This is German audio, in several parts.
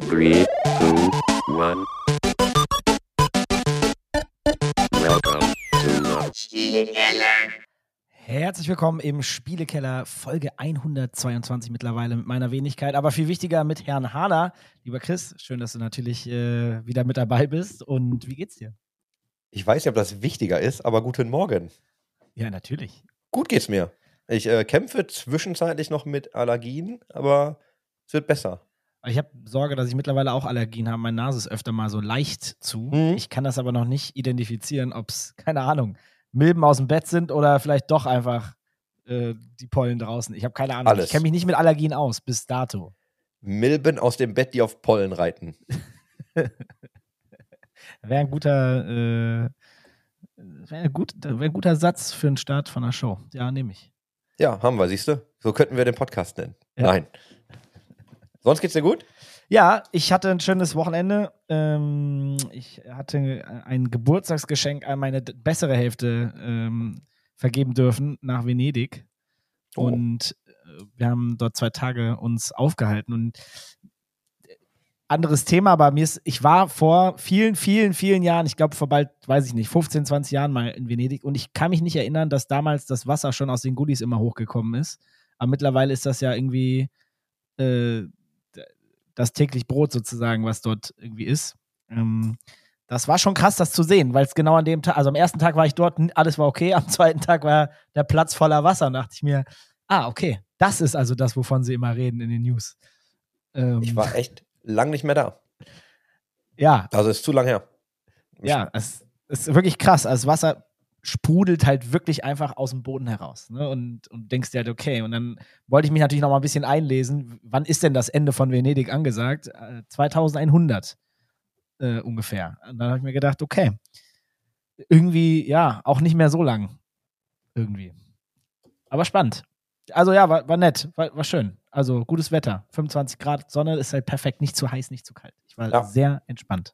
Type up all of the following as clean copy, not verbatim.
3, 2, 1. Welcome to Spielekeller. Herzlich willkommen im Spielekeller, Folge 122 mittlerweile mit meiner Wenigkeit, aber viel wichtiger mit Herrn Hahner. Lieber Chris, schön, dass du natürlich wieder mit dabei bist. Und wie geht's dir? Ich weiß nicht, ob das wichtiger ist, aber guten Morgen. Ja, natürlich. Gut geht's mir. Ich kämpfe zwischenzeitlich noch mit Allergien, aber es wird besser. Ich habe Sorge, dass ich mittlerweile auch Allergien habe. Meine Nase ist öfter mal so leicht zu. Ich kann das aber noch nicht identifizieren, ob es, keine Ahnung, Milben aus dem Bett sind oder vielleicht doch einfach die Pollen draußen. Ich habe keine Ahnung. Alles. Ich kenne mich nicht mit Allergien aus, bis dato. Milben aus dem Bett, die auf Pollen reiten. Wäre ein guter Satz für einen Start von einer Show. Ja, nehme ich. Ja, haben wir, siehst du? So könnten wir den Podcast nennen. Ja. Nein. Sonst geht's dir gut? Ja, ich hatte ein schönes Wochenende. Ich hatte ein Geburtstagsgeschenk an meine bessere Hälfte vergeben dürfen nach Venedig. Oh. Und wir haben dort 2 Tage uns aufgehalten. Und anderes Thema, aber ich war vor vielen, vielen, vielen Jahren, ich glaube vor bald, weiß ich nicht, 15, 20 Jahren mal in Venedig und ich kann mich nicht erinnern, dass damals das Wasser schon aus den Goodies immer hochgekommen ist. Aber mittlerweile ist das ja irgendwie das täglich Brot sozusagen, was dort irgendwie ist. Das war schon krass, das zu sehen, weil es genau an dem Tag, also am ersten Tag war ich dort, alles war okay, am zweiten Tag war der Platz voller Wasser und dachte ich mir, okay, das ist also das, wovon sie immer reden in den News. Ich war echt lang nicht mehr da. Ja. Also ist zu lang her. Ja, es ist wirklich krass. Also das Wasser sprudelt halt wirklich einfach aus dem Boden heraus. Ne? Und denkst dir halt, okay. Und dann wollte ich mich natürlich noch mal ein bisschen einlesen. Wann ist denn das Ende von Venedig angesagt? 2100 ungefähr. Und dann habe ich mir gedacht, okay. Irgendwie, ja, auch nicht mehr so lang. Irgendwie. Aber spannend. Also ja, war nett. War schön. Also gutes Wetter. 25 Grad Sonne ist halt perfekt. Nicht zu heiß, nicht zu kalt. Ich war sehr entspannt.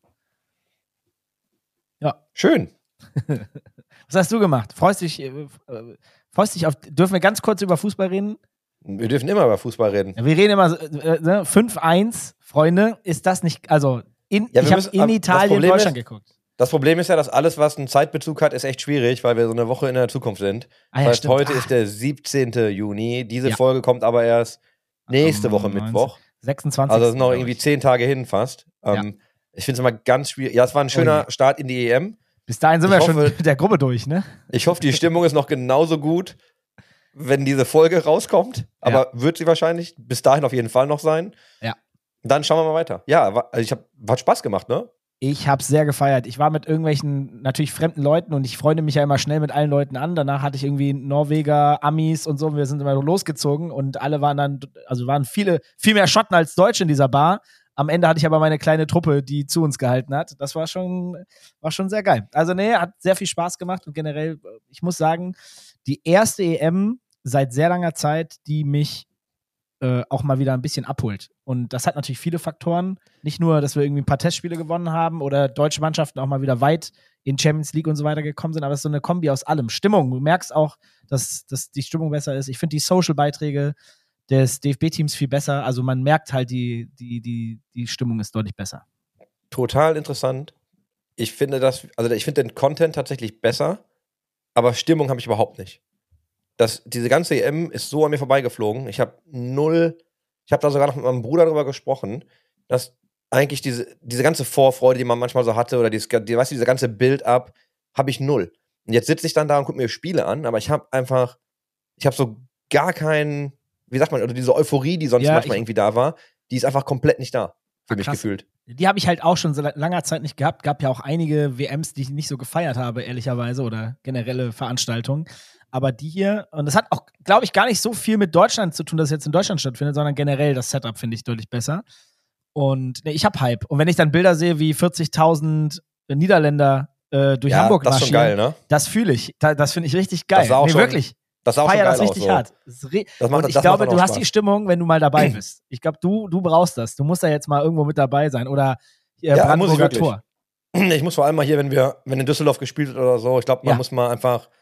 Ja. Schön. Was hast du gemacht? Freust dich auf. Dürfen wir ganz kurz über Fußball reden? Wir dürfen immer über Fußball reden. Ja, wir reden immer 5-1, Freunde. Ist das nicht. Also, ich habe in Italien Deutschland geguckt. Das Problem ist ja, dass alles, was einen Zeitbezug hat, ist echt schwierig, weil wir so eine Woche in der Zukunft sind. Ja, das heißt, stimmt. heute ist der 17. Juni. Diese Folge kommt aber erst nächste Woche Mittwoch. 26. Also es sind noch irgendwie 10 Tage hin fast. Ich finde es immer ganz schwierig. Ja, es war ein schöner Start in die EM. Bis dahin sind wir schon mit der Gruppe durch, ne? Ich hoffe, die Stimmung ist noch genauso gut, wenn diese Folge rauskommt. Aber wird sie wahrscheinlich bis dahin auf jeden Fall noch sein. Ja. Dann schauen wir mal weiter. Ja, hat Spaß gemacht, ne? Ich habe sehr gefeiert. Ich war mit irgendwelchen natürlich fremden Leuten und ich freunde mich ja immer schnell mit allen Leuten an. Danach hatte ich irgendwie Norweger, Amis und so. Wir sind immer losgezogen und alle waren dann, also waren viel mehr Schotten als Deutsche in dieser Bar. Am Ende hatte ich aber meine kleine Truppe, die zu uns gehalten hat. Das war schon sehr geil. Also hat sehr viel Spaß gemacht und generell, ich muss sagen, die erste EM seit sehr langer Zeit, die mich auch mal wieder ein bisschen abholt. Und das hat natürlich viele Faktoren. Nicht nur, dass wir irgendwie ein paar Testspiele gewonnen haben oder deutsche Mannschaften auch mal wieder weit in Champions League und so weiter gekommen sind, aber es ist so eine Kombi aus allem. Stimmung, du merkst auch, dass die Stimmung besser ist. Ich finde die Social-Beiträge des DFB-Teams viel besser. Also man merkt halt, die Stimmung ist deutlich besser. Total interessant. Ich finde den Content tatsächlich besser, aber Stimmung habe ich überhaupt nicht. Diese ganze EM ist so an mir vorbeigeflogen. Ich habe da sogar noch mit meinem Bruder drüber gesprochen, dass eigentlich diese ganze Vorfreude, die man manchmal so hatte, oder diese ganze Build-up, habe ich null. Und jetzt sitze ich dann da und gucke mir Spiele an, aber ich habe so gar keinen, wie sagt man, oder diese Euphorie, die sonst manchmal irgendwie da war, die ist einfach komplett nicht da, für mich gefühlt. Die habe ich halt auch schon seit langer Zeit nicht gehabt. Gab ja auch einige WMs, die ich nicht so gefeiert habe, ehrlicherweise, oder generelle Veranstaltungen. Aber die hier, und das hat auch, glaube ich, gar nicht so viel mit Deutschland zu tun, dass es jetzt in Deutschland stattfindet, sondern generell das Setup finde ich deutlich besser. Und ich habe Hype. Und wenn ich dann Bilder sehe, wie 40.000 Niederländer durch Hamburg marschieren, das ist schon geil, ne? Das fühle ich. Das finde ich richtig geil. Das sah auch schon, wirklich. Das sah auch schon geil das richtig aus, hart. Und ich glaube, du hast die Stimmung, wenn du mal dabei bist. Ich glaube, du brauchst das. Du musst da jetzt mal irgendwo mit dabei sein. Oder Brandenburger Tor. Ich muss vor allem mal hier, wenn in Düsseldorf gespielt wird oder so, ich glaube, man muss mal einfach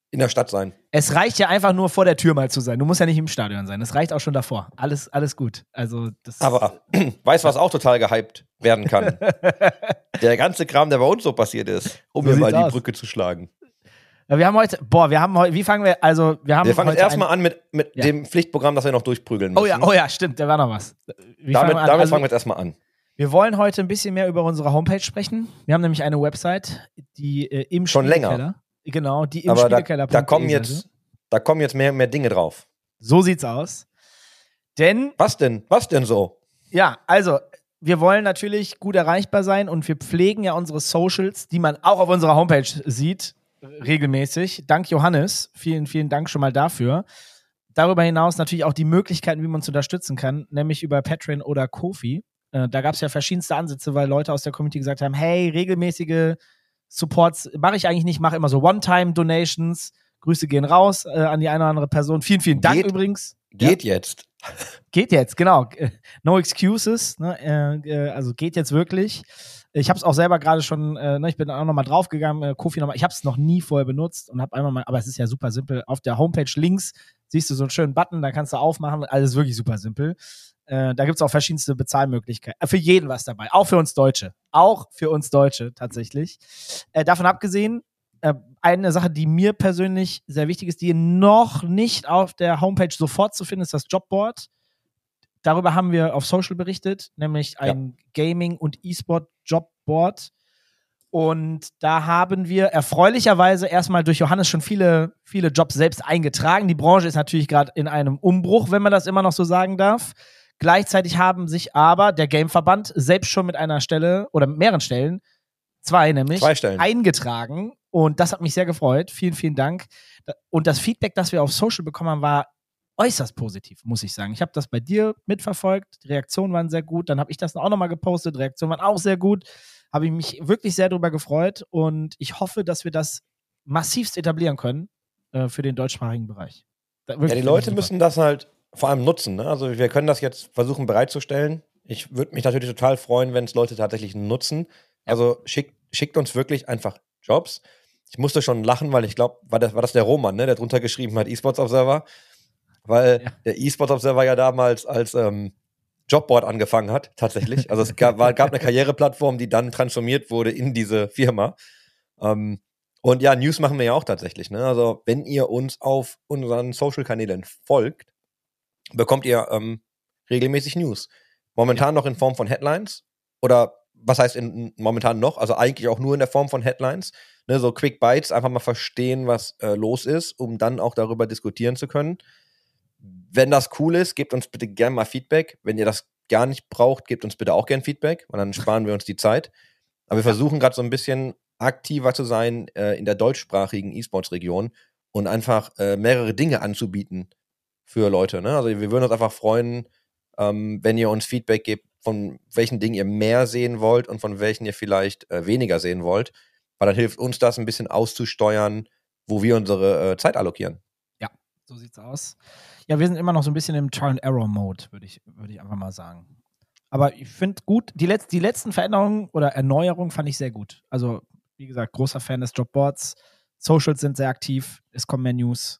in der Stadt sein. Es reicht ja einfach nur vor der Tür mal zu sein. Du musst ja nicht im Stadion sein. Es reicht auch schon davor. Alles gut. Also das Aber weißt du, was auch total gehypt werden kann? Der ganze Kram, der bei uns so passiert ist, um So mir mal sieht's die aus. Brücke zu schlagen. Ja, wir haben heute, wie fangen wir, also wir haben Wir fangen heute jetzt erstmal an mit Ja. dem Pflichtprogramm, das wir noch durchprügeln müssen. Oh ja, stimmt, da war noch was. Wie Damit fangen wir an? Also, fangen wir jetzt erstmal an. wir wollen heute ein bisschen mehr über unsere Homepage sprechen. Wir haben nämlich eine Website, die im Schon länger. Spielekeller. Genau, die im Aber Spielekeller. da kommen jetzt mehr Dinge drauf. So sieht's aus. Denn, Was denn? Was denn so? ja, also, wir wollen natürlich gut erreichbar sein und wir pflegen ja unsere Socials, die man auch auf unserer Homepage sieht, regelmäßig. Dank Johannes. Vielen, vielen Dank schon mal dafür. Darüber hinaus natürlich auch die Möglichkeiten, wie man uns unterstützen kann, nämlich über Patreon oder Ko-fi. Da gab es ja verschiedenste Ansätze, weil Leute aus der Community gesagt haben, hey, regelmäßige Supports mache ich eigentlich nicht, mache immer so One-Time-Donations. Grüße gehen raus an die eine oder andere Person. Vielen, vielen Dank übrigens. Geht jetzt. Geht jetzt, genau. No excuses. Ne? Also geht jetzt wirklich. Ich habe es auch selber gerade schon, ich bin auch nochmal draufgegangen, Ko-fi nochmal. Ich habe es noch nie vorher benutzt und habe einmal mal, aber es ist ja super simpel. Auf der Homepage links siehst du so einen schönen Button, da kannst du aufmachen. Alles wirklich super simpel. Da gibt es auch verschiedenste Bezahlmöglichkeiten. Für jeden was dabei. Auch für uns Deutsche. Auch für uns Deutsche tatsächlich. Davon abgesehen, eine Sache, die mir persönlich sehr wichtig ist, die noch nicht auf der Homepage sofort zu finden ist, das Jobboard. Darüber haben wir auf Social berichtet, nämlich ein Gaming- und E-Sport-Jobboard. Und da haben wir erfreulicherweise erstmal durch Johannes schon viele, viele Jobs selbst eingetragen. Die Branche ist natürlich gerade in einem Umbruch, wenn man das immer noch so sagen darf. Gleichzeitig haben sich aber der Gameverband selbst schon mit einer Stelle oder mit mehreren Stellen, zwei Stellen, eingetragen. Und das hat mich sehr gefreut. Vielen, vielen Dank. Und das Feedback, das wir auf Social bekommen haben, war äußerst positiv, muss ich sagen. Ich habe das bei dir mitverfolgt. Die Reaktionen waren sehr gut. Dann habe ich das auch nochmal gepostet. Die Reaktionen waren auch sehr gut. Habe ich mich wirklich sehr darüber gefreut. Und ich hoffe, dass wir das massivst etablieren können für den deutschsprachigen Bereich. Die Leute müssen das halt vor allem nutzen. Ne? Also wir können das jetzt versuchen bereitzustellen. Ich würde mich natürlich total freuen, wenn es Leute tatsächlich nutzen. Also schickt uns wirklich einfach Jobs. Ich musste schon lachen, weil ich glaube, war das der Roman, ne, der drunter geschrieben hat, eSports Observer. Weil der eSports Observer ja damals als Jobboard angefangen hat, tatsächlich. Also es gab eine Karriereplattform, die dann transformiert wurde in diese Firma. Und ja, News machen wir ja auch tatsächlich. Ne? Also wenn ihr uns auf unseren Social-Kanälen folgt, bekommt ihr regelmäßig News. Momentan noch in Form von Headlines. Oder was heißt momentan noch? Also eigentlich auch nur in der Form von Headlines. Ne? So Quick Bites, einfach mal verstehen, was los ist, um dann auch darüber diskutieren zu können. Wenn das cool ist, gebt uns bitte gerne mal Feedback. Wenn ihr das gar nicht braucht, gebt uns bitte auch gerne Feedback, weil dann sparen wir uns die Zeit. Aber wir versuchen gerade so ein bisschen aktiver zu sein in der deutschsprachigen E-Sports-Region und einfach mehrere Dinge anzubieten für Leute. Ne? Also wir würden uns einfach freuen, wenn ihr uns Feedback gebt, von welchen Dingen ihr mehr sehen wollt und von welchen ihr vielleicht weniger sehen wollt. Weil dann hilft uns das ein bisschen auszusteuern, wo wir unsere Zeit allokieren. Ja, so sieht's aus. Ja, wir sind immer noch so ein bisschen im Try-and-Error-Mode, würde ich einfach mal sagen. Aber ich finde gut, die letzten Veränderungen oder Erneuerungen fand ich sehr gut. Also, wie gesagt, großer Fan des Jobboards. Socials sind sehr aktiv, es kommen mehr News.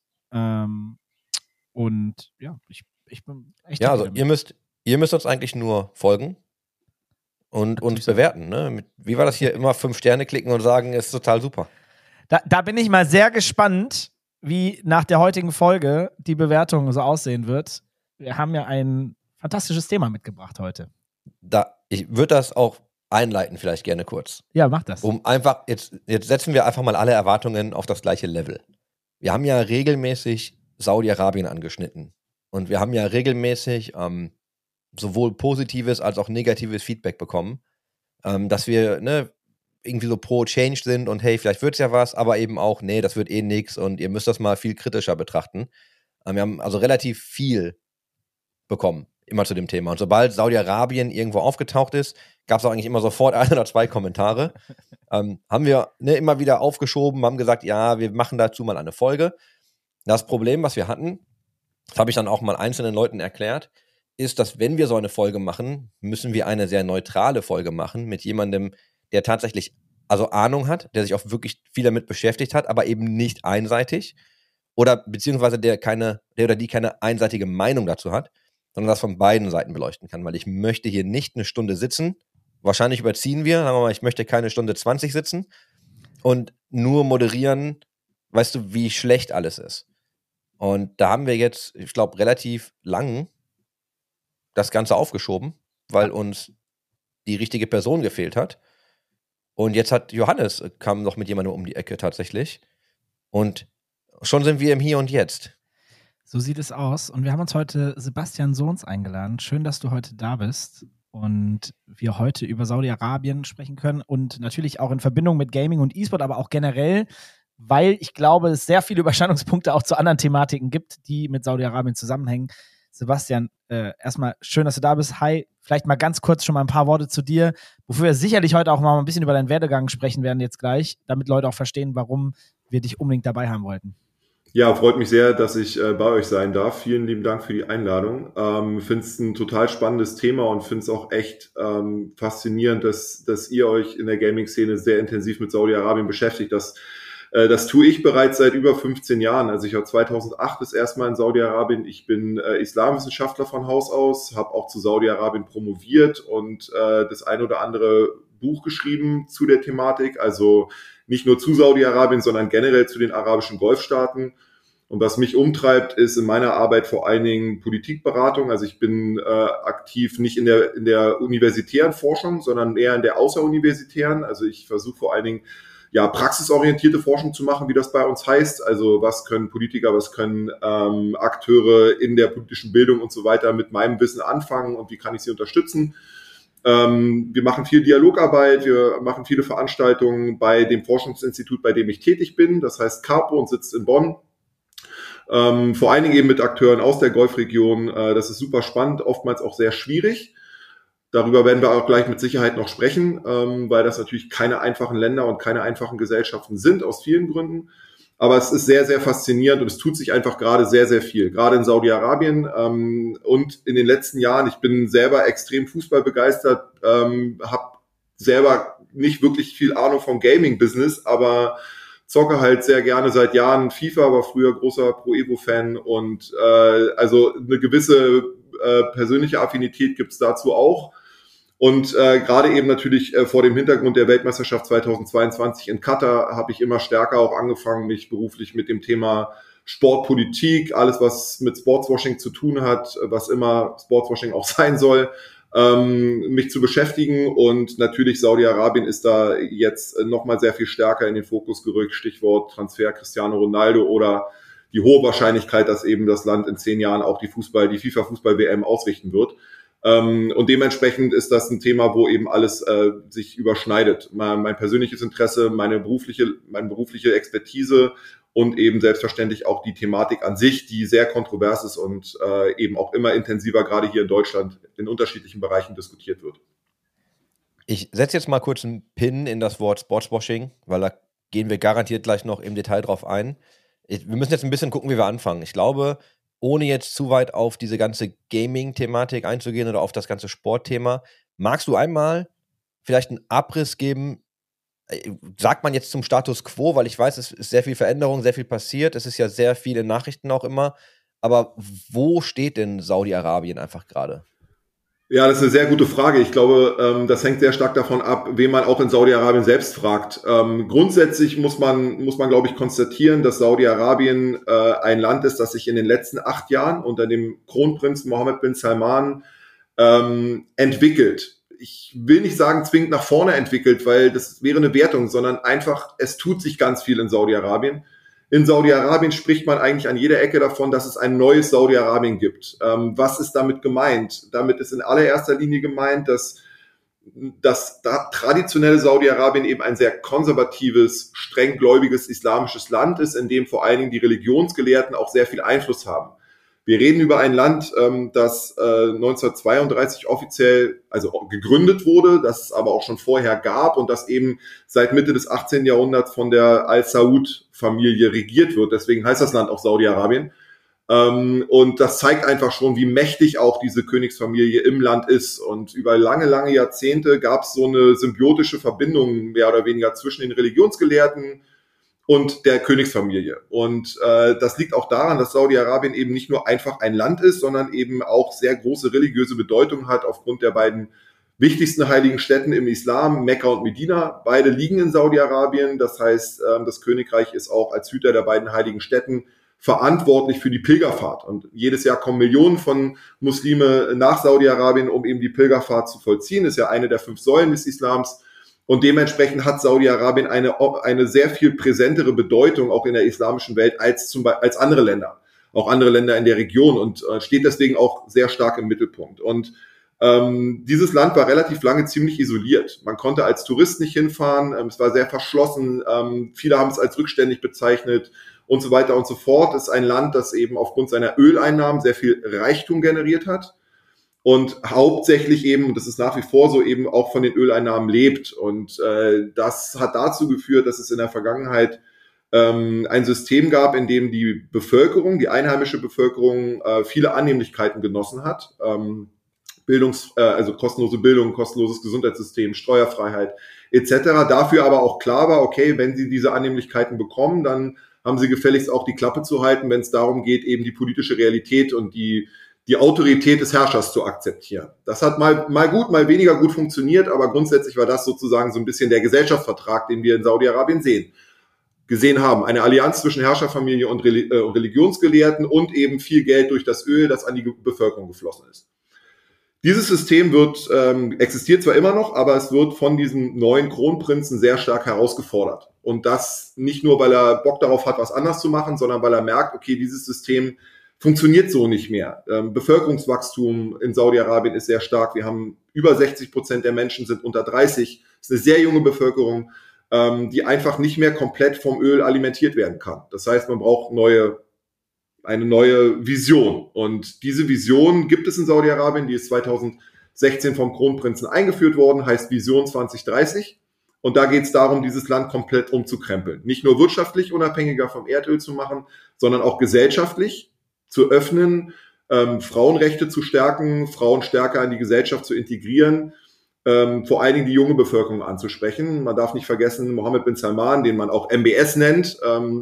Und ja, ich bin echt Ja, also damit. ihr müsst uns eigentlich nur folgen und uns bewerten. Ne? Wie war das hier? Immer 5 Sterne klicken und sagen, ist total super. Da bin ich mal sehr gespannt, wie nach der heutigen Folge die Bewertung so aussehen wird. Wir haben ja ein fantastisches Thema mitgebracht heute. Ich würde das auch einleiten, vielleicht gerne kurz. Ja, mach das. Jetzt setzen wir einfach mal alle Erwartungen auf das gleiche Level. Wir haben ja regelmäßig Saudi-Arabien angeschnitten. Und wir haben ja regelmäßig sowohl positives als auch negatives Feedback bekommen, dass wir irgendwie so pro Change sind und hey, vielleicht wird's ja was, aber eben auch, nee, das wird eh nix und ihr müsst das mal viel kritischer betrachten. Wir haben also relativ viel bekommen, immer zu dem Thema. Und sobald Saudi-Arabien irgendwo aufgetaucht ist, gab es auch eigentlich immer sofort 1 oder 2 Kommentare. Haben wir immer wieder aufgeschoben, haben gesagt, ja, wir machen dazu mal eine Folge. Das Problem, was wir hatten, das habe ich dann auch mal einzelnen Leuten erklärt, ist, dass wenn wir so eine Folge machen, müssen wir eine sehr neutrale Folge machen mit jemandem, der tatsächlich also Ahnung hat, der sich auch wirklich viel damit beschäftigt hat, aber eben nicht einseitig oder beziehungsweise der oder die keine einseitige Meinung dazu hat, sondern das von beiden Seiten beleuchten kann, weil ich möchte hier nicht eine Stunde sitzen, wahrscheinlich überziehen wir, sagen wir mal, ich möchte keine Stunde 20 sitzen und nur moderieren, weißt du, wie schlecht alles ist. Und da haben wir jetzt, ich glaube, relativ lang das Ganze aufgeschoben, weil uns die richtige Person gefehlt hat. Und jetzt kam noch mit jemandem um die Ecke tatsächlich. Und schon sind wir im Hier und Jetzt. So sieht es aus. Und wir haben uns heute Sebastian Sohns eingeladen. Schön, dass du heute da bist und wir heute über Saudi-Arabien sprechen können und natürlich auch in Verbindung mit Gaming und E-Sport, aber auch generell, weil ich glaube, es sehr viele Überschneidungspunkte auch zu anderen Thematiken gibt, die mit Saudi-Arabien zusammenhängen. Sebastian, erstmal schön, dass du da bist. Hi, vielleicht mal ganz kurz schon mal ein paar Worte zu dir, wofür wir sicherlich heute auch mal ein bisschen über deinen Werdegang sprechen werden jetzt gleich, damit Leute auch verstehen, warum wir dich unbedingt dabei haben wollten. Ja, freut mich sehr, dass ich bei euch sein darf. Vielen lieben Dank für die Einladung. Finde es ein total spannendes Thema und finde es auch echt faszinierend, dass ihr euch in der Gaming-Szene sehr intensiv mit Saudi-Arabien beschäftigt. Das tue ich bereits seit über 15 Jahren. Also ich war 2008 das erste Mal in Saudi-Arabien. Ich bin Islamwissenschaftler von Haus aus, habe auch zu Saudi-Arabien promoviert und das ein oder andere Buch geschrieben zu der Thematik. Also nicht nur zu Saudi-Arabien, sondern generell zu den arabischen Golfstaaten. Und was mich umtreibt, ist in meiner Arbeit vor allen Dingen Politikberatung. Also ich bin aktiv nicht in der universitären Forschung, sondern eher in der außeruniversitären. Also ich versuche vor allen Dingen praxisorientierte Forschung zu machen, wie das bei uns heißt. Also was können Politiker, was können Akteure in der politischen Bildung und so weiter mit meinem Wissen anfangen und wie kann ich sie unterstützen. Wir machen viel Dialogarbeit, wir machen viele Veranstaltungen bei dem Forschungsinstitut, bei dem ich tätig bin. Das heißt Capo und sitzt in Bonn. Vor allen Dingen eben mit Akteuren aus der Golfregion. Das ist super spannend, oftmals auch sehr schwierig. Darüber werden wir auch gleich mit Sicherheit noch sprechen, weil das natürlich keine einfachen Länder und keine einfachen Gesellschaften sind, aus vielen Gründen. Aber es ist sehr, sehr faszinierend und es tut sich einfach gerade sehr, sehr viel. Gerade in Saudi-Arabien und in den letzten Jahren. Ich bin selber extrem Fußball begeistert, habe selber nicht wirklich viel Ahnung vom Gaming-Business, aber zocke halt sehr gerne seit Jahren FIFA, war früher großer Pro Evo-Fan und also eine gewisse persönliche Affinität gibt's dazu auch. Und gerade eben natürlich vor dem Hintergrund der Weltmeisterschaft 2022 in Katar habe ich immer stärker auch angefangen, mich beruflich mit dem Thema Sportpolitik, alles was mit Sportswashing zu tun hat, was immer Sportswashing auch sein soll, mich zu beschäftigen. Und natürlich Saudi-Arabien ist da jetzt nochmal sehr viel stärker in den Fokus gerückt. Stichwort Transfer Cristiano Ronaldo oder die hohe Wahrscheinlichkeit, dass eben das Land in 10 Jahren auch die FIFA-Fußball-WM ausrichten wird. Und dementsprechend ist das ein Thema, wo eben alles sich überschneidet. Mein persönliches Interesse, meine berufliche Expertise und eben selbstverständlich auch die Thematik an sich, die sehr kontrovers ist und eben auch immer intensiver gerade hier in Deutschland in unterschiedlichen Bereichen diskutiert wird. Ich setze jetzt mal kurz einen Pin in das Wort Sportswashing, weil da gehen wir garantiert gleich noch im Detail drauf ein. Wir müssen jetzt ein bisschen gucken, wie wir anfangen. Ich glaube, ohne jetzt zu weit auf diese ganze Gaming-Thematik einzugehen oder auf das ganze Sportthema, magst du einmal vielleicht einen Abriss geben? Sagt man jetzt zum Status Quo, weil ich weiß, es ist sehr viel Veränderung, sehr viel passiert, es ist ja sehr viel in Nachrichten auch immer, aber wo steht denn Saudi-Arabien einfach gerade? Ja, das ist eine sehr gute Frage. Ich glaube, das hängt sehr stark davon ab, wen man auch in Saudi-Arabien selbst fragt. Grundsätzlich muss man, glaube ich, konstatieren, dass Saudi-Arabien ein Land ist, das sich in den letzten 8 Jahren unter dem Kronprinzen Mohammed bin Salman entwickelt. Ich will nicht sagen zwingend nach vorne entwickelt, weil das wäre eine Wertung, sondern einfach, es tut sich ganz viel in Saudi-Arabien. In Saudi-Arabien spricht man eigentlich an jeder Ecke davon, dass es ein neues Saudi-Arabien gibt. Was ist damit gemeint? Damit ist in allererster Linie gemeint, dass das traditionelle Saudi-Arabien eben ein sehr konservatives, strenggläubiges islamisches Land ist, in dem vor allen Dingen die Religionsgelehrten auch sehr viel Einfluss haben. Wir reden über ein Land, das 1932 offiziell gegründet wurde, das es aber auch schon vorher gab und das eben seit Mitte des 18. Jahrhunderts von der Al Saud-Familie regiert wird. Deswegen heißt das Land auch Saudi-Arabien. Und das zeigt einfach schon, wie mächtig auch diese Königsfamilie im Land ist. Und über lange, lange Jahrzehnte gab es so eine symbiotische Verbindung mehr oder weniger zwischen den Religionsgelehrten und der Königsfamilie. Und das liegt auch daran, dass Saudi-Arabien eben nicht nur einfach ein Land ist, sondern eben auch sehr große religiöse Bedeutung hat aufgrund der beiden wichtigsten heiligen Städten im Islam, Mekka und Medina. Beide liegen in Saudi-Arabien. Das heißt, das Königreich ist auch als Hüter der beiden heiligen Städten verantwortlich für die Pilgerfahrt. Und jedes Jahr kommen Millionen von Muslime nach Saudi-Arabien, um eben die Pilgerfahrt zu vollziehen. Das ist ja eine der 5 Säulen des Islams. Und dementsprechend hat Saudi-Arabien eine sehr viel präsentere Bedeutung auch in der islamischen Welt als andere Länder. Auch andere Länder in der Region und steht deswegen auch sehr stark im Mittelpunkt. Und dieses Land war relativ lange ziemlich isoliert. Man konnte als Tourist nicht hinfahren, es war sehr verschlossen, viele haben es als rückständig bezeichnet und so weiter und so fort. Es ist ein Land, das eben aufgrund seiner Öleinnahmen sehr viel Reichtum generiert hat und hauptsächlich eben, und das ist nach wie vor so, eben auch von den Öleinnahmen lebt. Und das hat dazu geführt, dass es in der Vergangenheit ein System gab, in dem die Bevölkerung, die einheimische Bevölkerung, viele Annehmlichkeiten genossen hat. Also kostenlose Bildung, kostenloses Gesundheitssystem, Steuerfreiheit etc. Dafür aber auch klar war, okay, wenn sie diese Annehmlichkeiten bekommen, dann haben sie gefälligst auch die Klappe zu halten, wenn es darum geht, eben die politische Realität und die Autorität des Herrschers zu akzeptieren. Das hat mal gut, mal weniger gut funktioniert, aber grundsätzlich war das sozusagen so ein bisschen der Gesellschaftsvertrag, den wir in Saudi-Arabien gesehen haben. Eine Allianz zwischen Herrscherfamilie und Religionsgelehrten und eben viel Geld durch das Öl, das an die Bevölkerung geflossen ist. Dieses System existiert zwar immer noch, aber es wird von diesem neuen Kronprinzen sehr stark herausgefordert. Und das nicht nur, weil er Bock darauf hat, was anders zu machen, sondern weil er merkt, okay, dieses System funktioniert so nicht mehr. Bevölkerungswachstum in Saudi-Arabien ist sehr stark. Wir haben über 60% der Menschen sind unter 30. Das ist eine sehr junge Bevölkerung, die einfach nicht mehr komplett vom Öl alimentiert werden kann. Das heißt, man braucht eine neue Vision. Und diese Vision gibt es in Saudi-Arabien, die ist 2016 vom Kronprinzen eingeführt worden, heißt Vision 2030. Und da geht es darum, dieses Land komplett umzukrempeln. Nicht nur wirtschaftlich unabhängiger vom Erdöl zu machen, sondern auch gesellschaftlich zu öffnen, Frauenrechte zu stärken, Frauen stärker in die Gesellschaft zu integrieren, vor allen Dingen die junge Bevölkerung anzusprechen. Man darf nicht vergessen, Mohammed bin Salman, den man auch MBS nennt,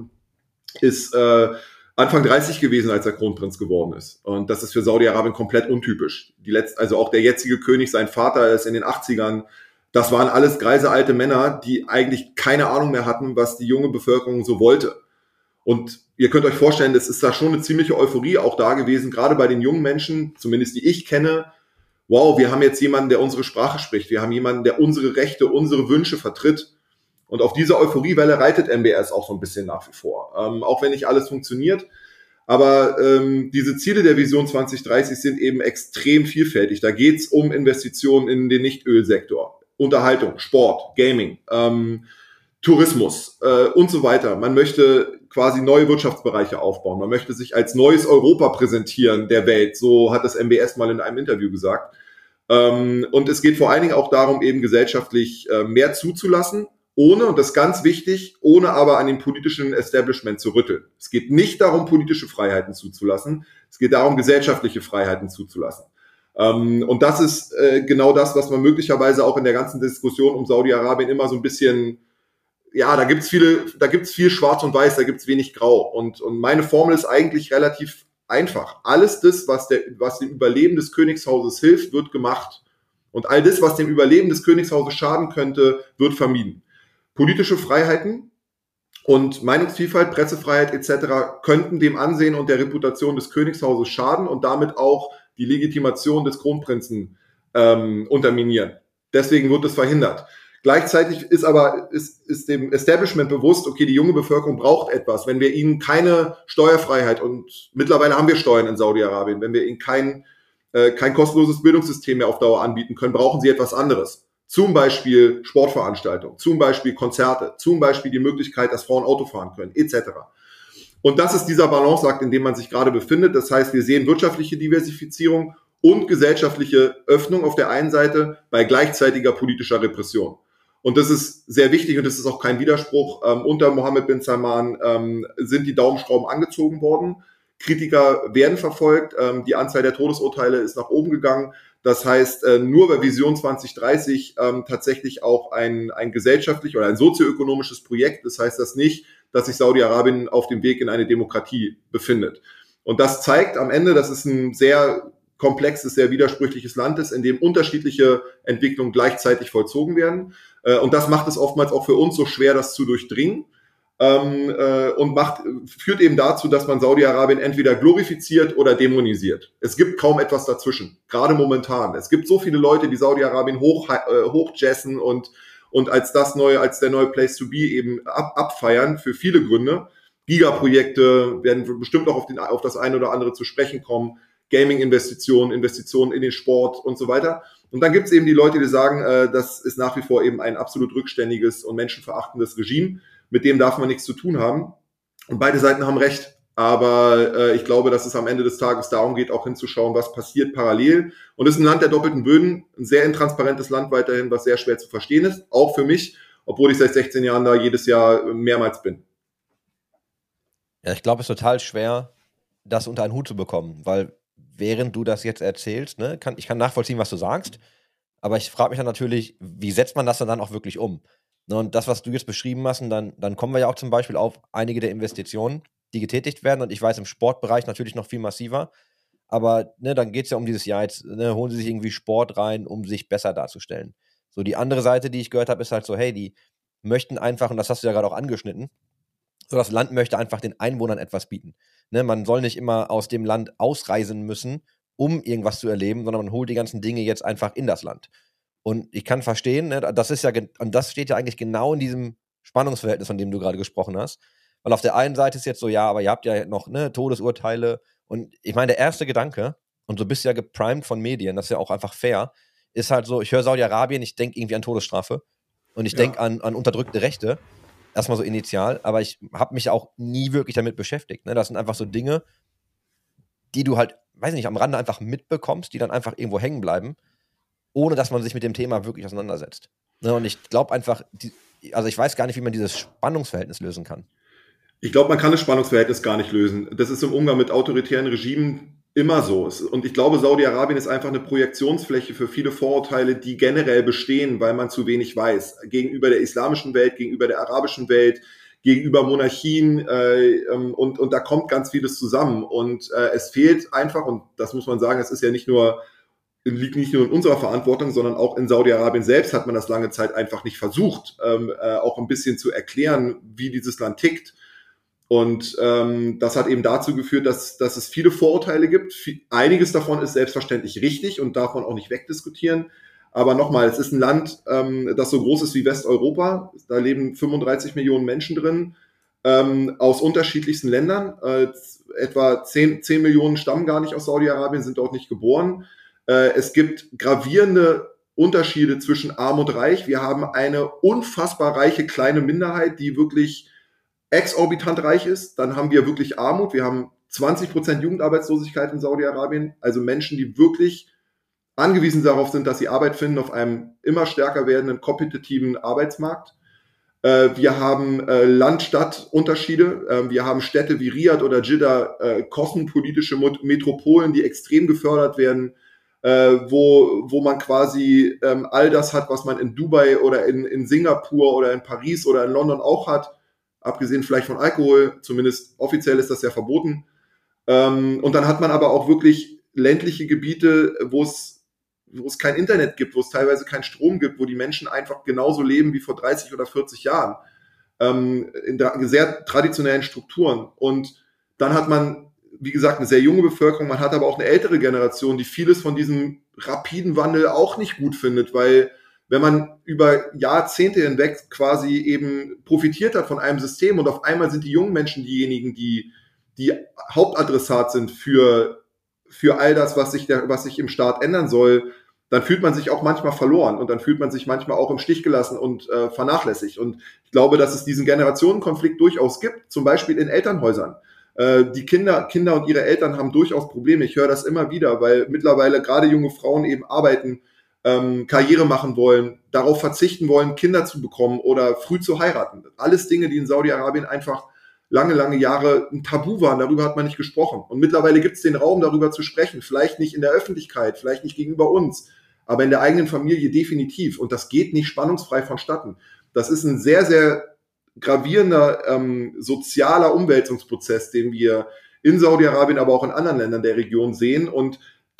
ist Anfang 30 gewesen, als er Kronprinz geworden ist. Und das ist für Saudi-Arabien komplett untypisch. Also auch der jetzige König, sein Vater ist in den 80ern. Das waren alles greise alte Männer, die eigentlich keine Ahnung mehr hatten, was die junge Bevölkerung so wollte. Und ihr könnt euch vorstellen, es ist da schon eine ziemliche Euphorie auch da gewesen, gerade bei den jungen Menschen, zumindest die ich kenne. Wow, wir haben jetzt jemanden, der unsere Sprache spricht. Wir haben jemanden, der unsere Rechte, unsere Wünsche vertritt. Und auf diese Euphoriewelle reitet MBS auch so ein bisschen nach wie vor. Auch wenn nicht alles funktioniert. Aber diese Ziele der Vision 2030 sind eben extrem vielfältig. Da geht es um Investitionen in den Nicht-Ölsektor, Unterhaltung, Sport, Gaming, Tourismus und so weiter. Man möchte quasi neue Wirtschaftsbereiche aufbauen. Man möchte sich als neues Europa präsentieren der Welt. So hat das MBS mal in einem Interview gesagt. Und es geht vor allen Dingen auch darum, eben gesellschaftlich mehr zuzulassen, ohne, und das ist ganz wichtig, ohne aber an dem politischen Establishment zu rütteln. Es geht nicht darum, politische Freiheiten zuzulassen. Es geht darum, gesellschaftliche Freiheiten zuzulassen. Und das ist genau das, was man möglicherweise auch in der ganzen Diskussion um Saudi-Arabien immer so ein bisschen, ja, da gibt's viel Schwarz und Weiß, da gibt's wenig Grau. Und meine Formel ist eigentlich relativ einfach. Alles das, was dem Überleben des Königshauses hilft, wird gemacht. Und all das, was dem Überleben des Königshauses schaden könnte, wird vermieden. Politische Freiheiten und Meinungsvielfalt, Pressefreiheit etc. könnten dem Ansehen und der Reputation des Königshauses schaden und damit auch die Legitimation des Kronprinzen unterminieren. Deswegen wird es verhindert. Gleichzeitig ist dem Establishment bewusst, okay, die junge Bevölkerung braucht etwas. Wenn wir ihnen keine Steuerfreiheit, und mittlerweile haben wir Steuern in Saudi-Arabien, wenn wir ihnen kein kostenloses Bildungssystem mehr auf Dauer anbieten können, brauchen sie etwas anderes. Zum Beispiel Sportveranstaltungen, zum Beispiel Konzerte, zum Beispiel die Möglichkeit, dass Frauen Auto fahren können, etc. Und das ist dieser Balanceakt, in dem man sich gerade befindet. Das heißt, wir sehen wirtschaftliche Diversifizierung und gesellschaftliche Öffnung auf der einen Seite bei gleichzeitiger politischer Repression. Und das ist sehr wichtig und das ist auch kein Widerspruch. Unter Mohammed bin Salman sind die Daumenschrauben angezogen worden. Kritiker werden verfolgt. Die Anzahl der Todesurteile ist nach oben gegangen. Das heißt, nur bei Vision 2030 tatsächlich auch ein gesellschaftlich oder ein sozioökonomisches Projekt. Das heißt das nicht, dass sich Saudi-Arabien auf dem Weg in eine Demokratie befindet. Und das zeigt am Ende, dass es ein sehr komplexes, sehr widersprüchliches Land ist, in dem unterschiedliche Entwicklungen gleichzeitig vollzogen werden. Und das macht es oftmals auch für uns so schwer, das zu durchdringen. Und führt eben dazu, dass man Saudi-Arabien entweder glorifiziert oder dämonisiert. Es gibt kaum etwas dazwischen, gerade momentan. Es gibt so viele Leute, die Saudi-Arabien hochjessen und als der neue Place to be eben abfeiern, für viele Gründe. Giga-Projekte werden bestimmt auch auf das eine oder andere zu sprechen kommen. Gaming-Investitionen, Investitionen in den Sport und so weiter. Und dann gibt es eben die Leute, die sagen, das ist nach wie vor eben ein absolut rückständiges und menschenverachtendes Regime. Mit dem darf man nichts zu tun haben. Und beide Seiten haben recht. Aber ich glaube, dass es am Ende des Tages darum geht, auch hinzuschauen, was passiert parallel. Und es ist ein Land der doppelten Böden, ein sehr intransparentes Land weiterhin, was sehr schwer zu verstehen ist. Auch für mich, obwohl ich seit 16 Jahren da jedes Jahr mehrmals bin. Ja, ich glaube, es ist total schwer, das unter einen Hut zu bekommen, weil während du das jetzt erzählst, ne, ich kann nachvollziehen, was du sagst, aber ich frage mich dann natürlich, wie setzt man das dann auch wirklich um? Ne, und das, was du jetzt beschrieben hast, und dann kommen wir ja auch zum Beispiel auf einige der Investitionen, die getätigt werden, und ich weiß, im Sportbereich natürlich noch viel massiver, aber ne, dann geht es ja um dieses Jahr jetzt, ne, holen sie sich irgendwie Sport rein, um sich besser darzustellen. So, die andere Seite, die ich gehört habe, ist halt so, hey, die möchten einfach, und das hast du ja gerade auch angeschnitten, so das Land möchte einfach den Einwohnern etwas bieten. Ne, man soll nicht immer aus dem Land ausreisen müssen, um irgendwas zu erleben, sondern man holt die ganzen Dinge jetzt einfach in das Land. Und ich kann verstehen, ne, das ist ja, und das steht ja eigentlich genau in diesem Spannungsverhältnis, von dem du gerade gesprochen hast. Weil auf der einen Seite ist jetzt so, ja, aber ihr habt ja noch Todesurteile. Und ich meine, der erste Gedanke, und du bist ja geprimed von Medien, das ist ja auch einfach fair, ist halt so, ich höre Saudi-Arabien, ich denke irgendwie an Todesstrafe und ich denke an unterdrückte Rechte. Erstmal so initial, aber ich habe mich auch nie wirklich damit beschäftigt. Ne? Das sind einfach so Dinge, die du halt, weiß nicht, am Rande einfach mitbekommst, die dann einfach irgendwo hängen bleiben, ohne dass man sich mit dem Thema wirklich auseinandersetzt. Ne? Und ich glaube einfach, also ich weiß gar nicht, wie man dieses Spannungsverhältnis lösen kann. Ich glaube, man kann das Spannungsverhältnis gar nicht lösen. Das ist im Umgang mit autoritären Regimen immer so. Und ich glaube, Saudi-Arabien ist einfach eine Projektionsfläche für viele Vorurteile, die generell bestehen, weil man zu wenig weiß. Gegenüber der islamischen Welt, gegenüber der arabischen Welt, gegenüber Monarchien und da kommt ganz vieles zusammen. Und es fehlt einfach, und das muss man sagen, es ist ja liegt nicht nur in unserer Verantwortung, sondern auch in Saudi-Arabien selbst hat man das lange Zeit einfach nicht versucht, auch ein bisschen zu erklären, wie dieses Land tickt. Und das hat eben dazu geführt, dass es viele Vorurteile gibt. Einiges davon ist selbstverständlich richtig und darf man auch nicht wegdiskutieren. Aber nochmal, es ist ein Land, das so groß ist wie Westeuropa. Da leben 35 Millionen Menschen drin, aus unterschiedlichsten Ländern. Etwa 10 Millionen stammen gar nicht aus Saudi-Arabien, sind dort nicht geboren. Es gibt gravierende Unterschiede zwischen Arm und Reich. Wir haben eine unfassbar reiche kleine Minderheit, die wirklich exorbitant reich ist. Dann haben wir wirklich Armut. Wir haben 20% Jugendarbeitslosigkeit in Saudi-Arabien. Also Menschen, die wirklich angewiesen darauf sind, dass sie Arbeit finden auf einem immer stärker werdenden, kompetitiven Arbeitsmarkt. Wir haben Land-Stadt-Unterschiede. Wir haben Städte wie Riyadh oder Jeddah, kosmopolitische Metropolen, die extrem gefördert werden, wo man quasi all das hat, was man in Dubai oder in Singapur oder in Paris oder in London auch hat. Abgesehen vielleicht von Alkohol, zumindest offiziell ist das ja verboten. Und dann hat man aber auch wirklich ländliche Gebiete, wo es kein Internet gibt, wo es teilweise keinen Strom gibt, wo die Menschen einfach genauso leben wie vor 30 oder 40 Jahren. In sehr traditionellen Strukturen. Und dann hat man, wie gesagt, eine sehr junge Bevölkerung, man hat aber auch eine ältere Generation, die vieles von diesem rapiden Wandel auch nicht gut findet, weil wenn man über Jahrzehnte hinweg quasi eben profitiert hat von einem System und auf einmal sind die jungen Menschen diejenigen, die Hauptadressat sind für all das, was sich im Staat ändern soll, dann fühlt man sich auch manchmal verloren und dann fühlt man sich manchmal auch im Stich gelassen und vernachlässigt. Und ich glaube, dass es diesen Generationenkonflikt durchaus gibt, zum Beispiel in Elternhäusern. Die Kinder und ihre Eltern haben durchaus Probleme. Ich höre das immer wieder, weil mittlerweile gerade junge Frauen eben arbeiten, Karriere machen wollen, darauf verzichten wollen, Kinder zu bekommen oder früh zu heiraten. Alles Dinge, die in Saudi-Arabien einfach lange Jahre ein Tabu waren. Darüber hat man nicht gesprochen. Und mittlerweile gibt es den Raum, darüber zu sprechen. Vielleicht nicht in der Öffentlichkeit, vielleicht nicht gegenüber uns, aber in der eigenen Familie definitiv. Und das geht nicht spannungsfrei vonstatten. Das ist ein sehr, sehr gravierender sozialer Umwälzungsprozess, den wir in Saudi-Arabien, aber auch in anderen Ländern der Region sehen. Und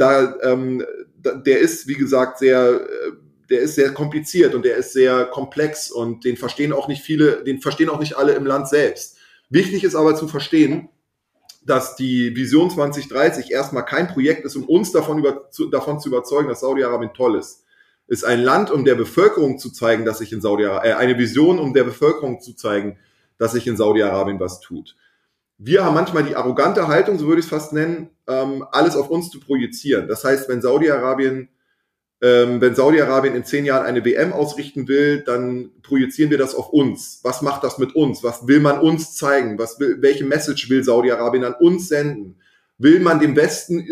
der ist, wie gesagt, der ist sehr kompliziert und der ist sehr komplex und den verstehen auch nicht alle im Land selbst. Wichtig ist aber zu verstehen, dass die Vision 2030 erstmal kein Projekt ist, um uns davon zu überzeugen, dass Saudi-Arabien toll ist. Ist ein Land, um der Bevölkerung zu zeigen, dass sich in eine Vision, um der Bevölkerung zu zeigen, dass sich in Saudi-Arabien was tut. Wir haben manchmal die arrogante Haltung, so würde ich es fast nennen, alles auf uns zu projizieren. Das heißt, wenn Saudi-Arabien in 10 Jahren eine WM ausrichten will, dann projizieren wir das auf uns. Was macht das mit uns? Was will man uns zeigen? Welche Message will Saudi-Arabien an uns senden? Will man dem Westen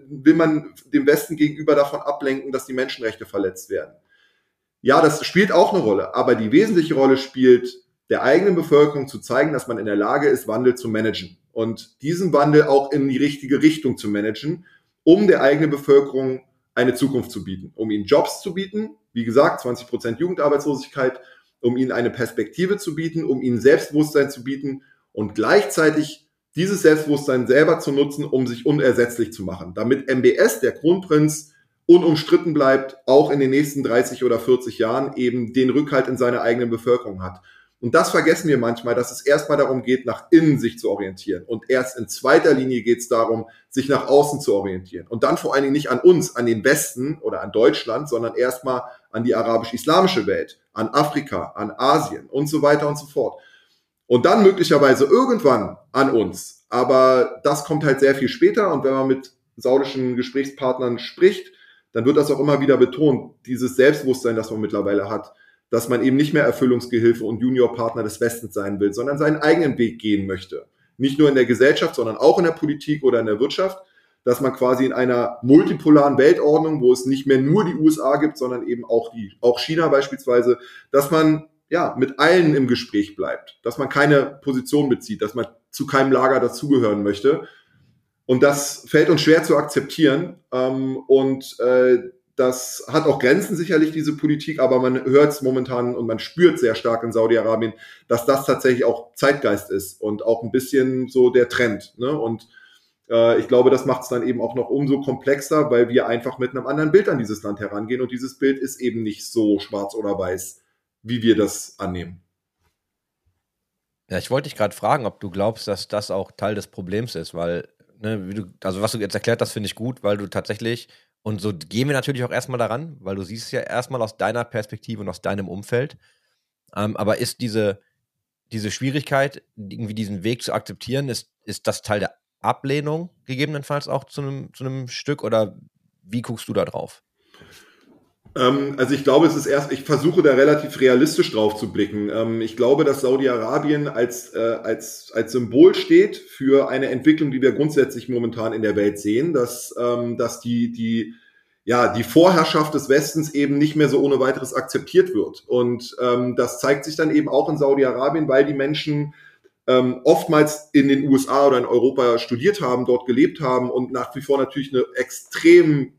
gegenüber davon ablenken, dass die Menschenrechte verletzt werden? Ja, das spielt auch eine Rolle. Aber die wesentliche Rolle spielt, der eigenen Bevölkerung zu zeigen, dass man in der Lage ist, Wandel zu managen. Und diesen Wandel auch in die richtige Richtung zu managen, um der eigenen Bevölkerung eine Zukunft zu bieten, um ihnen Jobs zu bieten, wie gesagt, 20% Jugendarbeitslosigkeit, um ihnen eine Perspektive zu bieten, um ihnen Selbstbewusstsein zu bieten und gleichzeitig dieses Selbstbewusstsein selber zu nutzen, um sich unersetzlich zu machen, damit MBS, der Kronprinz, unumstritten bleibt, auch in den nächsten 30 oder 40 Jahren eben den Rückhalt in seiner eigenen Bevölkerung hat. Und das vergessen wir manchmal, dass es erstmal darum geht, nach innen sich zu orientieren. Und erst in zweiter Linie geht es darum, sich nach außen zu orientieren. Und dann vor allen Dingen nicht an uns, an den Westen oder an Deutschland, sondern erstmal an die arabisch-islamische Welt, an Afrika, an Asien und so weiter und so fort. Und dann möglicherweise irgendwann an uns. Aber das kommt halt sehr viel später. Und wenn man mit saudischen Gesprächspartnern spricht, dann wird das auch immer wieder betont, dieses Selbstbewusstsein, das man mittlerweile hat, dass man eben nicht mehr Erfüllungsgehilfe und Juniorpartner des Westens sein will, sondern seinen eigenen Weg gehen möchte. Nicht nur in der Gesellschaft, sondern auch in der Politik oder in der Wirtschaft, dass man quasi in einer multipolaren Weltordnung, wo es nicht mehr nur die USA gibt, sondern eben auch China beispielsweise, dass man ja mit allen im Gespräch bleibt, dass man keine Position bezieht, dass man zu keinem Lager dazugehören möchte. Und das fällt uns schwer zu akzeptieren. Das hat auch Grenzen sicherlich, diese Politik, aber man hört es momentan und man spürt sehr stark in Saudi-Arabien, dass das tatsächlich auch Zeitgeist ist und auch ein bisschen so der Trend. Ne? Und ich glaube, das macht es dann eben auch noch umso komplexer, weil wir einfach mit einem anderen Bild an dieses Land herangehen und dieses Bild ist eben nicht so schwarz oder weiß, wie wir das annehmen. Ja, ich wollte dich gerade fragen, ob du glaubst, dass das auch Teil des Problems ist, weil, ne, was du jetzt erklärt hast, finde ich gut, weil du tatsächlich, und so gehen wir natürlich auch erstmal daran, weil du siehst es ja erstmal aus deiner Perspektive und aus deinem Umfeld, aber ist diese Schwierigkeit, irgendwie diesen Weg zu akzeptieren, ist das Teil der Ablehnung gegebenenfalls auch zu einem Stück, oder wie guckst du da drauf? Also ich glaube, ich versuche da relativ realistisch drauf zu blicken. Ich glaube, dass Saudi-Arabien als Symbol steht für eine Entwicklung, die wir grundsätzlich momentan in der Welt sehen, dass die Vorherrschaft des Westens eben nicht mehr so ohne weiteres akzeptiert wird. Und das zeigt sich dann eben auch in Saudi-Arabien, weil die Menschen oftmals in den USA oder in Europa studiert haben, dort gelebt haben und nach wie vor natürlich eine extrem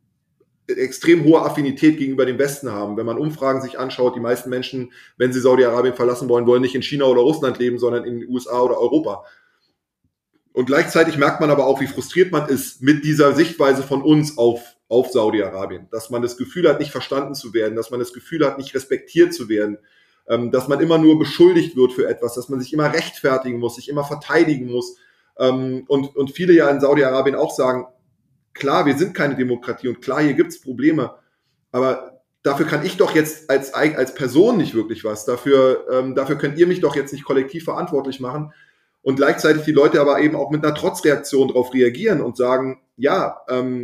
hohe Affinität gegenüber dem Westen haben. Wenn man Umfragen sich anschaut, die meisten Menschen, wenn sie Saudi-Arabien verlassen wollen nicht in China oder Russland leben, sondern in den USA oder Europa. Und gleichzeitig merkt man aber auch, wie frustriert man ist mit dieser Sichtweise von uns auf Saudi-Arabien. Dass man das Gefühl hat, nicht verstanden zu werden, dass man das Gefühl hat, nicht respektiert zu werden, dass man immer nur beschuldigt wird für etwas, dass man sich immer rechtfertigen muss, sich immer verteidigen muss. Und viele ja in Saudi-Arabien auch sagen, klar, wir sind keine Demokratie und klar, hier gibt's Probleme, aber dafür kann ich doch jetzt als Person nicht wirklich was. Dafür könnt ihr mich doch jetzt nicht kollektiv verantwortlich machen. Und gleichzeitig die Leute aber eben auch mit einer Trotzreaktion darauf reagieren und sagen, ja,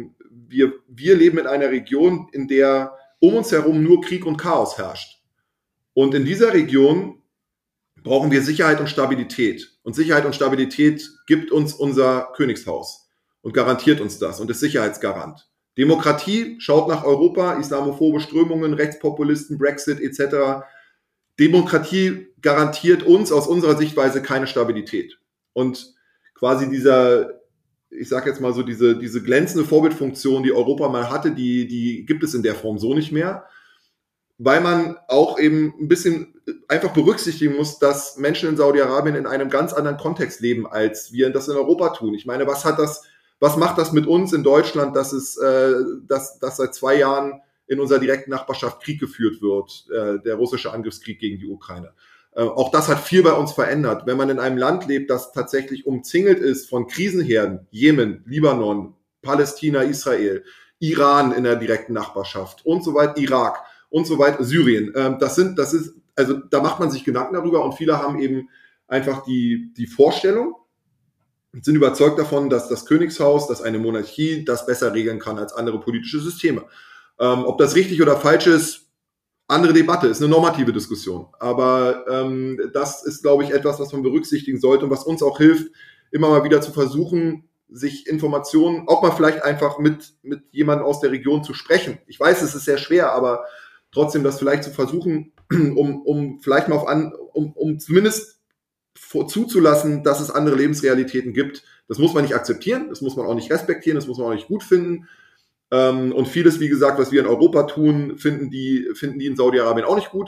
wir leben in einer Region, in der um uns herum nur Krieg und Chaos herrscht. Und in dieser Region brauchen wir Sicherheit und Stabilität. Und Sicherheit und Stabilität gibt uns unser Königshaus und garantiert uns das und ist Sicherheitsgarant. Demokratie schaut nach Europa, islamophobe Strömungen, Rechtspopulisten, Brexit etc. Demokratie garantiert uns aus unserer Sichtweise keine Stabilität. Und quasi ich sage jetzt mal so, diese glänzende Vorbildfunktion, die Europa mal hatte, die gibt es in der Form so nicht mehr, weil man auch eben ein bisschen einfach berücksichtigen muss, dass Menschen in Saudi-Arabien in einem ganz anderen Kontext leben, als wir das in Europa tun. Ich meine, was macht das mit uns in Deutschland, dass seit 2 Jahren in unserer direkten Nachbarschaft Krieg geführt wird, der russische Angriffskrieg gegen die Ukraine? Auch das hat viel bei uns verändert. Wenn man in einem Land lebt, das tatsächlich umzingelt ist von Krisenherden, Jemen, Libanon, Palästina, Israel, Iran in der direkten Nachbarschaft und so weiter, Irak und so weiter, Syrien. Also da macht man sich Gedanken darüber und viele haben eben einfach die Vorstellung und sind überzeugt davon, dass das Königshaus, dass eine Monarchie das besser regeln kann als andere politische Systeme. Ob das richtig oder falsch ist, andere Debatte, ist eine normative Diskussion. Aber das ist, glaube ich, etwas, was man berücksichtigen sollte und was uns auch hilft, immer mal wieder zu versuchen, sich Informationen, auch mal vielleicht einfach mit jemandem aus der Region zu sprechen. Ich weiß, es ist sehr schwer, aber trotzdem das vielleicht zu versuchen, um vielleicht mal um zumindest zuzulassen, dass es andere Lebensrealitäten gibt. Das muss man nicht akzeptieren, das muss man auch nicht respektieren, das muss man auch nicht gut finden. Und vieles, wie gesagt, was wir in Europa tun, finden die in Saudi-Arabien auch nicht gut.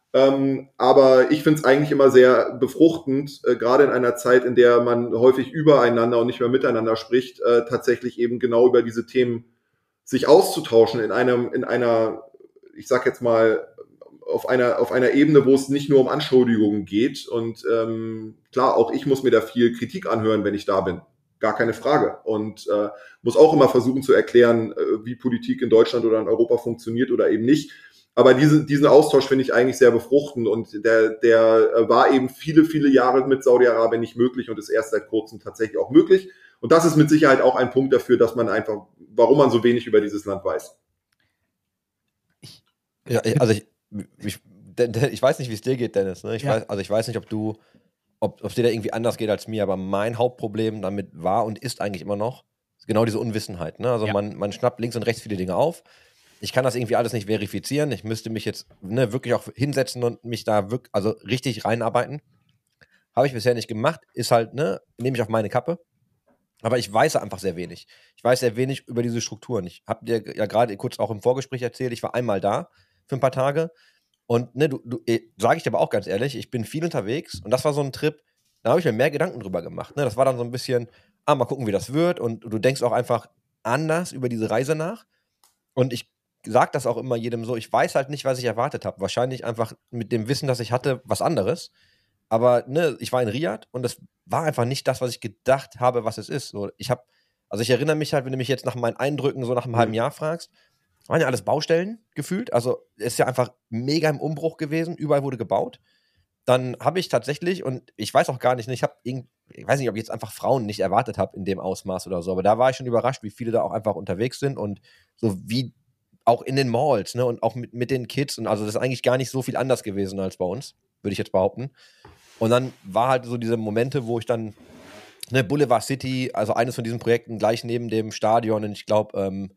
Aber ich finde es eigentlich immer sehr befruchtend, gerade in einer Zeit, in der man häufig übereinander und nicht mehr miteinander spricht, tatsächlich eben genau über diese Themen sich auszutauschen in einer, ich sag jetzt mal, auf einer Ebene, wo es nicht nur um Anschuldigungen geht. Und klar, auch ich muss mir da viel Kritik anhören, wenn ich da bin. Gar keine Frage. Und muss auch immer versuchen zu erklären, wie Politik in Deutschland oder in Europa funktioniert oder eben nicht. Aber diesen Austausch finde ich eigentlich sehr befruchtend und der war eben viele, viele Jahre mit Saudi-Arabien nicht möglich und ist erst seit kurzem tatsächlich auch möglich. Und das ist mit Sicherheit auch ein Punkt dafür, dass man einfach, warum man so wenig über dieses Land weiß. Ja, also ich weiß nicht, wie es dir geht, Dennis. Ne? Ich weiß nicht, ob es dir da irgendwie anders geht als mir, aber mein Hauptproblem damit war und ist eigentlich immer noch genau diese Unwissenheit. Ne? Also man schnappt links und rechts viele Dinge auf. Ich kann das irgendwie alles nicht verifizieren. Ich müsste mich jetzt wirklich auch hinsetzen und mich da richtig reinarbeiten. Habe ich bisher nicht gemacht. Ist halt, nehme ich auf meine Kappe. Aber ich weiß einfach sehr wenig. Ich weiß sehr wenig über diese Strukturen. Ich habe dir ja gerade kurz auch im Vorgespräch erzählt, ich war einmal da für ein paar Tage. Und sage ich dir aber auch ganz ehrlich, ich bin viel unterwegs und das war so ein Trip, da habe ich mir mehr Gedanken drüber gemacht. Ne? Das war dann so ein bisschen, mal gucken, wie das wird. Und du denkst auch einfach anders über diese Reise nach. Und ich sage das auch immer jedem so, ich weiß halt nicht, was ich erwartet habe. Wahrscheinlich einfach mit dem Wissen, das ich hatte, was anderes. Aber ich war in Riyadh und es war einfach nicht das, was ich gedacht habe, was es ist. So, ich erinnere mich halt, wenn du mich jetzt nach meinen Eindrücken so nach einem halben Jahr fragst, waren ja alles Baustellen gefühlt. Also es ist ja einfach mega im Umbruch gewesen. Überall wurde gebaut. Dann habe ich tatsächlich, und ich weiß auch gar nicht, ich weiß nicht, ob ich jetzt einfach Frauen nicht erwartet habe in dem Ausmaß oder so, aber da war ich schon überrascht, wie viele da auch einfach unterwegs sind und so wie auch in den Malls, ne, und auch mit den Kids. Und also das ist eigentlich gar nicht so viel anders gewesen als bei uns, würde ich jetzt behaupten. Und dann war halt so diese Momente, wo ich dann, Boulevard City, also eines von diesen Projekten gleich neben dem Stadion, und ich glaube,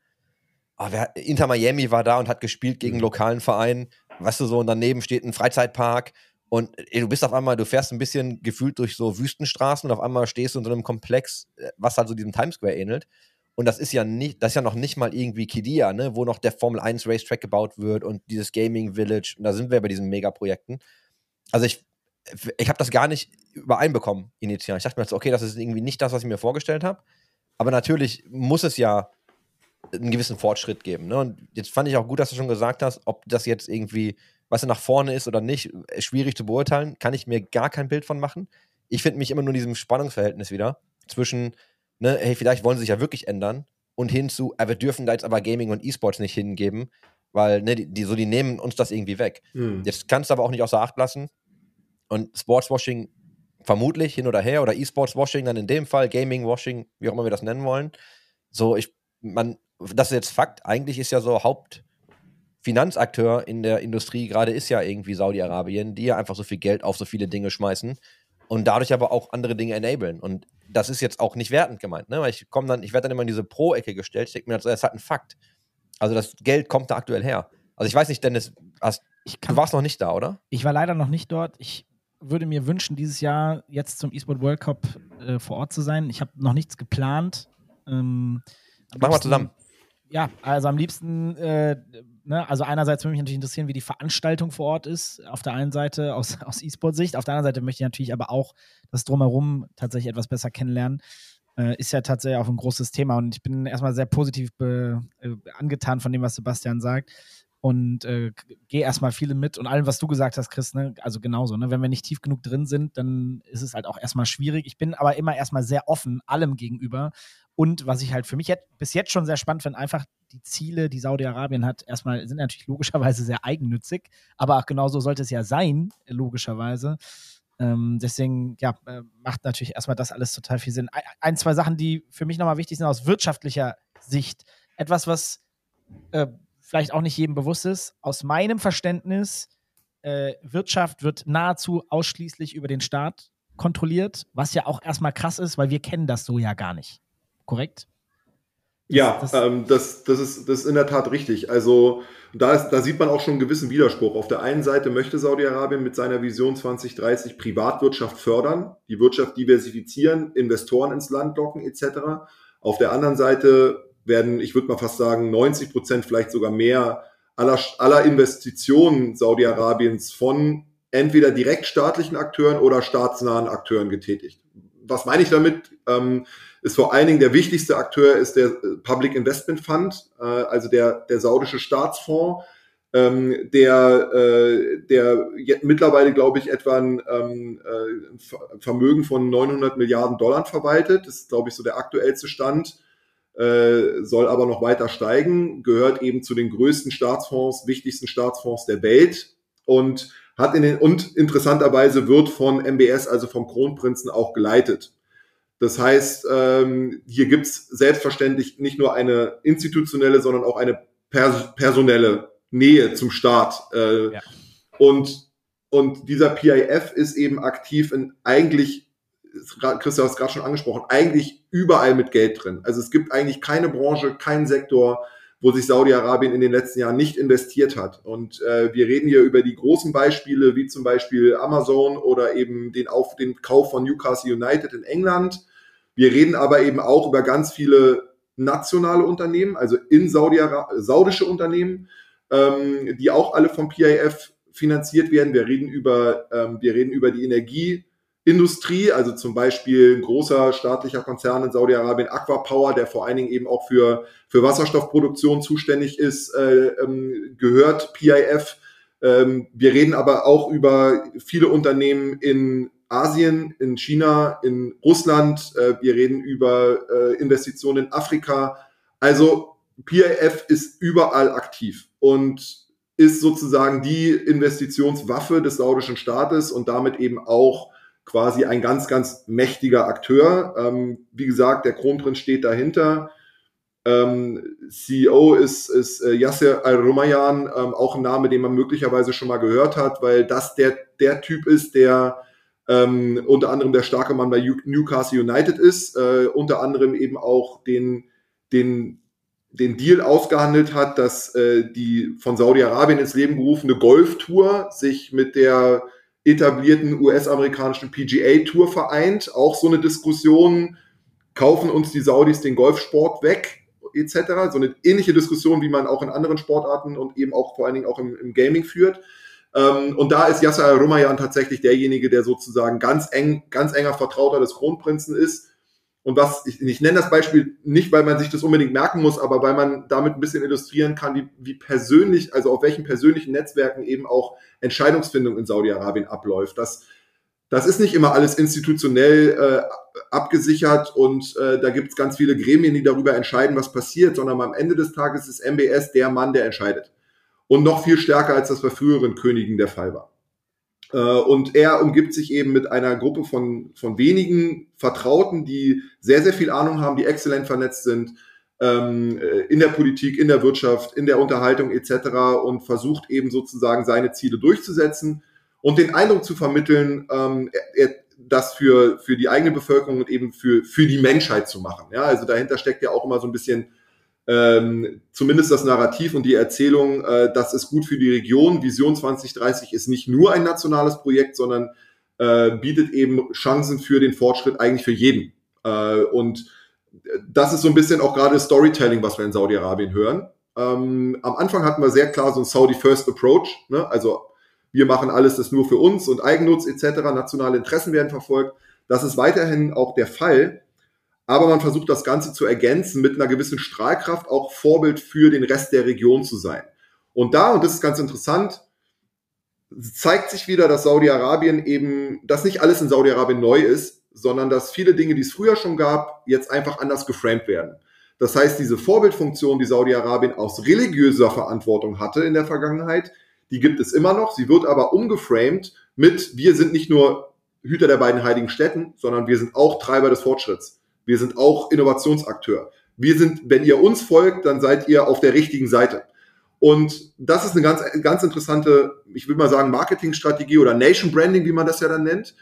Inter Miami war da und hat gespielt gegen einen lokalen Verein, weißt du so, und daneben steht ein Freizeitpark und du bist auf einmal, du fährst ein bisschen gefühlt durch so Wüstenstraßen und auf einmal stehst du in so einem Komplex, was halt so diesem Times Square ähnelt. Und das ist ja noch nicht mal irgendwie Qiddiya, ne, wo noch der Formel 1 Racetrack gebaut wird und dieses Gaming Village, und da sind wir bei diesen Megaprojekten. Also ich habe das gar nicht übereinbekommen initial. Ich dachte mir so, okay, das ist irgendwie nicht das, was ich mir vorgestellt habe. Aber natürlich muss es ja einen gewissen Fortschritt geben. Ne? Und jetzt fand ich auch gut, dass du schon gesagt hast, ob das jetzt irgendwie, was nach vorne ist oder nicht, schwierig zu beurteilen, kann ich mir gar kein Bild von machen. Ich finde mich immer nur in diesem Spannungsverhältnis wieder zwischen, hey, vielleicht wollen sie sich ja wirklich ändern und hin zu, wir dürfen da jetzt aber Gaming und E-Sports nicht hingeben, weil die nehmen uns das irgendwie weg. Jetzt kannst du aber auch nicht außer Acht lassen und Sportswashing vermutlich hin oder her oder E-Sports-Washing dann in dem Fall, Gaming-Washing, wie auch immer wir das nennen wollen. So, das ist jetzt Fakt, eigentlich ist ja so Hauptfinanzakteur in der Industrie gerade ist ja irgendwie Saudi-Arabien, die ja einfach so viel Geld auf so viele Dinge schmeißen und dadurch aber auch andere Dinge enablen. Und das ist jetzt auch nicht wertend gemeint, ne? Weil ich werde dann immer in diese Pro-Ecke gestellt, ich denke mir, das ist halt ein Fakt. Also das Geld kommt da aktuell her. Also ich weiß nicht, Dennis, Du warst noch nicht da, oder? Ich war leider noch nicht dort. Ich würde mir wünschen, dieses Jahr jetzt zum eSport World Cup vor Ort zu sein. Ich habe noch nichts geplant. Machen wir zusammen. Ja, also am liebsten, also einerseits würde mich natürlich interessieren, wie die Veranstaltung vor Ort ist, auf der einen Seite aus E-Sport-Sicht, auf der anderen Seite möchte ich natürlich aber auch das Drumherum tatsächlich etwas besser kennenlernen. Ist ja tatsächlich auch ein großes Thema und ich bin erstmal sehr positiv angetan von dem, was Sebastian sagt und gehe erstmal viele mit und allem, was du gesagt hast, Chris, ne? Also genauso, ne? Wenn wir nicht tief genug drin sind, dann ist es halt auch erstmal schwierig. Ich bin aber immer erstmal sehr offen allem gegenüber. Und was ich halt für mich bis jetzt schon sehr spannend finde, einfach die Ziele, die Saudi-Arabien hat, erstmal sind natürlich logischerweise sehr eigennützig, aber auch genauso sollte es ja sein, logischerweise. Deswegen, ja, macht natürlich erstmal das alles total viel Sinn. Ein, zwei Sachen, die für mich nochmal wichtig sind aus wirtschaftlicher Sicht. Etwas, was vielleicht auch nicht jedem bewusst ist. Aus meinem Verständnis, Wirtschaft wird nahezu ausschließlich über den Staat kontrolliert, was ja auch erstmal krass ist, weil wir kennen das so ja gar nicht. Korrekt? Das ist in der Tat richtig. Also da sieht man auch schon einen gewissen Widerspruch. Auf der einen Seite möchte Saudi-Arabien mit seiner Vision 2030 Privatwirtschaft fördern, die Wirtschaft diversifizieren, Investoren ins Land locken etc. Auf der anderen Seite werden, ich würde mal fast sagen, 90%, vielleicht sogar mehr aller Investitionen Saudi-Arabiens von entweder direkt staatlichen Akteuren oder staatsnahen Akteuren getätigt. Was meine ich damit? Ist vor allen Dingen der wichtigste Akteur ist der Public Investment Fund, also der saudische Staatsfonds, der mittlerweile, glaube ich, etwa ein Vermögen von 900 Milliarden Dollar verwaltet. Das ist, glaube ich, so der aktuellste Stand, soll aber noch weiter steigen, gehört eben zu den größten Staatsfonds, wichtigsten Staatsfonds der Welt und und interessanterweise wird von MBS, also vom Kronprinzen, auch geleitet. Das heißt, hier gibt es selbstverständlich nicht nur eine institutionelle, sondern auch eine personelle Nähe zum Staat. Ja. Und dieser PIF ist eben aktiv in eigentlich, Christian hat es gerade schon angesprochen, eigentlich überall mit Geld drin. Also es gibt eigentlich keine Branche, keinen Sektor, wo sich Saudi-Arabien in den letzten Jahren nicht investiert hat. Und wir reden hier über die großen Beispiele, wie zum Beispiel Amazon oder eben den Kauf von Newcastle United in England. Wir reden aber eben auch über ganz viele nationale Unternehmen, also saudische Unternehmen, die auch alle vom PIF finanziert werden. Wir reden über die Energieindustrie, also zum Beispiel ein großer staatlicher Konzern in Saudi-Arabien, Aquapower, der vor allen Dingen eben auch für Wasserstoffproduktion zuständig ist, gehört PIF. Wir reden aber auch über viele Unternehmen in Asien, in China, in Russland. Wir reden über Investitionen in Afrika. Also PIF ist überall aktiv und ist sozusagen die Investitionswaffe des saudischen Staates und damit eben auch quasi ein ganz, ganz mächtiger Akteur. Wie gesagt, der Kronprinz steht dahinter. CEO ist Yasser Al-Rumayyan, auch ein Name, den man möglicherweise schon mal gehört hat, weil das der Typ ist, der unter anderem der starke Mann bei Newcastle United ist, unter anderem eben auch den Deal ausgehandelt hat, dass die von Saudi-Arabien ins Leben gerufene Golftour sich mit der etablierten US-amerikanischen PGA-Tour vereint. Auch so eine Diskussion, kaufen uns die Saudis den Golfsport weg, etc. So eine ähnliche Diskussion, wie man auch in anderen Sportarten und eben auch vor allen Dingen auch im Gaming führt. Und da ist Yasser Al-Rumayyan tatsächlich derjenige, der sozusagen ganz enger Vertrauter des Kronprinzen ist. Und ich nenne das Beispiel nicht, weil man sich das unbedingt merken muss, aber weil man damit ein bisschen illustrieren kann, wie persönlich, also auf welchen persönlichen Netzwerken eben auch Entscheidungsfindung in Saudi-Arabien abläuft. Das ist nicht immer alles institutionell abgesichert und da gibt es ganz viele Gremien, die darüber entscheiden, was passiert, sondern am Ende des Tages ist MBS der Mann, der entscheidet. Und noch viel stärker, als das bei früheren Königen der Fall war. Und er umgibt sich eben mit einer Gruppe von wenigen Vertrauten, die sehr, sehr viel Ahnung haben, die exzellent vernetzt sind in der Politik, in der Wirtschaft, in der Unterhaltung etc. und versucht eben sozusagen seine Ziele durchzusetzen und den Eindruck zu vermitteln, das für die eigene Bevölkerung und eben für die Menschheit zu machen. Ja, also dahinter steckt ja auch immer so ein bisschen zumindest das Narrativ und die Erzählung, das ist gut für die Region. Vision 2030 ist nicht nur ein nationales Projekt, sondern bietet eben Chancen für den Fortschritt eigentlich für jeden. Und das ist so ein bisschen auch gerade Storytelling, was wir in Saudi-Arabien hören. Am Anfang hatten wir sehr klar so einen Saudi-First-Approach, ne? Also wir machen alles das nur für uns und Eigennutz etc., nationale Interessen werden verfolgt. Das ist weiterhin auch der Fall, aber man versucht das Ganze zu ergänzen mit einer gewissen Strahlkraft, auch Vorbild für den Rest der Region zu sein. Und das ist ganz interessant, zeigt sich wieder, dass Saudi-Arabien eben, dass nicht alles in Saudi-Arabien neu ist, sondern dass viele Dinge, die es früher schon gab, jetzt einfach anders geframed werden. Das heißt, diese Vorbildfunktion, die Saudi-Arabien aus religiöser Verantwortung hatte in der Vergangenheit, die gibt es immer noch. Sie wird aber umgeframed mit, wir sind nicht nur Hüter der beiden heiligen Städten, sondern wir sind auch Treiber des Fortschritts. Wir sind auch Innovationsakteur. Wir sind, wenn ihr uns folgt, dann seid ihr auf der richtigen Seite. Und das ist eine ganz, ganz interessante, ich will mal sagen, Marketingstrategie oder Nation Branding, wie man das ja dann nennt.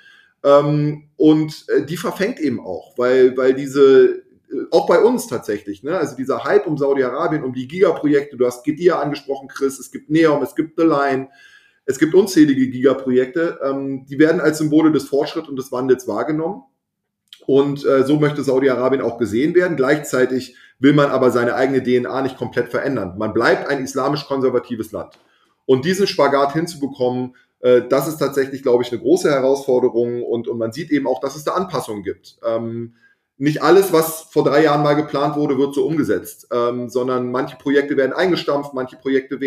Und die verfängt eben auch, weil diese, auch bei uns tatsächlich, ne? Also dieser Hype um Saudi-Arabien, um die Gigaprojekte, du hast Gedir angesprochen, Chris, es gibt Neom, es gibt The Line, es gibt unzählige Gigaprojekte, die werden als Symbole des Fortschritts und des Wandels wahrgenommen. Und so möchte Saudi-Arabien auch gesehen werden. Gleichzeitig will man aber seine eigene DNA nicht komplett verändern. Man bleibt ein islamisch-konservatives Land. Und diesen Spagat hinzubekommen, das ist tatsächlich, glaube ich, eine große Herausforderung. Und man sieht eben auch, dass es da Anpassungen gibt. Nicht alles, was vor 3 Jahren mal geplant wurde, wird so umgesetzt, sondern manche Projekte werden eingestampft, manche Projekte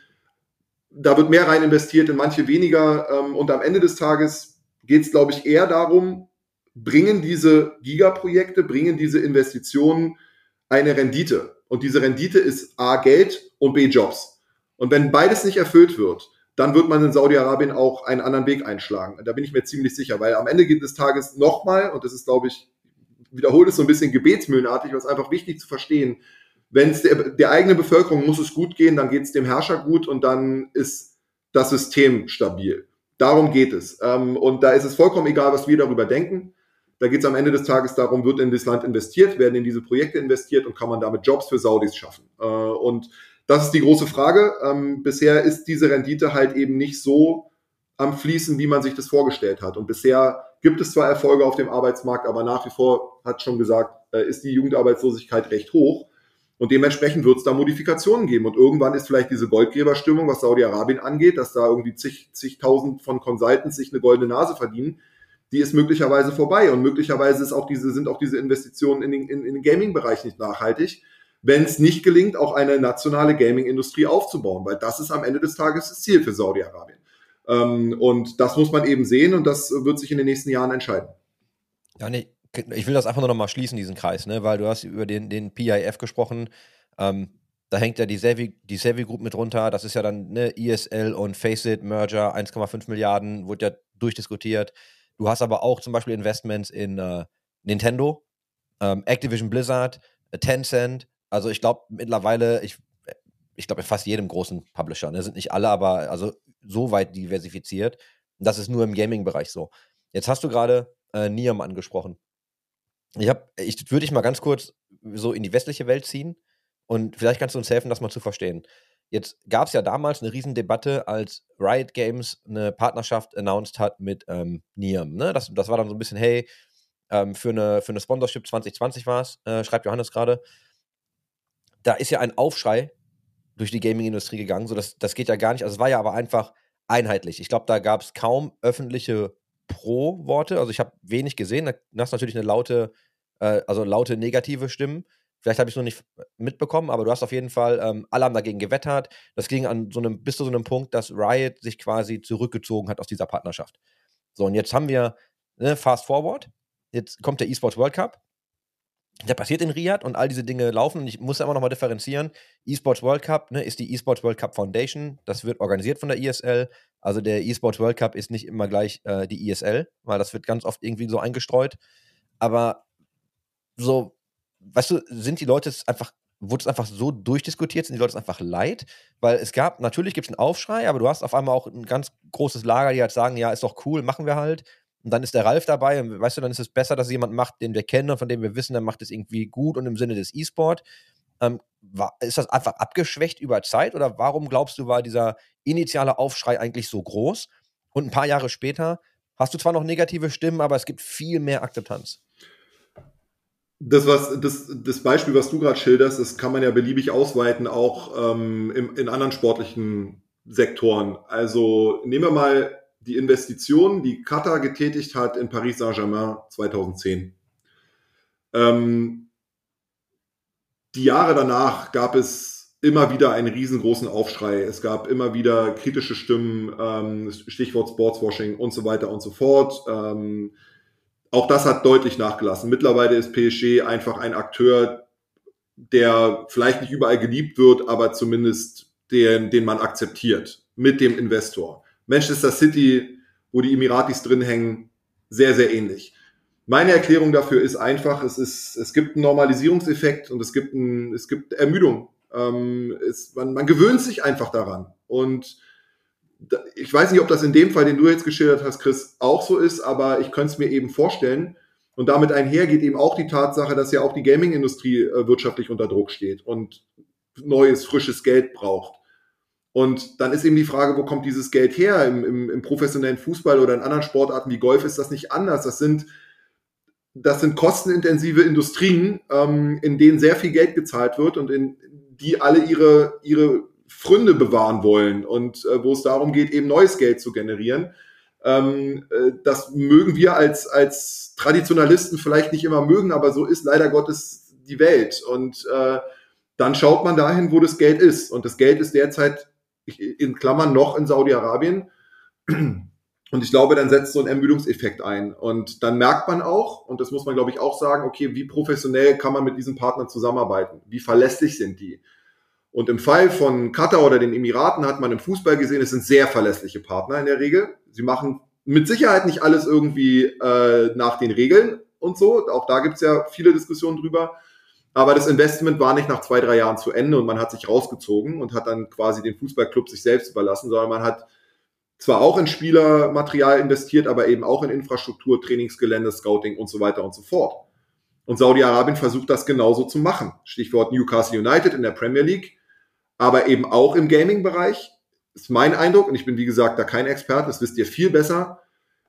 da wird mehr rein investiert, in manche weniger. Und am Ende des Tages geht es, glaube ich, eher darum, bringen diese Gigaprojekte, bringen diese Investitionen eine Rendite. Und diese Rendite ist A, Geld und B, Jobs. Und wenn beides nicht erfüllt wird, dann wird man in Saudi-Arabien auch einen anderen Weg einschlagen. Da bin ich mir ziemlich sicher, weil am Ende des Tages nochmal, und das ist, glaube ich, wiederhole es so ein bisschen gebetsmühlenartig, was einfach wichtig zu verstehen, wenn es der eigenen Bevölkerung muss es gut gehen, dann geht es dem Herrscher gut und dann ist das System stabil. Darum geht es. Und da ist es vollkommen egal, was wir darüber denken. Da geht es am Ende des Tages darum, wird in das Land investiert, werden in diese Projekte investiert und kann man damit Jobs für Saudis schaffen. Und das ist die große Frage. Bisher ist diese Rendite halt eben nicht so am Fließen, wie man sich das vorgestellt hat. Und bisher gibt es zwar Erfolge auf dem Arbeitsmarkt, aber nach wie vor, hat schon gesagt, ist die Jugendarbeitslosigkeit recht hoch. Und dementsprechend wird es da Modifikationen geben. Und irgendwann ist vielleicht diese Goldgräberstimmung, was Saudi-Arabien angeht, dass da irgendwie zigtausend von Consultants sich eine goldene Nase verdienen, die ist möglicherweise vorbei. Und möglicherweise sind auch diese Investitionen in den Gaming-Bereich nicht nachhaltig, wenn es nicht gelingt, auch eine nationale Gaming-Industrie aufzubauen. Weil das ist am Ende des Tages das Ziel für Saudi-Arabien. Und das muss man eben sehen und das wird sich in den nächsten Jahren entscheiden. Ja, nee, ich will das einfach nur noch mal schließen, diesen Kreis, ne? Weil du hast über den PIF gesprochen. Da hängt ja die Savvy Group mit runter. Das ist ja dann ne, ESL und Faceit Merger, 1,5 Milliarden, wurde ja durchdiskutiert. Du hast aber auch zum Beispiel Investments in Nintendo, Activision Blizzard, Tencent. Also ich glaube mittlerweile, ich glaube in fast jedem großen Publisher, ne, sind nicht alle, aber also so weit diversifiziert. Und das ist nur im Gaming-Bereich so. Jetzt hast du gerade Neom angesprochen. Ich würde dich mal ganz kurz so in die westliche Welt ziehen und vielleicht kannst du uns helfen, das mal zu verstehen. Jetzt gab es ja damals eine Riesendebatte, als Riot Games eine Partnerschaft announced hat mit Neom. Ne? Das war dann so ein bisschen, hey, für eine Sponsorship 2020 war es, schreibt Johannes gerade. Da ist ja ein Aufschrei durch die Gaming-Industrie gegangen, so das geht ja gar nicht. Also es war ja aber einfach einheitlich. Ich glaube, da gab es kaum öffentliche Pro-Worte. Also ich habe wenig gesehen. Da hast du natürlich eine laute negative Stimmen. Vielleicht habe ich es noch nicht mitbekommen, aber du hast auf jeden Fall, alle haben dagegen gewettert. Das ging bis zu so einem Punkt, dass Riot sich quasi zurückgezogen hat aus dieser Partnerschaft. So, und jetzt haben wir, fast forward, jetzt kommt der eSports World Cup. Der passiert in Riyadh und all diese Dinge laufen. Und ich muss immer noch mal differenzieren. eSports World Cup ist die eSports World Cup Foundation. Das wird organisiert von der ESL. Also der eSports World Cup ist nicht immer gleich die ESL, weil das wird ganz oft irgendwie so eingestreut. Aber so, weißt du, wurde es einfach so durchdiskutiert? Sind die Leute es einfach leid? Weil natürlich gibt es einen Aufschrei, aber du hast auf einmal auch ein ganz großes Lager, die halt sagen, ja, ist doch cool, machen wir halt. Und dann ist der Ralf dabei und weißt du, dann ist es besser, dass jemand macht, den wir kennen und von dem wir wissen, der macht es irgendwie gut und im Sinne des E-Sport. Ist das einfach abgeschwächt über Zeit oder warum glaubst du, war dieser initiale Aufschrei eigentlich so groß? Und ein paar Jahre später hast du zwar noch negative Stimmen, aber es gibt viel mehr Akzeptanz. Das Beispiel, was du gerade schilderst, das kann man ja beliebig ausweiten, auch in anderen sportlichen Sektoren. Also nehmen wir mal die Investition, die Katar getätigt hat in Paris Saint-Germain 2010. Die Jahre danach gab es immer wieder einen riesengroßen Aufschrei. Es gab immer wieder kritische Stimmen, Stichwort Sportswashing und so weiter und so fort. Auch das hat deutlich nachgelassen. Mittlerweile ist PSG einfach ein Akteur, der vielleicht nicht überall geliebt wird, aber zumindest den man akzeptiert mit dem Investor. Manchester City, wo die Emiratis drin hängen, sehr, sehr ähnlich. Meine Erklärung dafür ist einfach, es gibt einen Normalisierungseffekt und es gibt Ermüdung. Man gewöhnt sich einfach daran. Und ich weiß nicht, ob das in dem Fall, den du jetzt geschildert hast, Chris, auch so ist, aber ich könnte es mir eben vorstellen. Und damit einher geht eben auch die Tatsache, dass ja auch die Gaming-Industrie wirtschaftlich unter Druck steht und neues, frisches Geld braucht. Und dann ist eben die Frage, wo kommt dieses Geld her? Im professionellen Fußball oder in anderen Sportarten wie Golf ist das nicht anders. Das sind kostenintensive Industrien, in denen sehr viel Geld gezahlt wird und in die alle ihre Pfründe bewahren wollen und wo es darum geht, eben neues Geld zu generieren. Das mögen wir als Traditionalisten vielleicht nicht immer mögen, aber so ist leider Gottes die Welt. Und dann schaut man dahin, wo das Geld ist. Und das Geld ist derzeit in Klammern noch in Saudi-Arabien. Und ich glaube, dann setzt so ein Ermüdungseffekt ein. Und dann merkt man auch, und das muss man, glaube ich, auch sagen, okay, wie professionell kann man mit diesen Partnern zusammenarbeiten? Wie verlässlich sind die? Und im Fall von Katar oder den Emiraten hat man im Fußball gesehen, es sind sehr verlässliche Partner in der Regel. Sie machen mit Sicherheit nicht alles irgendwie nach den Regeln und so. Auch da gibt es ja viele Diskussionen drüber. Aber das Investment war nicht nach 2-3 Jahren zu Ende und man hat sich rausgezogen und hat dann quasi den Fußballclub sich selbst überlassen, sondern man hat zwar auch in Spielermaterial investiert, aber eben auch in Infrastruktur, Trainingsgelände, Scouting und so weiter und so fort. Und Saudi-Arabien versucht das genauso zu machen. Stichwort Newcastle United in der Premier League, aber eben auch im Gaming-Bereich. Ist mein Eindruck, und ich bin wie gesagt da kein Experte, das wisst ihr viel besser,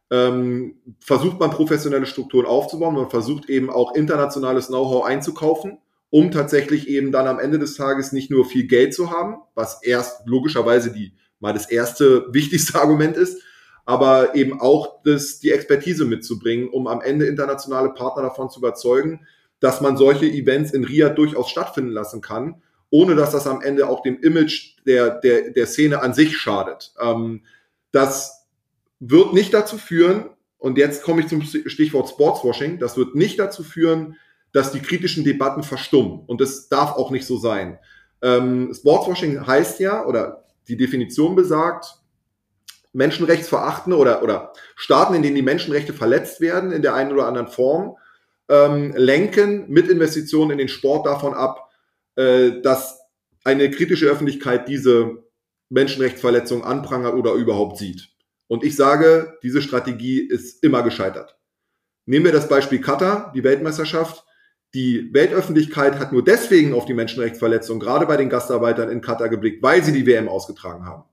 versucht man professionelle Strukturen aufzubauen, man versucht eben auch internationales Know-how einzukaufen, um tatsächlich eben dann am Ende des Tages nicht nur viel Geld zu haben, was erst logischerweise mal das erste wichtigste Argument ist, aber eben auch die Expertise mitzubringen, um am Ende internationale Partner davon zu überzeugen, dass man solche Events in Riyadh durchaus stattfinden lassen kann, ohne dass das am Ende auch dem Image der Szene an sich schadet. Das wird nicht dazu führen, und jetzt komme ich zum Stichwort Sportswashing, das wird nicht dazu führen, dass die kritischen Debatten verstummen. Und das darf auch nicht so sein. Sportswashing heißt ja, oder die Definition besagt, menschenrechtsverachtende oder Staaten, in denen die Menschenrechte verletzt werden, in der einen oder anderen Form, lenken mit Investitionen in den Sport davon ab, dass eine kritische Öffentlichkeit diese Menschenrechtsverletzung anprangert oder überhaupt sieht. Und ich sage, diese Strategie ist immer gescheitert. Nehmen wir das Beispiel Katar, die Weltmeisterschaft. Die Weltöffentlichkeit hat nur deswegen auf die Menschenrechtsverletzung, gerade bei den Gastarbeitern in Katar, geblickt, weil sie die WM ausgetragen haben.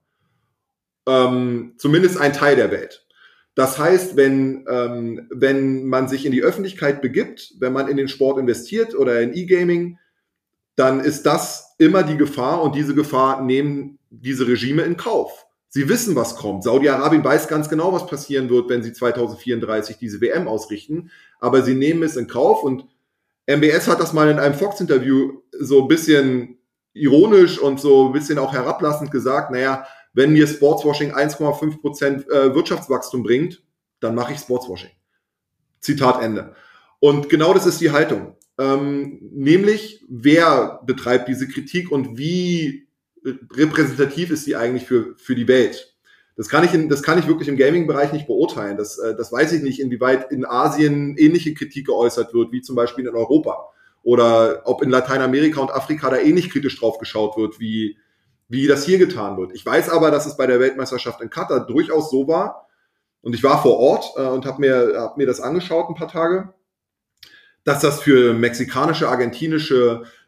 Zumindest ein Teil der Welt. Das heißt, wenn man sich in die Öffentlichkeit begibt, wenn man in den Sport investiert oder in E-Gaming, dann ist das immer die Gefahr, und diese Gefahr nehmen diese Regime in Kauf. Sie wissen, was kommt. Saudi-Arabien weiß ganz genau, was passieren wird, wenn sie 2034 diese WM ausrichten, aber sie nehmen es in Kauf, und MBS hat das mal in einem Fox-Interview so ein bisschen ironisch und so ein bisschen auch herablassend gesagt, naja, wenn mir Sportswashing 1,5% Wirtschaftswachstum bringt, dann mache ich Sportswashing. Zitat Ende. Und genau das ist die Haltung. Nämlich, wer betreibt diese Kritik und wie repräsentativ ist sie eigentlich für die Welt? Das kann ich wirklich im Gaming-Bereich nicht beurteilen. Das weiß ich nicht, inwieweit in Asien ähnliche Kritik geäußert wird, wie zum Beispiel in Europa. Oder ob in Lateinamerika und Afrika da ähnlich kritisch drauf geschaut wird, wie das hier getan wird. Ich weiß aber, dass es bei der Weltmeisterschaft in Katar durchaus so war, und ich war vor Ort und hab mir das angeschaut ein paar Tage, dass das für mexikanische, argentinische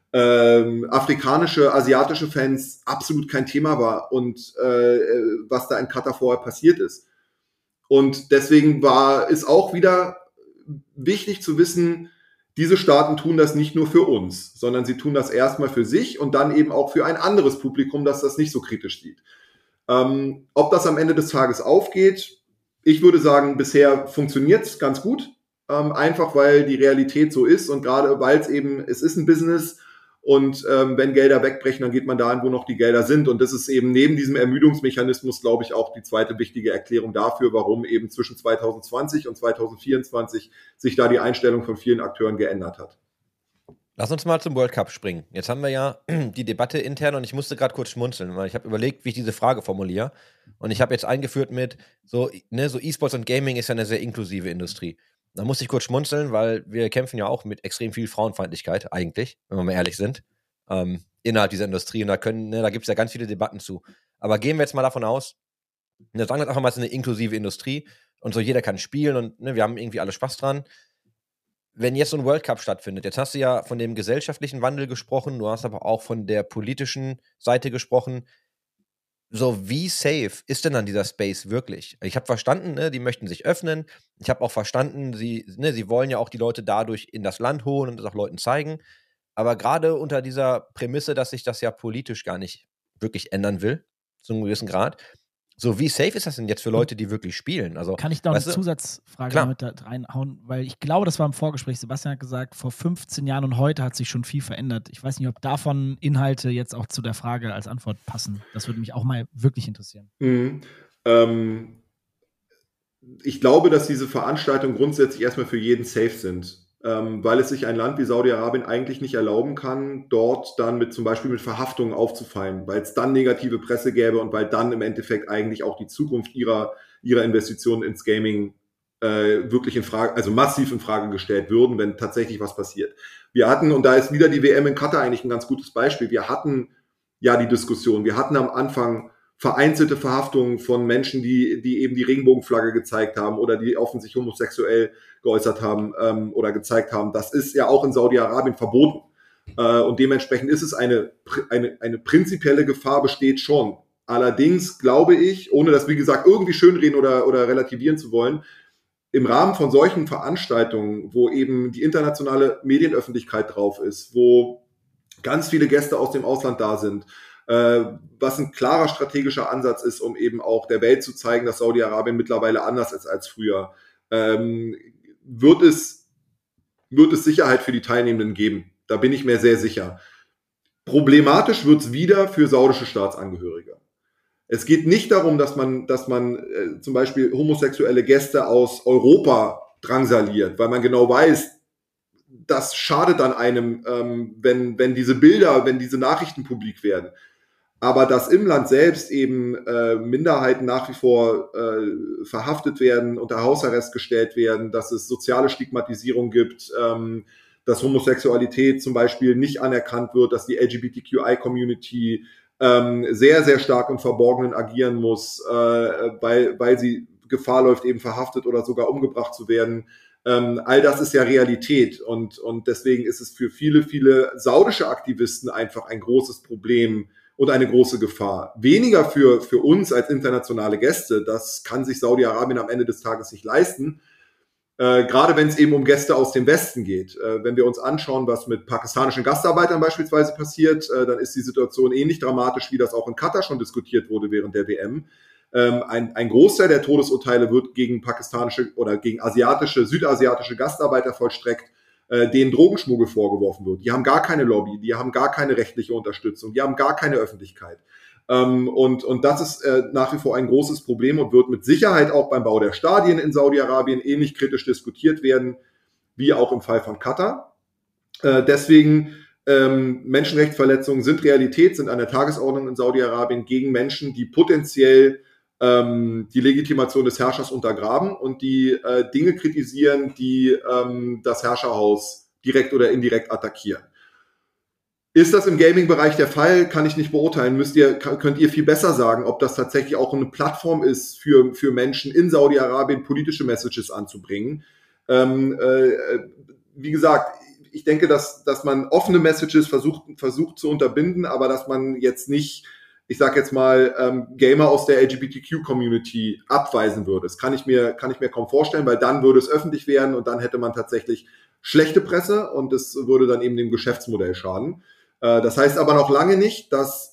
afrikanische, asiatische Fans absolut kein Thema war und was da in Katar vorher passiert ist. Und deswegen ist auch wieder wichtig zu wissen, diese Staaten tun das nicht nur für uns, sondern sie tun das erstmal für sich und dann eben auch für ein anderes Publikum, das das nicht so kritisch sieht. Ob das am Ende des Tages aufgeht, ich würde sagen, bisher funktioniert es ganz gut, einfach weil die Realität so ist und gerade weil es ist ein Business und wenn Gelder wegbrechen, dann geht man dahin, wo noch die Gelder sind und das ist eben neben diesem Ermüdungsmechanismus, glaube ich, auch die zweite wichtige Erklärung dafür, warum eben zwischen 2020 und 2024 sich da die Einstellung von vielen Akteuren geändert hat. Lass uns mal zum World Cup springen. Jetzt haben wir ja die Debatte intern und ich musste gerade kurz schmunzeln, weil ich habe überlegt, wie ich diese Frage formuliere und ich habe jetzt eingeführt mit so E-Sports und Gaming ist ja eine sehr inklusive Industrie. Da musste ich kurz schmunzeln, weil wir kämpfen ja auch mit extrem viel Frauenfeindlichkeit eigentlich, wenn wir mal ehrlich sind, innerhalb dieser Industrie und da gibt es ja ganz viele Debatten zu. Aber gehen wir jetzt mal davon aus, sagen wir jetzt einfach mal, es ist eine inklusive Industrie und so jeder kann spielen und wir haben irgendwie alle Spaß dran. Wenn jetzt so ein World Cup stattfindet, jetzt hast du ja von dem gesellschaftlichen Wandel gesprochen, du hast aber auch von der politischen Seite gesprochen. So, wie safe ist denn dann dieser Space wirklich? Ich habe verstanden, die möchten sich öffnen. Ich habe auch verstanden, sie wollen ja auch die Leute dadurch in das Land holen und das auch Leuten zeigen. Aber gerade unter dieser Prämisse, dass sich das ja politisch gar nicht wirklich ändern will, zu einem gewissen Grad, so, wie safe ist das denn jetzt für Leute, die wirklich spielen? Also, kann ich noch eine Zusatzfrage mit da reinhauen? Weil ich glaube, das war im Vorgespräch. Sebastian hat gesagt, vor 15 Jahren und heute hat sich schon viel verändert. Ich weiß nicht, ob davon Inhalte jetzt auch zu der Frage als Antwort passen. Das würde mich auch mal wirklich interessieren. Ich glaube, dass diese Veranstaltungen grundsätzlich erstmal für jeden safe sind. Weil es sich ein Land wie Saudi-Arabien eigentlich nicht erlauben kann, dort dann zum Beispiel mit Verhaftungen aufzufallen, weil es dann negative Presse gäbe und weil dann im Endeffekt eigentlich auch die Zukunft ihrer Investitionen ins Gaming wirklich massiv in Frage gestellt würden, wenn tatsächlich was passiert. Wir hatten, und da ist wieder die WM in Katar eigentlich ein ganz gutes Beispiel, wir hatten ja die Diskussion, wir hatten am Anfang vereinzelte Verhaftungen von Menschen, die eben die Regenbogenflagge gezeigt haben oder die offensichtlich homosexuell geäußert haben oder gezeigt haben. Das ist ja auch in Saudi-Arabien verboten. Und dementsprechend ist es eine prinzipielle Gefahr besteht schon. Allerdings glaube ich, ohne das, wie gesagt, irgendwie schönreden oder relativieren zu wollen, im Rahmen von solchen Veranstaltungen, wo eben die internationale Medienöffentlichkeit drauf ist, wo ganz viele Gäste aus dem Ausland da sind, was ein klarer strategischer Ansatz ist, um eben auch der Welt zu zeigen, dass Saudi-Arabien mittlerweile anders ist als früher, wird es Sicherheit für die Teilnehmenden geben. Da bin ich mir sehr sicher. Problematisch wird es wieder für saudische Staatsangehörige. Es geht nicht darum, dass man zum Beispiel homosexuelle Gäste aus Europa drangsaliert, weil man genau weiß, das schadet dann einem, wenn diese Bilder, wenn diese Nachrichten publik werden. Aber dass im Land selbst eben Minderheiten nach wie vor verhaftet werden, unter Hausarrest gestellt werden, dass es soziale Stigmatisierung gibt, dass Homosexualität zum Beispiel nicht anerkannt wird, dass die LGBTQI-Community sehr, sehr stark im Verborgenen agieren muss, weil sie Gefahr läuft, eben verhaftet oder sogar umgebracht zu werden. All das ist ja Realität und deswegen ist es für viele, viele saudische Aktivisten einfach ein großes Problem und eine große Gefahr. Weniger für uns als internationale Gäste, das kann sich Saudi-Arabien am Ende des Tages nicht leisten, gerade wenn es eben um Gäste aus dem Westen geht. Wenn wir uns anschauen, was mit pakistanischen Gastarbeitern beispielsweise passiert, dann ist die Situation ähnlich dramatisch, wie das auch in Katar schon diskutiert wurde während der WM. Ein Großteil der Todesurteile wird gegen pakistanische oder gegen südasiatische Gastarbeiter vollstreckt, denen Drogenschmuggel vorgeworfen wird. Die haben gar keine Lobby, die haben gar keine rechtliche Unterstützung, die haben gar keine Öffentlichkeit. Und das ist nach wie vor ein großes Problem und wird mit Sicherheit auch beim Bau der Stadien in Saudi-Arabien ähnlich kritisch diskutiert werden, wie auch im Fall von Katar. Deswegen Menschenrechtsverletzungen sind Realität, sind an der Tagesordnung in Saudi-Arabien gegen Menschen, die potenziell die Legitimation des Herrschers untergraben und die Dinge kritisieren, die das Herrscherhaus direkt oder indirekt attackieren. Ist das im Gaming-Bereich der Fall? Kann ich nicht beurteilen. Könnt ihr viel besser sagen, ob das tatsächlich auch eine Plattform ist für Menschen in Saudi-Arabien, politische Messages anzubringen. Wie gesagt, ich denke, dass man offene Messages versucht zu unterbinden, aber dass man jetzt nicht, ich sag jetzt mal, Gamer aus der LGBTQ-Community abweisen würde. Das kann ich mir kaum vorstellen, weil dann würde es öffentlich werden und dann hätte man tatsächlich schlechte Presse und es würde dann eben dem Geschäftsmodell schaden. Das heißt aber noch lange nicht, dass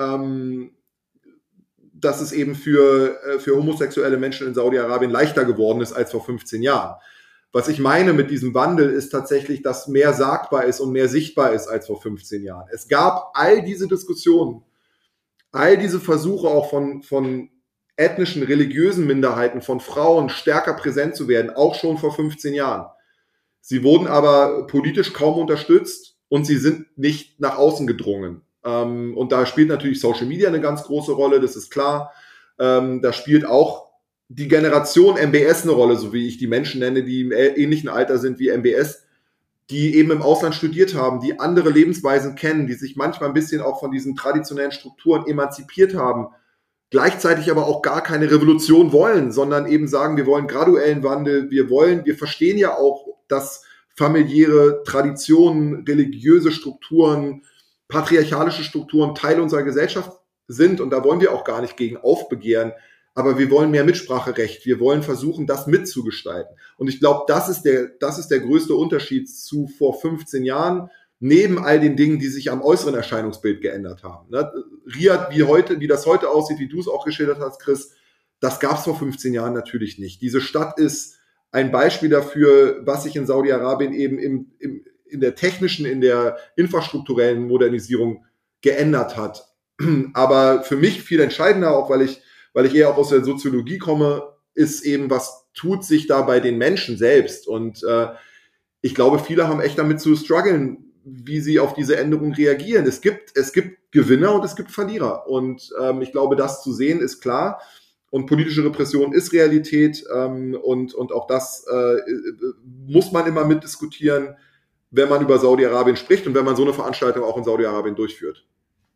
es eben für homosexuelle Menschen in Saudi-Arabien leichter geworden ist als vor 15 Jahren. Was ich meine mit diesem Wandel ist tatsächlich, dass mehr sagbar ist und mehr sichtbar ist als vor 15 Jahren. Es gab all diese Diskussionen, all diese Versuche auch von ethnischen, religiösen Minderheiten, von Frauen stärker präsent zu werden, auch schon vor 15 Jahren. Sie wurden aber politisch kaum unterstützt und sie sind nicht nach außen gedrungen. Und da spielt natürlich Social Media eine ganz große Rolle, das ist klar. Da spielt auch die Generation MBS eine Rolle, so wie ich die Menschen nenne, die im ähnlichen Alter sind wie MBS, die eben im Ausland studiert haben, die andere Lebensweisen kennen, die sich manchmal ein bisschen auch von diesen traditionellen Strukturen emanzipiert haben, gleichzeitig aber auch gar keine Revolution wollen, sondern eben sagen, wir wollen graduellen Wandel, wir verstehen ja auch, dass familiäre Traditionen, religiöse Strukturen, patriarchalische Strukturen Teil unserer Gesellschaft sind und da wollen wir auch gar nicht gegen aufbegehren, aber wir wollen mehr Mitspracherecht, wir wollen versuchen, das mitzugestalten. Und ich glaube, das ist der größte Unterschied zu vor 15 Jahren, neben all den Dingen, die sich am äußeren Erscheinungsbild geändert haben. Ne? Riyadh, wie das heute aussieht, wie du es auch geschildert hast, Chris, das gab es vor 15 Jahren natürlich nicht. Diese Stadt ist ein Beispiel dafür, was sich in Saudi-Arabien eben in der technischen, in der infrastrukturellen Modernisierung geändert hat. Aber für mich viel entscheidender, auch weil ich eher auch aus der Soziologie komme, ist eben, was tut sich da bei den Menschen selbst? Und ich glaube, viele haben echt damit zu strugglen, wie sie auf diese Änderung reagieren. Es gibt Gewinner und es gibt Verlierer. Und ich glaube, das zu sehen ist klar. Und politische Repression ist Realität. Und auch das muss man immer mitdiskutieren, wenn man über Saudi-Arabien spricht und wenn man so eine Veranstaltung auch in Saudi-Arabien durchführt.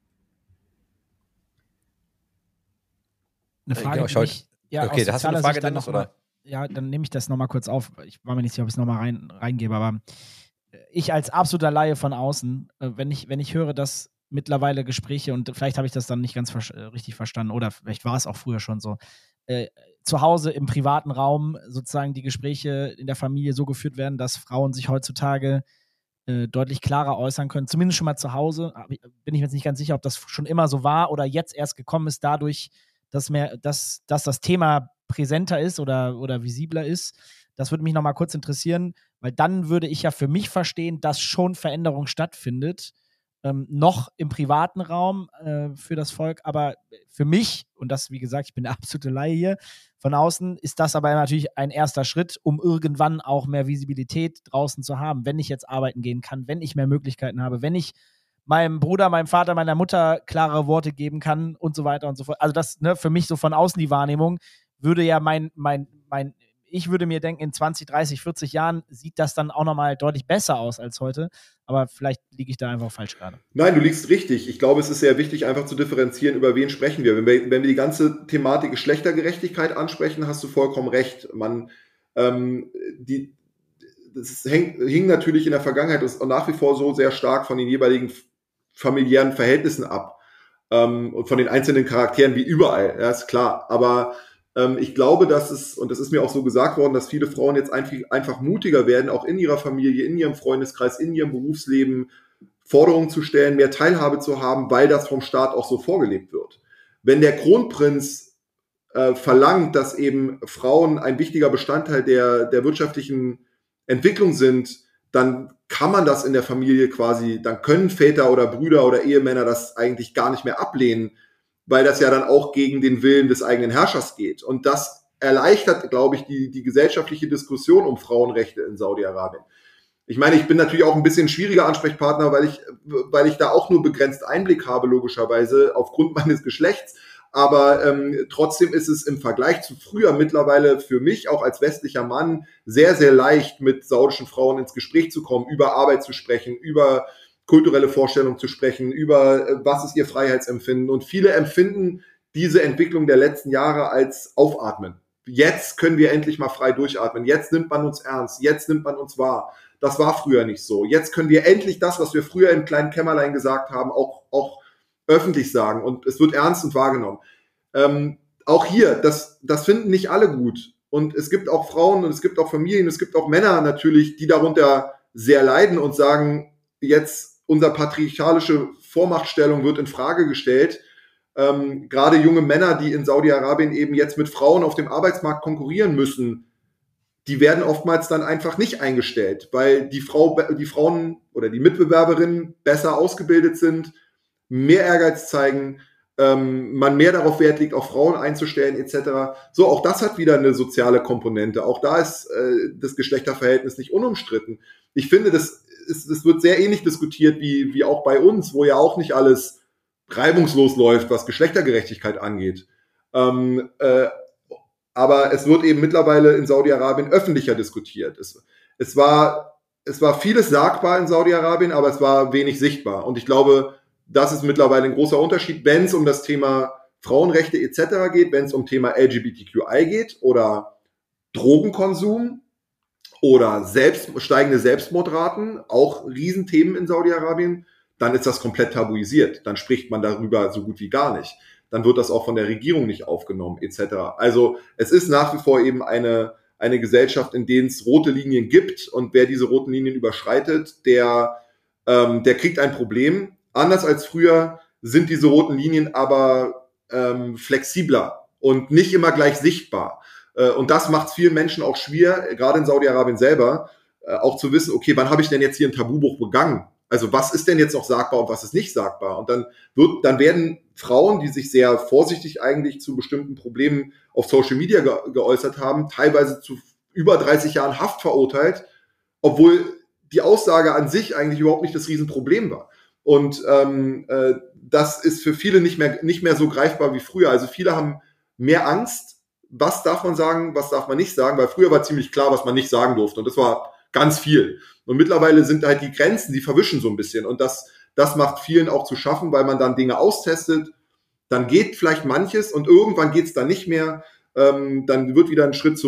Eine Frage, die mich, okay, da hast du eine Frage, Dennis, oder? Ja, dann nehme ich das nochmal kurz auf. Ich war mir nicht sicher, ob ich es nochmal reingebe, aber ich als absoluter Laie von außen, wenn ich höre, dass mittlerweile Gespräche, und vielleicht habe ich das dann nicht ganz richtig verstanden, oder vielleicht war es auch früher schon so, zu Hause im privaten Raum sozusagen die Gespräche in der Familie so geführt werden, dass Frauen sich heutzutage deutlich klarer äußern können, zumindest schon mal zu Hause. Bin ich mir jetzt nicht ganz sicher, ob das schon immer so war oder jetzt erst gekommen ist, dadurch, dass das Thema präsenter ist oder visibler ist. Das würde mich nochmal kurz interessieren, weil dann würde ich ja für mich verstehen, dass schon Veränderung stattfindet, noch im privaten Raum für das Volk, aber für mich, und das, wie gesagt, ich bin der absolute Laie hier, von außen ist das aber natürlich ein erster Schritt, um irgendwann auch mehr Visibilität draußen zu haben, wenn ich jetzt arbeiten gehen kann, wenn ich mehr Möglichkeiten habe, wenn ich meinem Bruder, meinem Vater, meiner Mutter klare Worte geben kann und so weiter und so fort. Also das, für mich so von außen die Wahrnehmung, würde ja ich würde mir denken, in 20, 30, 40 Jahren sieht das dann auch nochmal deutlich besser aus als heute. Aber vielleicht liege ich da einfach falsch gerade. Nein, du liegst richtig. Ich glaube, es ist sehr wichtig, einfach zu differenzieren, über wen sprechen wir. Wenn wir die ganze Thematik Geschlechtergerechtigkeit ansprechen, hast du vollkommen recht. Das hing natürlich in der Vergangenheit und nach wie vor so sehr stark von den jeweiligen familiären Verhältnissen ab. Und von den einzelnen Charakteren wie überall, ja, ist klar. Aber ich glaube, und das ist mir auch so gesagt worden, dass viele Frauen jetzt einfach mutiger werden, auch in ihrer Familie, in ihrem Freundeskreis, in ihrem Berufsleben Forderungen zu stellen, mehr Teilhabe zu haben, weil das vom Staat auch so vorgelebt wird. Wenn der Kronprinz verlangt, dass eben Frauen ein wichtiger Bestandteil der wirtschaftlichen Entwicklung sind, dann kann man das in der Familie quasi, dann können Väter oder Brüder oder Ehemänner das eigentlich gar nicht mehr ablehnen, weil das ja dann auch gegen den Willen des eigenen Herrschers geht. Und das erleichtert, glaube ich, die gesellschaftliche Diskussion um Frauenrechte in Saudi-Arabien. Ich meine, ich bin natürlich auch ein bisschen schwieriger Ansprechpartner, weil ich da auch nur begrenzt Einblick habe, logischerweise, aufgrund meines Geschlechts. Aber trotzdem ist es im Vergleich zu früher mittlerweile für mich, auch als westlicher Mann, sehr, sehr leicht, mit saudischen Frauen ins Gespräch zu kommen, über Arbeit zu sprechen, über kulturelle Vorstellungen zu sprechen, über was ist ihr Freiheitsempfinden. Und viele empfinden diese Entwicklung der letzten Jahre als Aufatmen. Jetzt können wir endlich mal frei durchatmen. Jetzt nimmt man uns ernst. Jetzt nimmt man uns wahr. das war früher nicht so. Jetzt können wir endlich das, was wir früher im kleinen Kämmerlein gesagt haben, auch öffentlich sagen und es wird ernst und wahrgenommen. Auch hier, das finden nicht alle gut. Und es gibt auch Frauen und es gibt auch Familien, es gibt auch Männer natürlich, die darunter sehr leiden und sagen, jetzt unsere patriarchalische Vormachtstellung wird in Frage gestellt. Gerade junge Männer, die in Saudi-Arabien eben jetzt mit Frauen auf dem Arbeitsmarkt konkurrieren müssen, die werden oftmals dann einfach nicht eingestellt, weil die Frauen oder die Mitbewerberinnen besser ausgebildet sind, mehr Ehrgeiz zeigen, man mehr darauf Wert legt, auch Frauen einzustellen etc. So, auch das hat wieder eine soziale Komponente. Auch da ist das Geschlechterverhältnis nicht unumstritten. Ich finde, das wird sehr ähnlich diskutiert wie auch bei uns, wo ja auch nicht alles reibungslos läuft, was Geschlechtergerechtigkeit angeht. Aber es wird eben mittlerweile in Saudi-Arabien öffentlicher diskutiert. Es war vieles sagbar in Saudi-Arabien, aber es war wenig sichtbar. Und ich glaube, das ist mittlerweile ein großer Unterschied, wenn es um das Thema Frauenrechte etc. geht, wenn es um Thema LGBTQI geht oder Drogenkonsum oder steigende Selbstmordraten, auch Riesenthemen in Saudi-Arabien, dann ist das komplett tabuisiert. Dann spricht man darüber so gut wie gar nicht. Dann wird das auch von der Regierung nicht aufgenommen etc. Also es ist nach wie vor eben eine Gesellschaft, in der es rote Linien gibt und wer diese roten Linien überschreitet, der kriegt ein Problem. Anders als früher sind diese roten Linien aber flexibler und nicht immer gleich sichtbar. Und das macht es vielen Menschen auch schwer, gerade in Saudi-Arabien selber, auch zu wissen, okay, wann habe ich denn jetzt hier einen Tabubruch begangen? Also was ist denn jetzt noch sagbar und was ist nicht sagbar? Und dann werden Frauen, die sich sehr vorsichtig eigentlich zu bestimmten Problemen auf Social Media geäußert haben, teilweise zu über 30 Jahren Haft verurteilt, obwohl die Aussage an sich eigentlich überhaupt nicht das Riesenproblem war. Und das ist für viele nicht mehr so greifbar wie früher. Also viele haben mehr Angst, was darf man sagen, was darf man nicht sagen, weil früher war ziemlich klar, was man nicht sagen durfte. Und das war ganz viel. Und mittlerweile sind halt die Grenzen, die verwischen so ein bisschen. Und das macht vielen auch zu schaffen, weil man dann Dinge austestet. Dann geht vielleicht manches und irgendwann geht es dann nicht mehr. Dann geht man wieder einen Schritt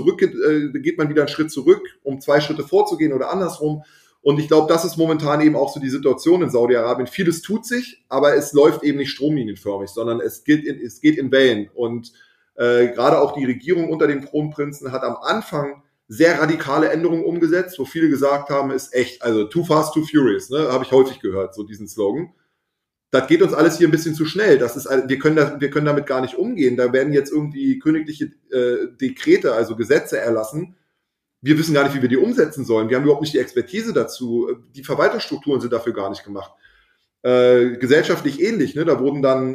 zurück, um 2 Schritte vorzugehen oder andersrum. Und ich glaube, das ist momentan eben auch so die Situation in Saudi-Arabien. Vieles tut sich, aber es läuft eben nicht stromlinienförmig, sondern es geht in Wellen. Und gerade auch die Regierung unter dem Kronprinzen hat am Anfang sehr radikale Änderungen umgesetzt, wo viele gesagt haben, ist echt, also too fast, too furious, ne? Habe ich häufig gehört, so diesen Slogan. Das geht uns alles hier ein bisschen zu schnell. Wir können damit gar nicht umgehen. Da werden jetzt irgendwie königliche Dekrete, also Gesetze erlassen. Wir wissen gar nicht, wie wir die umsetzen sollen. Wir haben überhaupt nicht die Expertise dazu. Die Verwaltungsstrukturen sind dafür gar nicht gemacht. Gesellschaftlich ähnlich, ne? Da wurden dann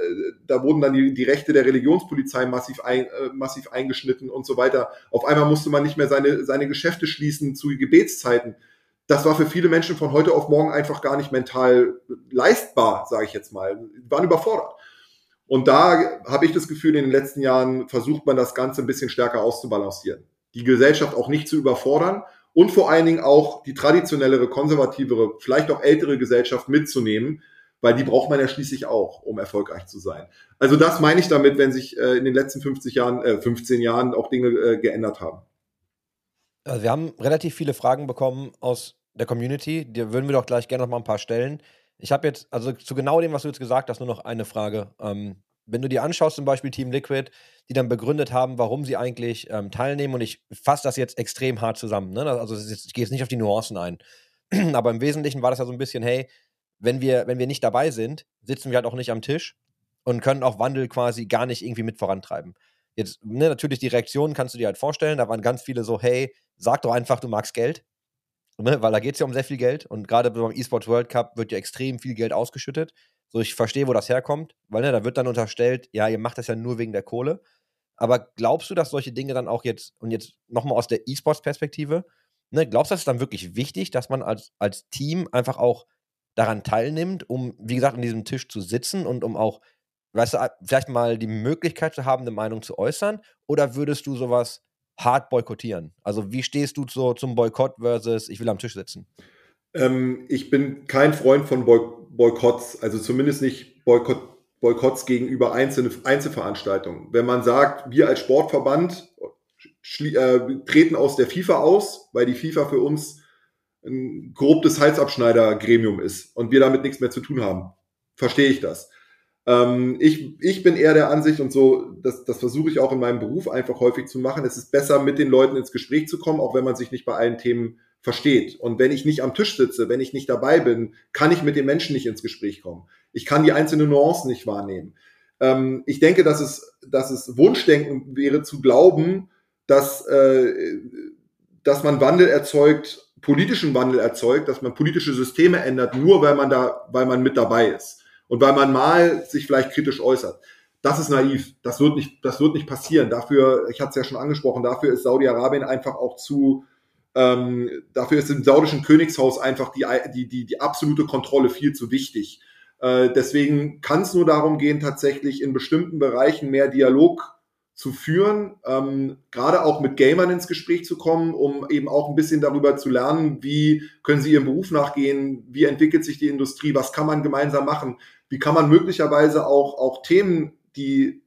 die Rechte der Religionspolizei massiv eingeschnitten und so weiter. Auf einmal musste man nicht mehr seine Geschäfte schließen zu Gebetszeiten. Das war für viele Menschen von heute auf morgen einfach gar nicht mental leistbar, sage ich jetzt mal. Die waren überfordert. Und da habe ich das Gefühl, in den letzten Jahren versucht man das Ganze ein bisschen stärker auszubalancieren. Die Gesellschaft auch nicht zu überfordern und vor allen Dingen auch die traditionellere, konservativere, vielleicht auch ältere Gesellschaft mitzunehmen, weil die braucht man ja schließlich auch, um erfolgreich zu sein. Also das meine ich damit, wenn sich in den letzten 15 Jahren auch Dinge geändert haben. Also wir haben relativ viele Fragen bekommen aus der Community, die würden wir doch gleich gerne noch mal ein paar stellen. Ich habe jetzt, also zu genau dem, was du jetzt gesagt hast, nur noch eine Frage. Wenn du dir anschaust, zum Beispiel Team Liquid, die dann begründet haben, warum sie eigentlich teilnehmen, und ich fasse das jetzt extrem hart zusammen, ne? Also ich gehe jetzt nicht auf die Nuancen ein, aber im Wesentlichen war das ja so ein bisschen, hey, wenn wir nicht dabei sind, sitzen wir halt auch nicht am Tisch und können auch Wandel quasi gar nicht irgendwie mit vorantreiben. Jetzt, ne, natürlich die Reaktionen kannst du dir halt vorstellen, da waren ganz viele so, hey, sag doch einfach, du magst Geld, ne? Weil da geht es ja um sehr viel Geld und gerade beim eSports World Cup wird ja extrem viel Geld ausgeschüttet. So, ich verstehe, wo das herkommt, weil da wird dann unterstellt, ja, ihr macht das ja nur wegen der Kohle. Aber glaubst du, dass solche Dinge dann auch jetzt nochmal aus der E-Sports-Perspektive, ne, glaubst du, das ist dann wirklich wichtig, dass man als Team einfach auch daran teilnimmt, um, wie gesagt, an diesem Tisch zu sitzen und um auch, weißt du, vielleicht mal die Möglichkeit zu haben, eine Meinung zu äußern? Oder würdest du sowas hart boykottieren? Also wie stehst du so zum Boykott versus ich will am Tisch sitzen? Ich bin kein Freund von Boykotts, also zumindest nicht Boykotts gegenüber Einzelveranstaltungen. Wenn man sagt, wir als Sportverband treten aus der FIFA aus, weil die FIFA für uns ein korruptes Halsabschneider-Gremium ist und wir damit nichts mehr zu tun haben. Verstehe ich das. Ich bin eher der Ansicht und so, das versuche ich auch in meinem Beruf einfach häufig zu machen. Es ist besser, mit den Leuten ins Gespräch zu kommen, auch wenn man sich nicht bei allen Themen versteht. Und wenn ich nicht am Tisch sitze, wenn ich nicht dabei bin, kann ich mit den Menschen nicht ins Gespräch kommen. Ich kann die einzelnen Nuancen nicht wahrnehmen. Ich denke, dass es Wunschdenken wäre zu glauben, dass man Wandel erzeugt, politischen Wandel erzeugt, dass man politische Systeme ändert, nur weil man mit dabei ist und weil man mal sich vielleicht kritisch äußert. Das ist naiv. Das wird nicht passieren. Dafür, ich hatte es ja schon angesprochen, dafür ist Saudi-Arabien einfach auch dafür ist im saudischen Königshaus einfach die absolute Kontrolle viel zu wichtig. Deswegen kann es nur darum gehen, tatsächlich in bestimmten Bereichen mehr Dialog zu führen, gerade auch mit Gamern ins Gespräch zu kommen, um eben auch ein bisschen darüber zu lernen, wie können sie ihrem Beruf nachgehen, wie entwickelt sich die Industrie, was kann man gemeinsam machen, wie kann man möglicherweise auch Themen, die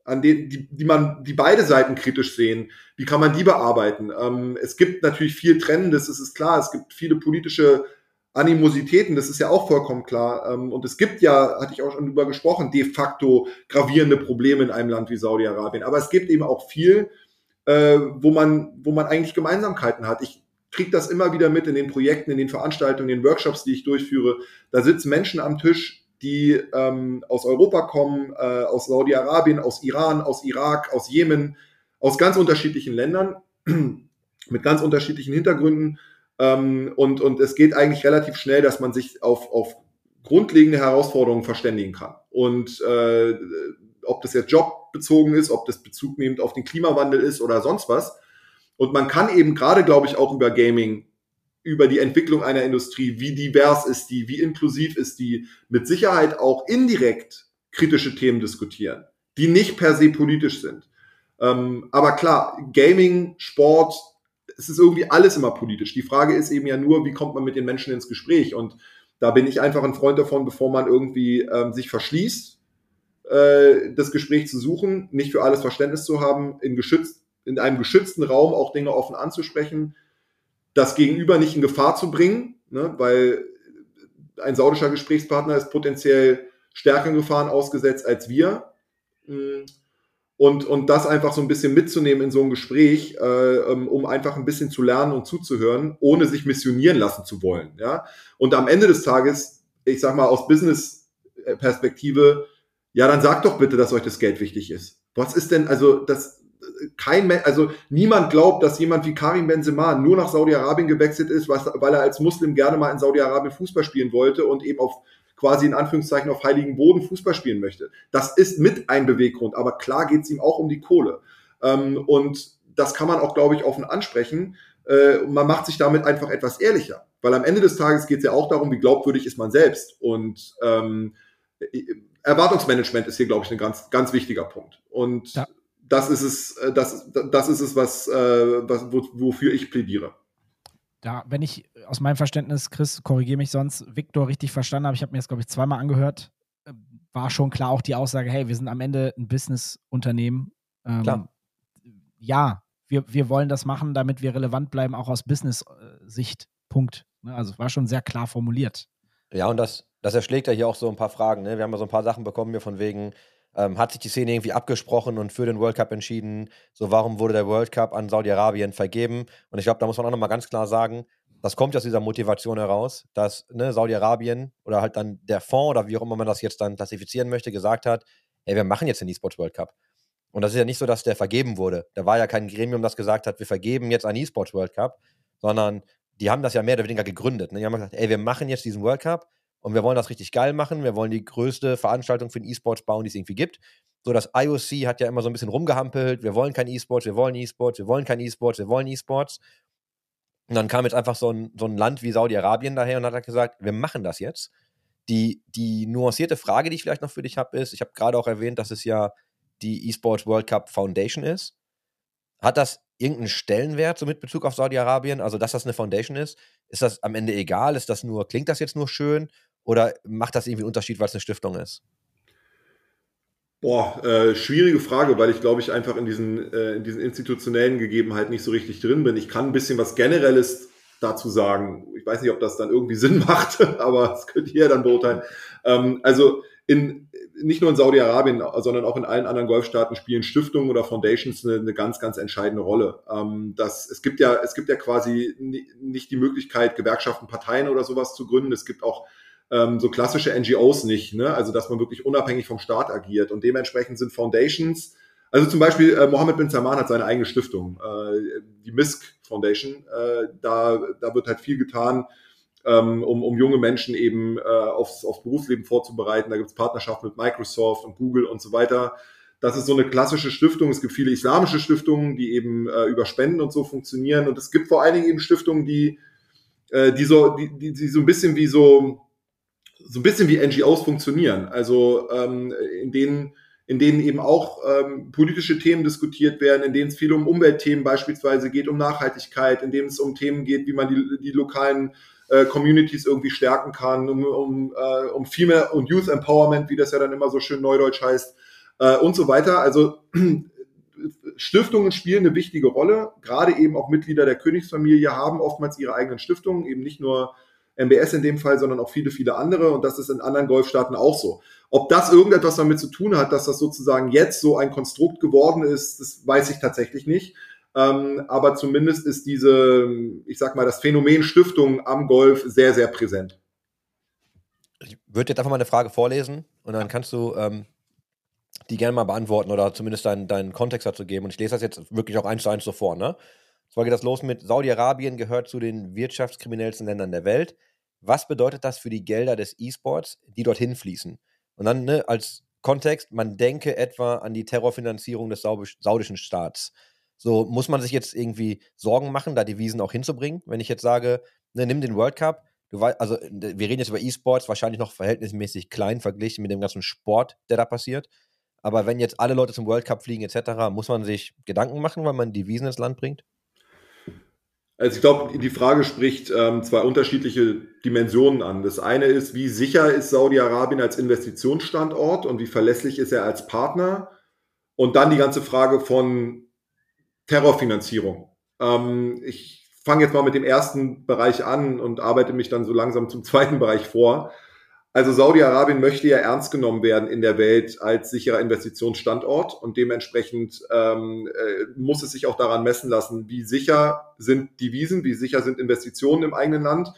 beide Seiten kritisch sehen, wie kann man die bearbeiten? Es gibt natürlich viel Trennendes, es ist klar, es gibt viele politische Animositäten, das ist ja auch vollkommen klar. Und es gibt ja, hatte ich auch schon drüber gesprochen, de facto gravierende Probleme in einem Land wie Saudi-Arabien. Aber es gibt eben auch viel, wo man eigentlich Gemeinsamkeiten hat. Ich kriege das immer wieder mit in den Projekten, in den Veranstaltungen, in den Workshops, die ich durchführe. Da sitzen Menschen am Tisch, die aus Europa kommen, aus Saudi-Arabien, aus Iran, aus Irak, aus Jemen, aus ganz unterschiedlichen Ländern, mit ganz unterschiedlichen Hintergründen. Und es geht eigentlich relativ schnell, dass man sich auf grundlegende Herausforderungen verständigen kann. Und ob das jetzt jobbezogen ist, ob das Bezug nehmend auf den Klimawandel ist oder sonst was. Und man kann eben gerade, glaube ich, auch über Gaming, über die Entwicklung einer Industrie, wie divers ist die, wie inklusiv ist die, mit Sicherheit auch indirekt kritische Themen diskutieren, die nicht per se politisch sind. Aber klar, Gaming, Sport, es ist irgendwie alles immer politisch. Die Frage ist eben ja nur, wie kommt man mit den Menschen ins Gespräch? Und da bin ich einfach ein Freund davon, bevor man irgendwie sich verschließt, das Gespräch zu suchen, nicht für alles Verständnis zu haben, in einem geschützten Raum auch Dinge offen anzusprechen, das Gegenüber nicht in Gefahr zu bringen, ne, weil ein saudischer Gesprächspartner ist potenziell stärkeren Gefahren ausgesetzt als wir. Und das einfach so ein bisschen mitzunehmen in so ein Gespräch, um einfach ein bisschen zu lernen und zuzuhören, ohne sich missionieren lassen zu wollen. Ja? Und am Ende des Tages, ich sag mal aus Business-Perspektive, ja, dann sagt doch bitte, dass euch das Geld wichtig ist. Was ist denn, also niemand glaubt, dass jemand wie Karim Benzema nur nach Saudi-Arabien gewechselt ist, weil er als Muslim gerne mal in Saudi-Arabien Fußball spielen wollte und eben quasi in Anführungszeichen auf heiligen Boden Fußball spielen möchte. Das ist mit ein Beweggrund, aber klar geht es ihm auch um die Kohle. Und das kann man auch, glaube ich, offen ansprechen. Man macht sich damit einfach etwas ehrlicher, weil am Ende des Tages geht es ja auch darum, wie glaubwürdig ist man selbst. Und Erwartungsmanagement ist hier, glaube ich, ein ganz, ganz wichtiger Punkt. Und ja. Das ist es, wofür ich plädiere. Ja, wenn ich aus meinem Verständnis, Chris, korrigiere mich sonst, Victor richtig verstanden habe, ich habe mir das, glaube ich, zweimal angehört, war schon klar auch die Aussage, hey, wir sind am Ende ein Business-Unternehmen. Klar. Ja, wir wollen das machen, damit wir relevant bleiben, auch aus Business-Sicht. Punkt. Also es war schon sehr klar formuliert. Ja, und das erschlägt ja hier auch so ein paar Fragen. Ne? Wir haben ja so ein paar Sachen bekommen hier von wegen, hat sich die Szene irgendwie abgesprochen und für den World Cup entschieden? So, warum wurde der World Cup an Saudi-Arabien vergeben? Und ich glaube, da muss man auch nochmal ganz klar sagen, das kommt aus dieser Motivation heraus, dass Saudi-Arabien oder halt dann der Fonds oder wie auch immer man das jetzt dann klassifizieren möchte, gesagt hat, hey, wir machen jetzt den E-Sports World Cup. Und das ist ja nicht so, dass der vergeben wurde. Da war ja kein Gremium, das gesagt hat, wir vergeben jetzt einen E-Sports World Cup, sondern die haben das ja mehr oder weniger gegründet. Ne? Die haben gesagt, ey, wir machen jetzt diesen World Cup und wir wollen das richtig geil machen. Wir wollen die größte Veranstaltung für den E-Sports bauen, die es irgendwie gibt. So, das IOC hat ja immer so ein bisschen rumgehampelt. Wir wollen kein E-Sports, wir wollen E-Sports, wir wollen kein E-Sports, wir wollen E-Sports. Und dann kam jetzt einfach so ein Land wie Saudi-Arabien daher und hat gesagt, wir machen das jetzt. Die nuancierte Frage, die ich vielleicht noch für dich habe, ist, ich habe gerade auch erwähnt, dass es ja die E-Sports World Cup Foundation ist. Hat das irgendeinen Stellenwert so mit Bezug auf Saudi-Arabien? Also, dass das eine Foundation ist? Ist das am Ende egal? Klingt das jetzt nur schön? Oder macht das irgendwie einen Unterschied, weil es eine Stiftung ist? Schwierige Frage, weil ich glaube ich einfach in diesen institutionellen Gegebenheiten nicht so richtig drin bin. Ich kann ein bisschen was Generelles dazu sagen. Ich weiß nicht, ob das dann irgendwie Sinn macht, aber das könnt ihr ja dann beurteilen. Also nicht nur in Saudi-Arabien, sondern auch in allen anderen Golfstaaten spielen Stiftungen oder Foundations eine ganz, ganz entscheidende Rolle. Es gibt ja quasi nicht die Möglichkeit, Gewerkschaften, Parteien oder sowas zu gründen. Es gibt auch so klassische NGOs nicht, ne? Also dass man wirklich unabhängig vom Staat agiert. Und dementsprechend sind Foundations, also zum Beispiel Mohammed bin Salman hat seine eigene Stiftung, die MISC Foundation. Da wird halt viel getan, um junge Menschen eben aufs Berufsleben vorzubereiten. Da gibt es Partnerschaften mit Microsoft und Google und so weiter. Das ist so eine klassische Stiftung. Es gibt viele islamische Stiftungen, die eben über Spenden und so funktionieren. Und es gibt vor allen Dingen eben Stiftungen, die so ein bisschen wie NGOs funktionieren. Also in denen eben auch politische Themen diskutiert werden, in denen es viel um Umweltthemen beispielsweise geht, um Nachhaltigkeit, in denen es um Themen geht, wie man die lokalen Communities irgendwie stärken kann, um Female und Youth Empowerment, wie das ja dann immer so schön neudeutsch heißt, und so weiter. Also Stiftungen spielen eine wichtige Rolle. Gerade eben auch Mitglieder der Königsfamilie haben oftmals ihre eigenen Stiftungen, eben nicht nur MBS in dem Fall, sondern auch viele, viele andere. Und das ist in anderen Golfstaaten auch so. Ob das irgendetwas damit zu tun hat, dass das sozusagen jetzt so ein Konstrukt geworden ist, das weiß ich tatsächlich nicht. Aber zumindest ist das Phänomen Stiftung am Golf sehr, sehr präsent. Ich würde jetzt einfach mal eine Frage vorlesen und dann kannst du die gerne mal beantworten oder zumindest deinen Kontext dazu geben. Und ich lese das jetzt wirklich auch 1:1 so vor, ne? Zwar geht das los mit: Saudi-Arabien gehört zu den wirtschaftskriminellsten Ländern der Welt. Was bedeutet das für die Gelder des E-Sports, die dorthin fließen? Und dann, ne, als Kontext, man denke etwa an die Terrorfinanzierung des saudischen Staats. So, muss man sich jetzt irgendwie Sorgen machen, da Devisen auch hinzubringen? Wenn ich jetzt sage, ne, nimm den World Cup, wir reden jetzt über E-Sports, wahrscheinlich noch verhältnismäßig klein verglichen mit dem ganzen Sport, der da passiert. Aber wenn jetzt alle Leute zum World Cup fliegen etc., muss man sich Gedanken machen, weil man Devisen ins Land bringt? Also ich glaube, die Frage spricht zwei unterschiedliche Dimensionen an. Das eine ist, wie sicher ist Saudi-Arabien als Investitionsstandort und wie verlässlich ist er als Partner? Und dann die ganze Frage von Terrorfinanzierung. Ich fange jetzt mal mit dem ersten Bereich an und arbeite mich dann so langsam zum zweiten Bereich vor. Also Saudi-Arabien möchte ja ernst genommen werden in der Welt als sicherer Investitionsstandort und dementsprechend muss es sich auch daran messen lassen, wie sicher sind Devisen, wie sicher sind Investitionen im eigenen Land,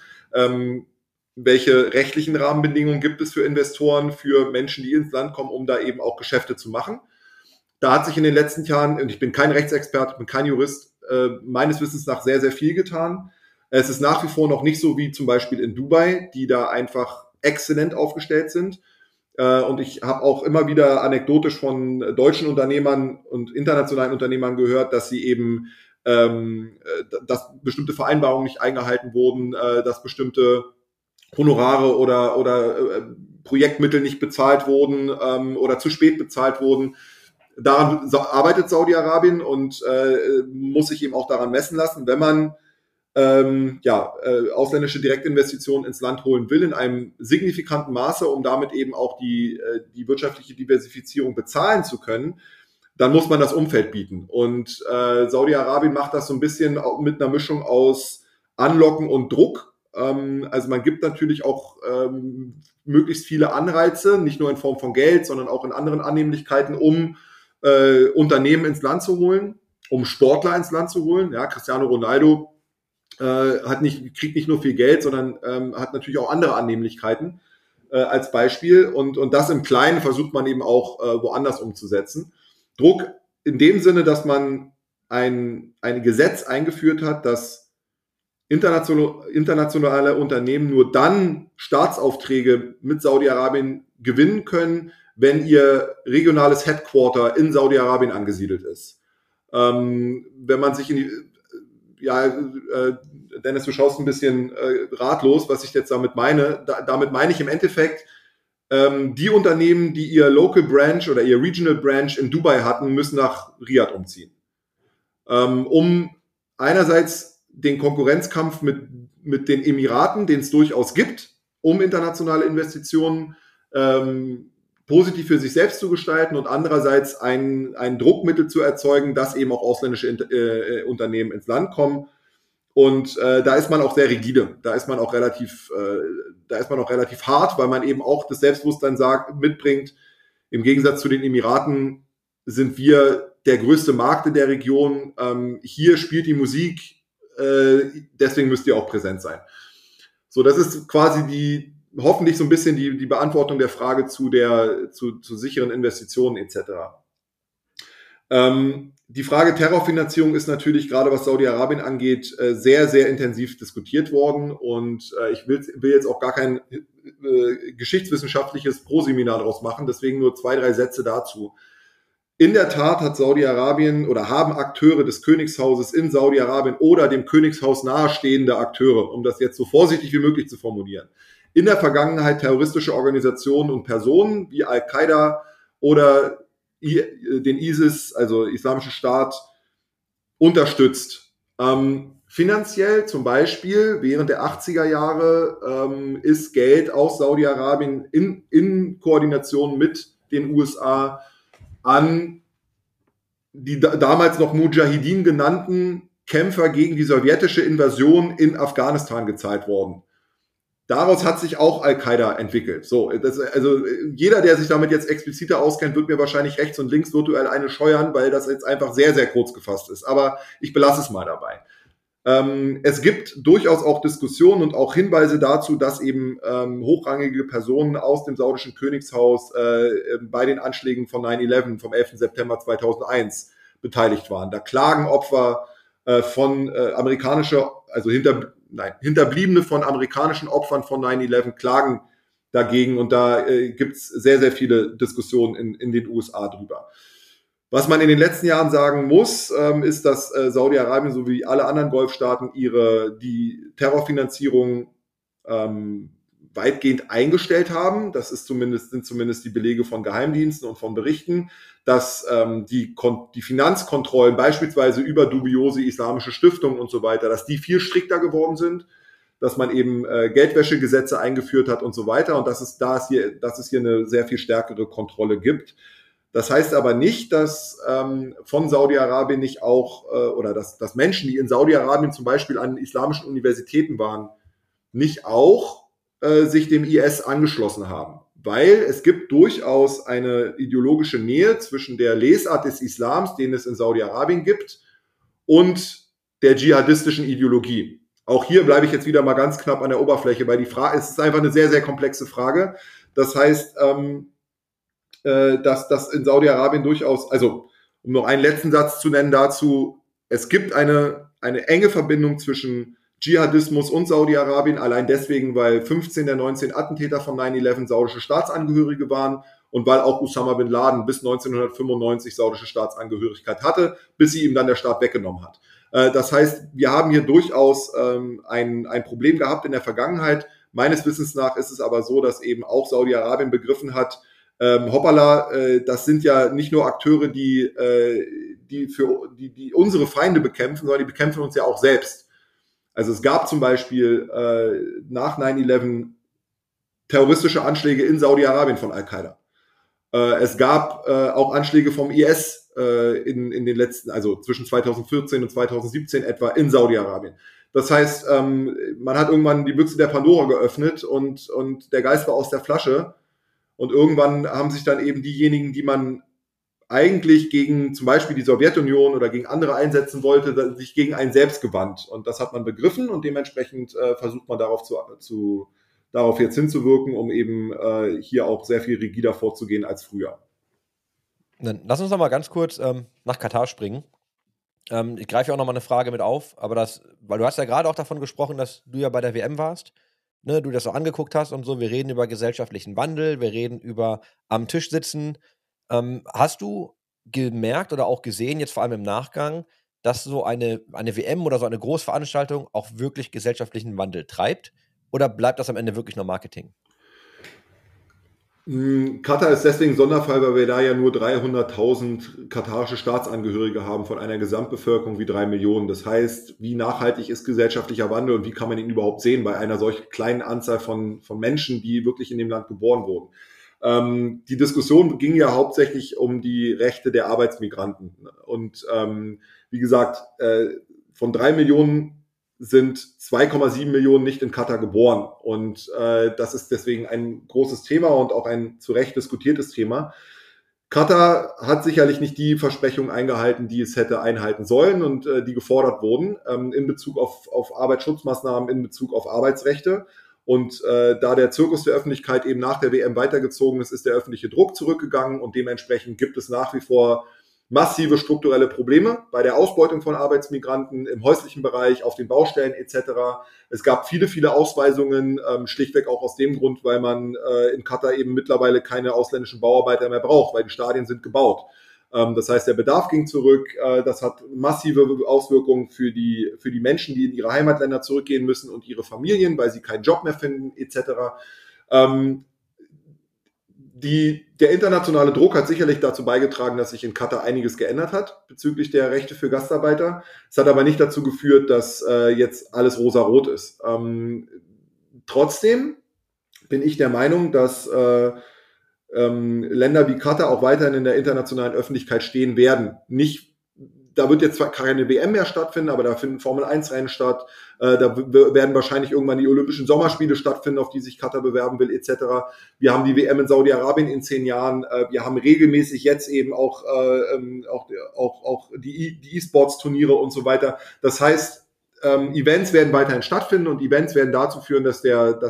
welche rechtlichen Rahmenbedingungen gibt es für Investoren, für Menschen, die ins Land kommen, um da eben auch Geschäfte zu machen. Da hat sich in den letzten Jahren, und ich bin kein Rechtsexperte, ich bin kein Jurist, meines Wissens nach sehr, sehr viel getan. Es ist nach wie vor noch nicht so wie zum Beispiel in Dubai, die da einfach exzellent aufgestellt sind. Und ich habe auch immer wieder anekdotisch von deutschen Unternehmern und internationalen Unternehmern gehört, dass sie eben, dass bestimmte Vereinbarungen nicht eingehalten wurden, dass bestimmte Honorare oder Projektmittel nicht bezahlt wurden oder zu spät bezahlt wurden. Daran arbeitet Saudi-Arabien und muss sich eben auch daran messen lassen, wenn man ausländische Direktinvestitionen ins Land holen will in einem signifikanten Maße, um damit eben auch die wirtschaftliche Diversifizierung bezahlen zu können, dann muss man das Umfeld bieten. Und Saudi-Arabien macht das so ein bisschen mit einer Mischung aus Anlocken und Druck. Also man gibt natürlich auch möglichst viele Anreize, nicht nur in Form von Geld, sondern auch in anderen Annehmlichkeiten, um Unternehmen ins Land zu holen, um Sportler ins Land zu holen. Ja, Cristiano Ronaldo kriegt nicht nur viel Geld, sondern hat natürlich auch andere Annehmlichkeiten als Beispiel. Und das im Kleinen versucht man eben auch woanders umzusetzen. Druck in dem Sinne, dass man ein Gesetz eingeführt hat, dass internationale Unternehmen nur dann Staatsaufträge mit Saudi-Arabien gewinnen können, wenn ihr regionales Headquarter in Saudi-Arabien angesiedelt ist. Wenn man sich Dennis, du schaust ein bisschen ratlos, was ich jetzt damit meine. Damit meine ich im Endeffekt, die Unternehmen, die ihr Local Branch oder ihr Regional Branch in Dubai hatten, müssen nach Riyadh umziehen. Um einerseits den Konkurrenzkampf mit den Emiraten, den es durchaus gibt, um internationale Investitionen positiv für sich selbst zu gestalten und andererseits ein Druckmittel zu erzeugen, dass eben auch ausländische Unternehmen ins Land kommen. Und da ist man auch sehr rigide, da ist man auch relativ hart, weil man eben auch das Selbstbewusstsein mitbringt. Im Gegensatz zu den Emiraten sind wir der größte Markt in der Region. Hier spielt die Musik, deswegen müsst ihr auch präsent sein. So, das ist quasi hoffentlich so ein bisschen die Beantwortung der Frage zu sicheren Investitionen etc. Die Frage Terrorfinanzierung ist natürlich gerade, was Saudi-Arabien angeht, sehr, sehr intensiv diskutiert worden. Und ich will jetzt auch gar kein geschichtswissenschaftliches Proseminar daraus machen, deswegen nur 2, 3 Sätze dazu. In der Tat hat Saudi-Arabien oder haben Akteure des Königshauses in Saudi-Arabien oder dem Königshaus nahestehende Akteure, um das jetzt so vorsichtig wie möglich zu formulieren, in der Vergangenheit terroristische Organisationen und Personen wie Al-Qaida oder den ISIS, also Islamische Staat, unterstützt. Finanziell zum Beispiel während der 80er Jahre ist Geld aus Saudi-Arabien in Koordination mit den USA an die damals noch Mujahideen genannten Kämpfer gegen die sowjetische Invasion in Afghanistan gezahlt worden. Daraus hat sich auch Al-Qaida entwickelt. So, also jeder, der sich damit jetzt expliziter auskennt, wird mir wahrscheinlich rechts und links virtuell eine scheuern, weil das jetzt einfach sehr, sehr kurz gefasst ist. Aber ich belasse es mal dabei. Es gibt durchaus auch Diskussionen und auch Hinweise dazu, dass eben hochrangige Personen aus dem saudischen Königshaus bei den Anschlägen von 9/11 vom 11. September 2001 beteiligt waren. Da klagen Opfer von Hinterbliebene von amerikanischen Opfern von 9/11 klagen dagegen und da gibt's sehr, sehr viele Diskussionen in den USA drüber. Was man in den letzten Jahren sagen muss, ist, dass Saudi-Arabien sowie alle anderen Golfstaaten die Terrorfinanzierung weitgehend eingestellt haben. Das sind zumindest die Belege von Geheimdiensten und von Berichten, dass die Finanzkontrollen beispielsweise über dubiose islamische Stiftungen und so weiter, dass die viel strikter geworden sind, dass man eben Geldwäschegesetze eingeführt hat und so weiter und dass es hier eine sehr viel stärkere Kontrolle gibt. Das heißt aber nicht, dass von Saudi-Arabien nicht auch oder dass Menschen, die in Saudi-Arabien zum Beispiel an islamischen Universitäten waren, nicht auch sich dem IS angeschlossen haben. Weil es gibt durchaus eine ideologische Nähe zwischen der Lesart des Islams, den es in Saudi-Arabien gibt, und der dschihadistischen Ideologie. Auch hier bleibe ich jetzt wieder mal ganz knapp an der Oberfläche, weil es ist einfach eine sehr, sehr komplexe Frage. Das heißt, dass das in Saudi-Arabien durchaus, also um noch einen letzten Satz zu nennen dazu, es gibt eine enge Verbindung zwischen Dschihadismus und Saudi-Arabien, allein deswegen, weil 15 der 19 Attentäter von 9/11 saudische Staatsangehörige waren und weil auch Osama bin Laden bis 1995 saudische Staatsangehörigkeit hatte, bis sie ihm dann der Staat weggenommen hat. Das heißt, wir haben hier durchaus ein Problem gehabt in der Vergangenheit. Meines Wissens nach ist es aber so, dass eben auch Saudi-Arabien begriffen hat, das sind ja nicht nur Akteure, die unsere Feinde bekämpfen, sondern die bekämpfen uns ja auch selbst. Also es gab zum Beispiel nach 9/11 terroristische Anschläge in Saudi-Arabien von Al-Qaida. Es gab auch Anschläge vom IS in den letzten, also zwischen 2014 und 2017 etwa in Saudi-Arabien. Das heißt, man hat irgendwann die Büchse der Pandora geöffnet und der Geist war aus der Flasche. Und irgendwann haben sich dann eben diejenigen, die man eigentlich gegen zum Beispiel die Sowjetunion oder gegen andere einsetzen wollte, sich gegen einen selbst gewandt. Und das hat man begriffen und dementsprechend versucht man darauf jetzt hinzuwirken, um eben hier auch sehr viel rigider vorzugehen als früher. Dann lass uns noch mal ganz kurz nach Katar springen. Ich greife ja auch noch mal eine Frage mit auf, aber weil du hast ja gerade auch davon gesprochen, dass du ja bei der WM warst. Ne, du das so angeguckt hast und so, wir reden über gesellschaftlichen Wandel, wir reden über am Tisch sitzen. Hast du gemerkt oder auch gesehen, jetzt vor allem im Nachgang, dass so eine WM oder so eine Großveranstaltung auch wirklich gesellschaftlichen Wandel treibt? Oder bleibt das am Ende wirklich nur Marketing? Katar ist deswegen ein Sonderfall, weil wir da ja nur 300.000 katarische Staatsangehörige haben von einer Gesamtbevölkerung wie 3 Millionen. Das heißt, wie nachhaltig ist gesellschaftlicher Wandel und wie kann man ihn überhaupt sehen bei einer solch kleinen Anzahl von Menschen, die wirklich in dem Land geboren wurden? Die Diskussion ging ja hauptsächlich um die Rechte der Arbeitsmigranten. Und wie gesagt, von 3 Millionen sind 2,7 Millionen nicht in Katar geboren. Und das ist deswegen ein großes Thema und auch ein zu Recht diskutiertes Thema. Katar hat sicherlich nicht die Versprechungen eingehalten, die es hätte einhalten sollen und die gefordert wurden in Bezug auf Arbeitsschutzmaßnahmen, in Bezug auf Arbeitsrechte. Und da der Zirkus der Öffentlichkeit eben nach der WM weitergezogen ist, ist der öffentliche Druck zurückgegangen und dementsprechend gibt es nach wie vor massive strukturelle Probleme bei der Ausbeutung von Arbeitsmigranten im häuslichen Bereich, auf den Baustellen etc. Es gab viele, viele Ausweisungen, schlichtweg auch aus dem Grund, weil man in Katar eben mittlerweile keine ausländischen Bauarbeiter mehr braucht, weil die Stadien sind gebaut. Das heißt, der Bedarf ging zurück. Das hat massive Auswirkungen für die Menschen, die in ihre Heimatländer zurückgehen müssen und ihre Familien, weil sie keinen Job mehr finden etc. Der internationale Druck hat sicherlich dazu beigetragen, dass sich in Katar einiges geändert hat bezüglich der Rechte für Gastarbeiter. Es hat aber nicht dazu geführt, dass jetzt alles rosarot ist. Trotzdem bin ich der Meinung, dass Länder wie Katar auch weiterhin in der internationalen Öffentlichkeit stehen werden. Da wird jetzt zwar keine WM mehr stattfinden, aber da finden Formel-1-Rennen statt. Da werden wahrscheinlich irgendwann die Olympischen Sommerspiele stattfinden, auf die sich Katar bewerben will, etc. Wir haben die WM in Saudi-Arabien in 10 Jahren. Wir haben regelmäßig jetzt eben auch die E-Sports-Turniere und so weiter. Das heißt, Events werden weiterhin stattfinden und Events werden dazu führen, dass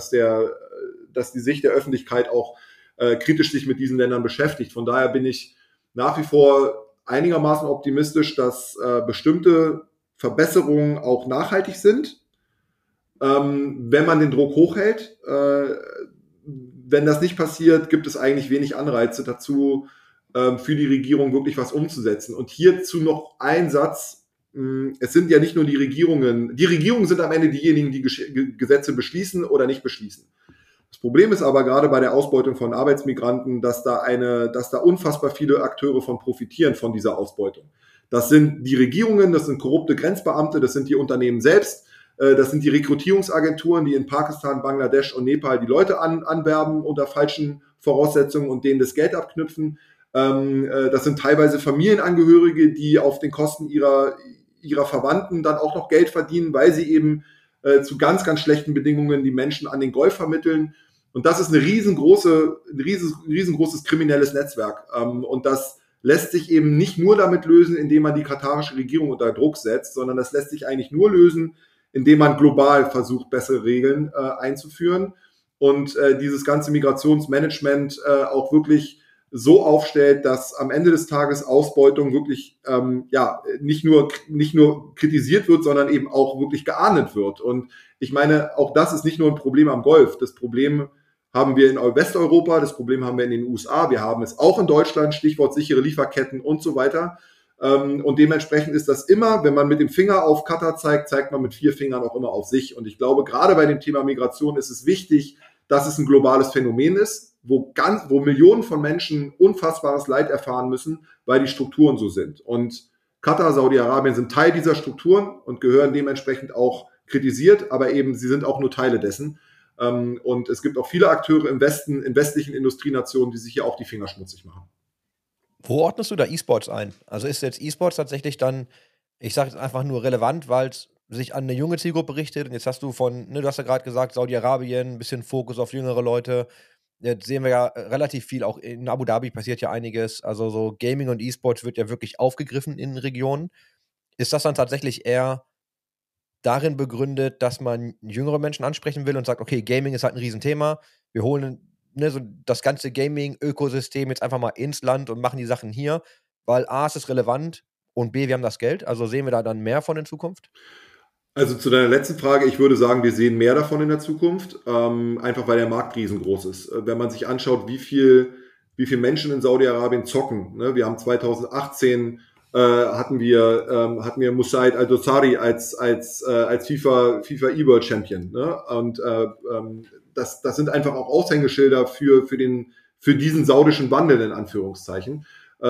die Sicht der Öffentlichkeit auch kritisch sich mit diesen Ländern beschäftigt. Von daher bin ich nach wie vor einigermaßen optimistisch, dass bestimmte Verbesserungen auch nachhaltig sind, wenn man den Druck hochhält. Wenn das nicht passiert, gibt es eigentlich wenig Anreize dazu, für die Regierung wirklich was umzusetzen. Und hierzu noch ein Satz. Es sind ja nicht nur die Regierungen sind am Ende diejenigen, die Gesetze beschließen oder nicht beschließen. Das Problem ist aber gerade bei der Ausbeutung von Arbeitsmigranten, dass da unfassbar viele Akteure von profitieren von dieser Ausbeutung. Das sind die Regierungen, das sind korrupte Grenzbeamte, das sind die Unternehmen selbst, das sind die Rekrutierungsagenturen, die in Pakistan, Bangladesch und Nepal die Leute anwerben unter falschen Voraussetzungen und denen das Geld abknüpfen. Das sind teilweise Familienangehörige, die auf den Kosten ihrer Verwandten dann auch noch Geld verdienen, weil sie eben zu ganz, ganz schlechten Bedingungen die Menschen an den Golf vermitteln. Und das ist ein riesengroßes kriminelles Netzwerk. Und das lässt sich eben nicht nur damit lösen, indem man die katarische Regierung unter Druck setzt, sondern das lässt sich eigentlich nur lösen, indem man global versucht, bessere Regeln einzuführen und dieses ganze Migrationsmanagement auch wirklich so aufstellt, dass am Ende des Tages Ausbeutung wirklich nicht nur kritisiert wird, sondern eben auch wirklich geahndet wird. Und ich meine, auch das ist nicht nur ein Problem am Golf. Das Problem haben wir in Westeuropa, das Problem haben wir in den USA, wir haben es auch in Deutschland, Stichwort sichere Lieferketten und so weiter. Und dementsprechend ist das immer, wenn man mit dem Finger auf Katar zeigt man mit 4 Fingern auch immer auf sich. Und ich glaube, gerade bei dem Thema Migration ist es wichtig, dass es ein globales Phänomen ist, wo Millionen von Menschen unfassbares Leid erfahren müssen, weil die Strukturen so sind. Und Katar, Saudi-Arabien sind Teil dieser Strukturen und gehören dementsprechend auch kritisiert, aber eben sie sind auch nur Teile dessen. Und es gibt auch viele Akteure im Westen, in westlichen Industrienationen, die sich hier auch die Finger schmutzig machen. Wo ordnest du da E-Sports ein? Also ist jetzt E-Sports tatsächlich dann, ich sage jetzt einfach nur relevant, weil es sich an eine junge Zielgruppe richtet und jetzt hast du du hast ja gerade gesagt, Saudi-Arabien, ein bisschen Fokus auf jüngere Leute. Jetzt sehen wir ja relativ viel, auch in Abu Dhabi passiert ja einiges, also so Gaming und E-Sports wird ja wirklich aufgegriffen in Regionen. Ist das dann tatsächlich eher darin begründet, dass man jüngere Menschen ansprechen will und sagt, okay, Gaming ist halt ein Riesenthema, wir holen so das ganze Gaming-Ökosystem jetzt einfach mal ins Land und machen die Sachen hier, weil A, es ist relevant und B, wir haben das Geld, also sehen wir da dann mehr von in Zukunft? Also zu deiner letzten Frage, ich würde sagen, wir sehen mehr davon in der Zukunft, einfach weil der Markt riesengroß ist. Wenn man sich anschaut, wie viel Menschen in Saudi-Arabien zocken, ne? Wir haben 2018 hatten wir Musaid Al-Dosari als FIFA E-World Champion, ne? Und das sind einfach auch Aushängeschilder für diesen saudischen Wandel in Anführungszeichen.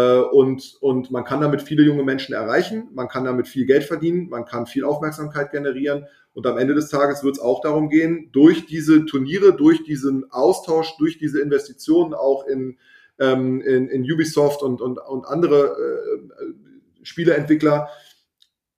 Und man kann damit viele junge Menschen erreichen, man kann damit viel Geld verdienen, man kann viel Aufmerksamkeit generieren und am Ende des Tages wird es auch darum gehen, durch diese Turniere, durch diesen Austausch, durch diese Investitionen auch in Ubisoft und andere Spieleentwickler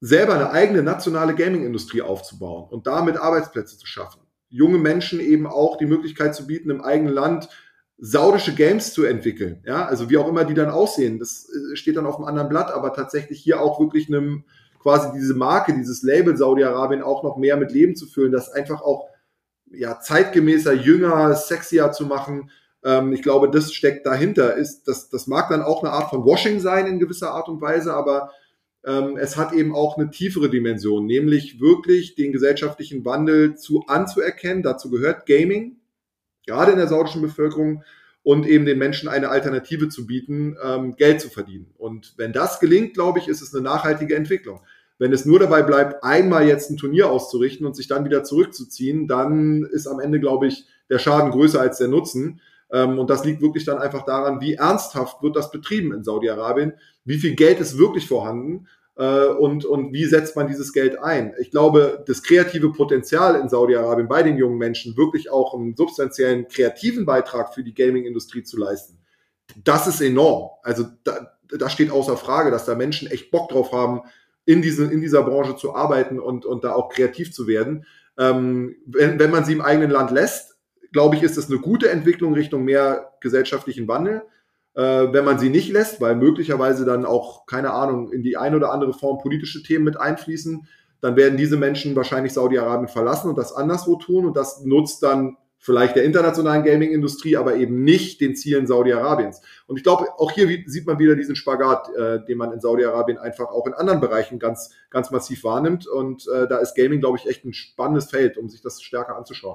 selber eine eigene nationale Gaming-Industrie aufzubauen und damit Arbeitsplätze zu schaffen. Junge Menschen eben auch die Möglichkeit zu bieten, im eigenen Land saudische Games zu entwickeln. Ja, also wie auch immer die dann aussehen, das steht dann auf einem anderen Blatt, aber tatsächlich hier auch wirklich quasi diese Marke, dieses Label Saudi-Arabien auch noch mehr mit Leben zu füllen, das einfach auch zeitgemäßer, jünger, sexier zu machen. Ich glaube, das steckt dahinter. Das mag dann auch eine Art von Washing sein in gewisser Art und Weise, aber es hat eben auch eine tiefere Dimension, nämlich wirklich den gesellschaftlichen Wandel anzuerkennen. Dazu gehört Gaming, gerade in der saudischen Bevölkerung, und eben den Menschen eine Alternative zu bieten, Geld zu verdienen. Und wenn das gelingt, glaube ich, ist es eine nachhaltige Entwicklung. Wenn es nur dabei bleibt, einmal jetzt ein Turnier auszurichten und sich dann wieder zurückzuziehen, dann ist am Ende, glaube ich, der Schaden größer als der Nutzen. Und das liegt wirklich dann einfach daran, wie ernsthaft wird das betrieben in Saudi-Arabien, wie viel Geld ist wirklich vorhanden und wie setzt man dieses Geld ein. Ich glaube, das kreative Potenzial in Saudi-Arabien bei den jungen Menschen, wirklich auch einen substanziellen kreativen Beitrag für die Gaming-Industrie zu leisten, das ist enorm. Also da steht außer Frage, dass da Menschen echt Bock drauf haben, in dieser Branche zu arbeiten und da auch kreativ zu werden. Wenn man sie im eigenen Land lässt, glaube ich, ist das eine gute Entwicklung Richtung mehr gesellschaftlichen Wandel. Wenn man sie nicht lässt, weil möglicherweise dann auch, keine Ahnung, in die eine oder andere Form politische Themen mit einfließen, dann werden diese Menschen wahrscheinlich Saudi-Arabien verlassen und das anderswo tun, und das nutzt dann vielleicht der internationalen Gaming-Industrie, aber eben nicht den Zielen Saudi-Arabiens. Und ich glaube, auch hier sieht man wieder diesen Spagat, den man in Saudi-Arabien einfach auch in anderen Bereichen ganz, ganz massiv wahrnimmt. Und da ist Gaming, glaube ich, echt ein spannendes Feld, um sich das stärker anzuschauen.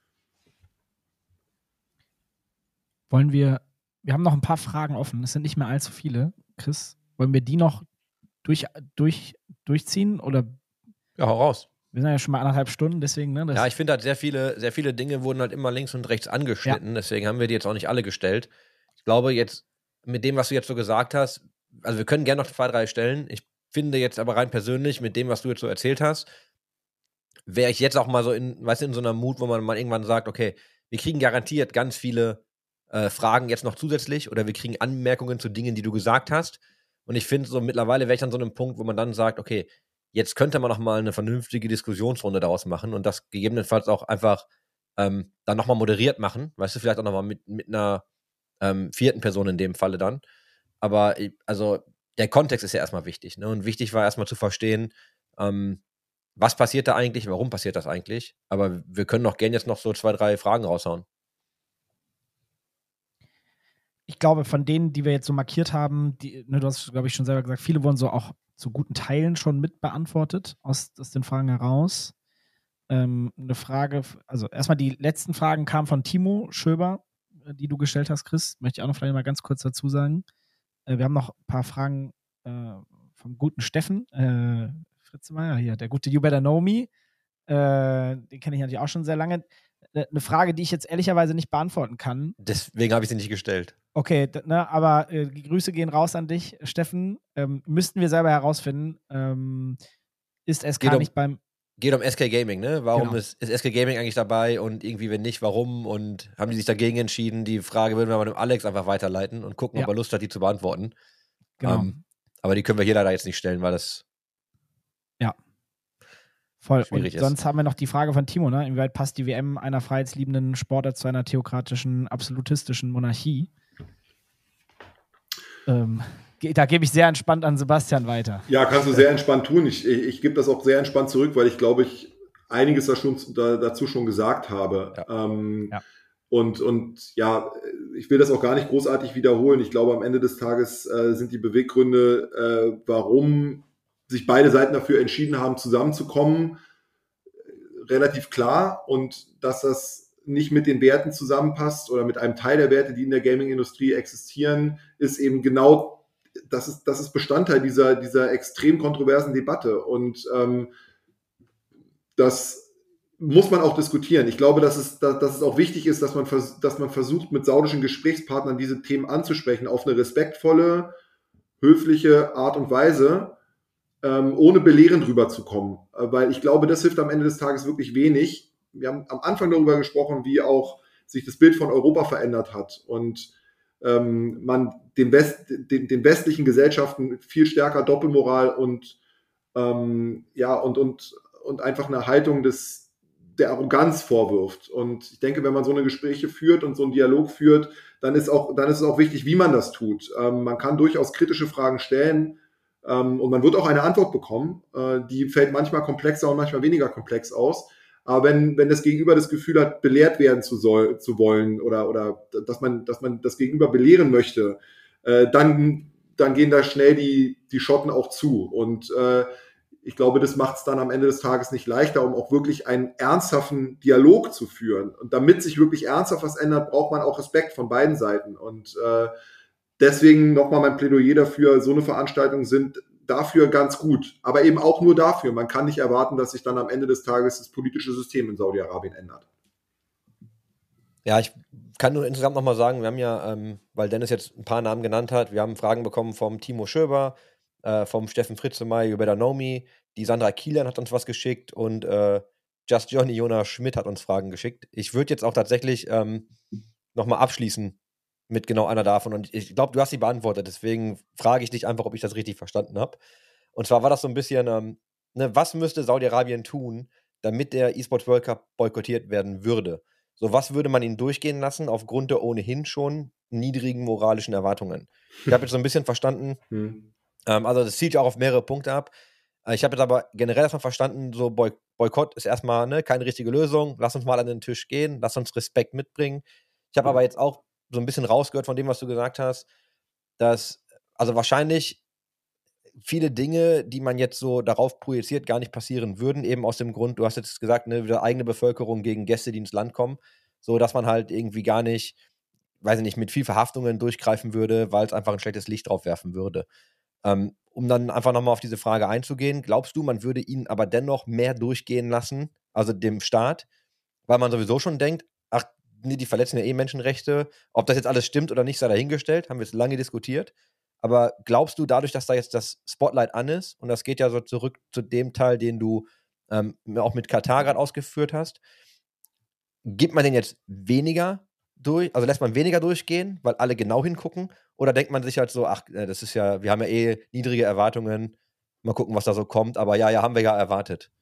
Wir haben noch ein paar Fragen offen. Es sind nicht mehr allzu viele. Chris, wollen wir die noch durchziehen? Oder? Ja, hau raus. Wir sind ja schon mal 1,5 Stunden, deswegen, ne? Ja, ich finde halt sehr viele Dinge wurden halt immer links und rechts angeschnitten. Ja. Deswegen haben wir die jetzt auch nicht alle gestellt. Ich glaube jetzt, mit dem, was du jetzt so gesagt hast, also wir können gerne noch 2, 3 stellen. Ich finde jetzt aber rein persönlich, mit dem, was du jetzt so erzählt hast, wäre ich jetzt auch mal so in so einer Mut, wo man mal irgendwann sagt, okay, wir kriegen garantiert ganz viele Fragen jetzt noch zusätzlich oder wir kriegen Anmerkungen zu Dingen, die du gesagt hast. Und ich finde so, mittlerweile wäre ich an so einem Punkt, wo man dann sagt, okay, jetzt könnte man noch mal eine vernünftige Diskussionsrunde daraus machen und das gegebenenfalls auch einfach dann nochmal moderiert machen. Weißt du, vielleicht auch nochmal mit einer 4. Person in dem Falle dann. Aber also der Kontext ist ja erstmal wichtig. Ne? Und wichtig war erstmal zu verstehen, was passiert da eigentlich, warum passiert das eigentlich. Aber wir können auch gerne jetzt noch so 2, 3 Fragen raushauen. Ich glaube, von denen, die wir jetzt so markiert haben, du hast, glaube ich, schon selber gesagt, viele wurden so auch zu guten Teilen schon mit beantwortet aus den Fragen heraus. Eine Frage, also erstmal die letzten Fragen kamen von Timo Schöber, die du gestellt hast, Chris. Möchte ich auch noch vielleicht mal ganz kurz dazu sagen. Wir haben noch ein paar Fragen vom guten Steffen Fritzmeier, hier, der gute You Better Know Me. Den kenne ich natürlich auch schon sehr lange. Eine Frage, die ich jetzt ehrlicherweise nicht beantworten kann. Deswegen habe ich sie nicht gestellt. Okay, aber die Grüße gehen raus an dich, Steffen. Müssten wir selber herausfinden, ist SK nicht beim... Geht um SK Gaming, ne? Warum genau. ist SK Gaming eigentlich dabei und irgendwie, wenn nicht, warum? Und haben die sich dagegen entschieden? Die Frage würden wir mal dem Alex einfach weiterleiten und gucken, ob er Lust hat, die zu beantworten. Genau. Aber die können wir hier leider jetzt nicht stellen, weil das... Ja. Voll. Schwierig und sonst haben wir noch die Frage von Timo, ne? Inwieweit passt die WM einer freiheitsliebenden Sportart zu einer theokratischen, absolutistischen Monarchie? Da gebe ich sehr entspannt an Sebastian weiter. Ja, kannst du sehr entspannt tun. Ich gebe das auch sehr entspannt zurück, weil ich glaube, ich einiges dazu schon gesagt habe. Ja. Und ja, ich will das auch gar nicht großartig wiederholen. Ich glaube, am Ende des Tages sind die Beweggründe, warum sich beide Seiten dafür entschieden haben, zusammenzukommen, relativ klar, und dass das nicht mit den Werten zusammenpasst oder mit einem Teil der Werte, die in der Gaming-Industrie existieren, ist eben genau, das ist Bestandteil dieser extrem kontroversen Debatte, und das muss man auch diskutieren. Ich glaube, dass es auch wichtig ist, dass man versucht, mit saudischen Gesprächspartnern diese Themen anzusprechen, auf eine respektvolle, höfliche Art und Weise, ohne belehrend rüberzukommen. Weil ich glaube, das hilft am Ende des Tages wirklich wenig. Wir haben am Anfang darüber gesprochen, wie auch sich das Bild von Europa verändert hat und man den westlichen Gesellschaften viel stärker Doppelmoral und und einfach eine Haltung der Arroganz vorwirft. Und ich denke, wenn man so eine Gespräche führt und so einen Dialog führt, dann ist es auch wichtig, wie man das tut. Man kann durchaus kritische Fragen stellen, und man wird auch eine Antwort bekommen. Die fällt manchmal komplexer und manchmal weniger komplex aus. Aber wenn das Gegenüber das Gefühl hat, belehrt werden zu wollen oder dass man das Gegenüber belehren möchte, dann gehen da schnell die Schotten auch zu. Und ich glaube, das macht es dann am Ende des Tages nicht leichter, um auch wirklich einen ernsthaften Dialog zu führen. Und damit sich wirklich ernsthaft was ändert, braucht man auch Respekt von beiden Seiten. Und deswegen nochmal mein Plädoyer dafür, so eine Veranstaltung sind dafür ganz gut, aber eben auch nur dafür. Man kann nicht erwarten, dass sich dann am Ende des Tages das politische System in Saudi-Arabien ändert. Ja, ich kann nur insgesamt nochmal sagen, wir haben ja, weil Dennis jetzt ein paar Namen genannt hat, wir haben Fragen bekommen vom Timo Schöber, vom Steffen Fritzemey, You Better Know Me, die Sandra Kielan hat uns was geschickt und Just Johnny Jonas Schmidt hat uns Fragen geschickt. Ich würde jetzt auch tatsächlich nochmal abschließen mit genau einer davon. Und ich glaube, du hast sie beantwortet. Deswegen frage ich dich einfach, ob ich das richtig verstanden habe. Und zwar war das so ein bisschen, was müsste Saudi-Arabien tun, damit der E-Sports World Cup boykottiert werden würde? So, was würde man ihnen durchgehen lassen aufgrund der ohnehin schon niedrigen moralischen Erwartungen? Ich habe jetzt so ein bisschen verstanden, also das zielt ja auch auf mehrere Punkte ab. Ich habe jetzt aber generell erstmal verstanden, so Boykott ist erstmal keine richtige Lösung. Lass uns mal an den Tisch gehen, lass uns Respekt mitbringen. Ich habe aber jetzt auch so ein bisschen rausgehört von dem, was du gesagt hast, dass also wahrscheinlich viele Dinge, die man jetzt so darauf projiziert, gar nicht passieren würden, eben aus dem Grund, du hast jetzt gesagt, wieder eigene Bevölkerung gegen Gäste, die ins Land kommen, so dass man halt irgendwie gar nicht, weiß ich nicht, mit viel Verhaftungen durchgreifen würde, weil es einfach ein schlechtes Licht drauf werfen würde. Um dann einfach nochmal auf diese Frage einzugehen, glaubst du, man würde ihnen aber dennoch mehr durchgehen lassen, also dem Staat, weil man sowieso schon denkt, ach, nee, die verletzen ja Menschenrechte. Ob das jetzt alles stimmt oder nicht, sei dahingestellt, haben wir jetzt lange diskutiert. Aber glaubst du, dadurch, dass da jetzt das Spotlight an ist, und das geht ja so zurück zu dem Teil, den du auch mit Katar gerade ausgeführt hast, gibt man den jetzt weniger durch, also lässt man weniger durchgehen, weil alle genau hingucken? Oder denkt man sich halt so, ach, das ist ja, wir haben ja niedrige Erwartungen, mal gucken, was da so kommt, aber ja, haben wir ja erwartet.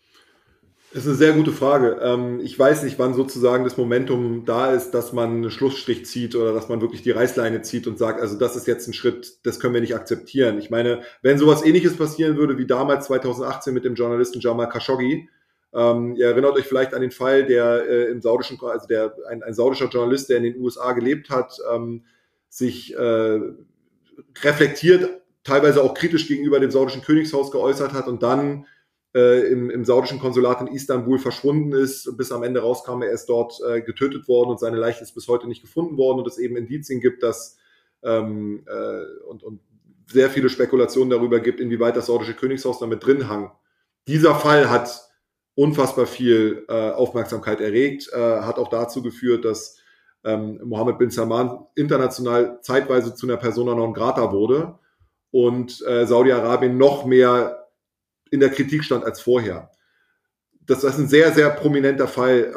Das ist eine sehr gute Frage. Ich weiß nicht, wann sozusagen das Momentum da ist, dass man einen Schlussstrich zieht oder dass man wirklich die Reißleine zieht und sagt, also das ist jetzt ein Schritt, das können wir nicht akzeptieren. Ich meine, wenn sowas Ähnliches passieren würde wie damals 2018 mit dem Journalisten Jamal Khashoggi, ihr erinnert euch vielleicht an den Fall, der im saudischen, also ein saudischer Journalist, der in den USA gelebt hat, sich reflektiert, teilweise auch kritisch gegenüber dem saudischen Königshaus geäußert hat und dann im saudischen Konsulat in Istanbul verschwunden ist, bis am Ende rauskam, er ist dort getötet worden und seine Leiche ist bis heute nicht gefunden worden und es eben Indizien gibt, dass und sehr viele Spekulationen darüber gibt, inwieweit das saudische Königshaus damit drin hang. Dieser Fall hat unfassbar viel Aufmerksamkeit erregt, hat auch dazu geführt, dass Mohammed bin Salman international zeitweise zu einer Persona non grata wurde und Saudi-Arabien noch mehr in der Kritik stand als vorher. Das ist ein sehr, sehr prominenter Fall.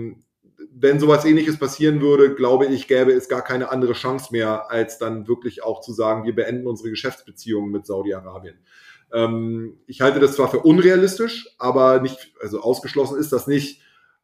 Wenn sowas Ähnliches passieren würde, glaube ich, gäbe es gar keine andere Chance mehr, als dann wirklich auch zu sagen, wir beenden unsere Geschäftsbeziehungen mit Saudi-Arabien. Ich halte das zwar für unrealistisch, aber nicht, also ausgeschlossen ist das nicht.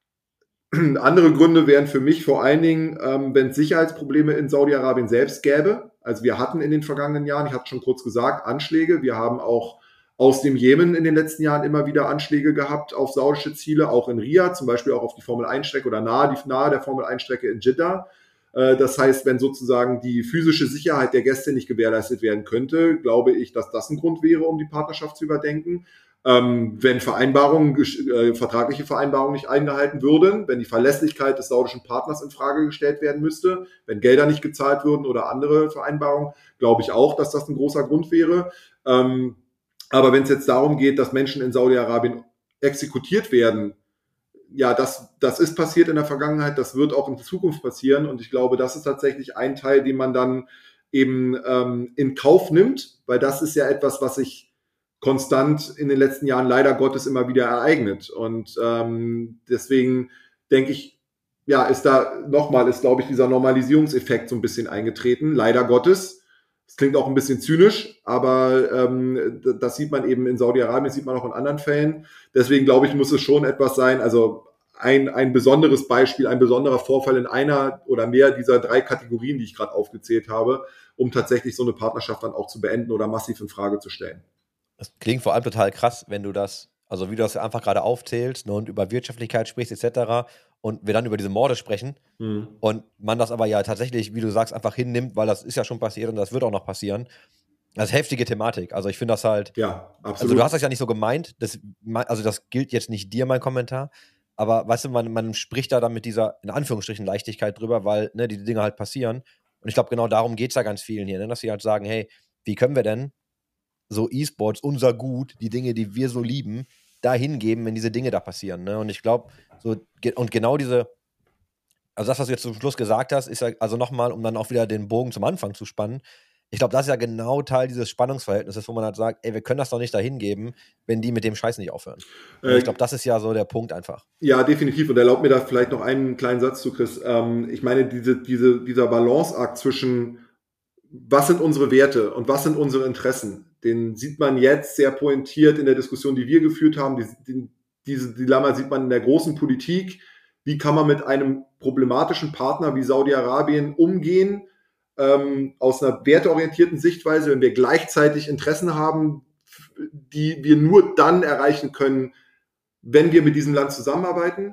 Andere Gründe wären für mich vor allen Dingen, wenn es Sicherheitsprobleme in Saudi-Arabien selbst gäbe. Also wir hatten in den vergangenen Jahren, ich hatte schon kurz gesagt, Anschläge. Wir haben auch aus dem Jemen in den letzten Jahren immer wieder Anschläge gehabt auf saudische Ziele, auch in Riyadh, zum Beispiel auch auf die Formel-1-Strecke oder nahe der Formel-1-Strecke in Jeddah. Das heißt, wenn sozusagen die physische Sicherheit der Gäste nicht gewährleistet werden könnte, glaube ich, dass das ein Grund wäre, um die Partnerschaft zu überdenken. Wenn vertragliche Vereinbarungen nicht eingehalten würden, wenn die Verlässlichkeit des saudischen Partners in Frage gestellt werden müsste, wenn Gelder nicht gezahlt würden oder andere Vereinbarungen, glaube ich auch, dass das ein großer Grund wäre. Aber wenn es jetzt darum geht, dass Menschen in Saudi-Arabien exekutiert werden, ja, das ist passiert in der Vergangenheit, das wird auch in Zukunft passieren und ich glaube, das ist tatsächlich ein Teil, den man dann eben in Kauf nimmt, weil das ist ja etwas, was sich konstant in den letzten Jahren leider Gottes immer wieder ereignet und deswegen denke ich, ja, ist, glaube ich, dieser Normalisierungseffekt so ein bisschen eingetreten, leider Gottes. Das klingt auch ein bisschen zynisch, aber das sieht man eben in Saudi-Arabien, das sieht man auch in anderen Fällen. Deswegen glaube ich, muss es schon etwas sein, also ein besonderes Beispiel, ein besonderer Vorfall in einer oder mehr dieser 3 Kategorien, die ich gerade aufgezählt habe, um tatsächlich so eine Partnerschaft dann auch zu beenden oder massiv in Frage zu stellen. Das klingt vor allem total krass, wenn du das, also wie du das einfach gerade aufzählst, ne, und über Wirtschaftlichkeit sprichst etc. und wir dann über diese Morde sprechen und man das aber ja tatsächlich, wie du sagst, einfach hinnimmt, weil das ist ja schon passiert und das wird auch noch passieren. Das ist heftige Thematik. Also ich finde das halt, Ja, absolut. also du hast das ja nicht so gemeint, also das gilt jetzt nicht dir, mein Kommentar, aber weißt du, man spricht da dann mit dieser, in Anführungsstrichen, Leichtigkeit drüber, weil ne, die Dinge halt passieren. Und ich glaube, genau darum geht es ja ganz vielen hier, ne, dass sie halt sagen, hey, wie können wir denn so E-Sports, unser Gut, die Dinge, die wir so lieben, dahin geben, wenn diese Dinge da passieren. Ne? Und ich glaube, so, und genau diese, also das, was du jetzt zum Schluss gesagt hast, ist ja, also nochmal, um dann auch wieder den Bogen zum Anfang zu spannen, ich glaube, das ist ja genau Teil dieses Spannungsverhältnisses, wo man halt sagt, ey, wir können das doch nicht dahin geben, wenn die mit dem Scheiß nicht aufhören. Ich glaube, das ist ja so der Punkt einfach. Ja, definitiv. Und erlaubt mir da vielleicht noch einen kleinen Satz zu, Chris. Ich meine, dieser Balanceakt zwischen was sind unsere Werte und was sind unsere Interessen, den sieht man jetzt sehr pointiert in der Diskussion, die wir geführt haben. Diese Dilemma sieht man in der großen Politik. Wie kann man mit einem problematischen Partner wie Saudi-Arabien umgehen, aus einer werteorientierten Sichtweise, wenn wir gleichzeitig Interessen haben, die wir nur dann erreichen können, wenn wir mit diesem Land zusammenarbeiten.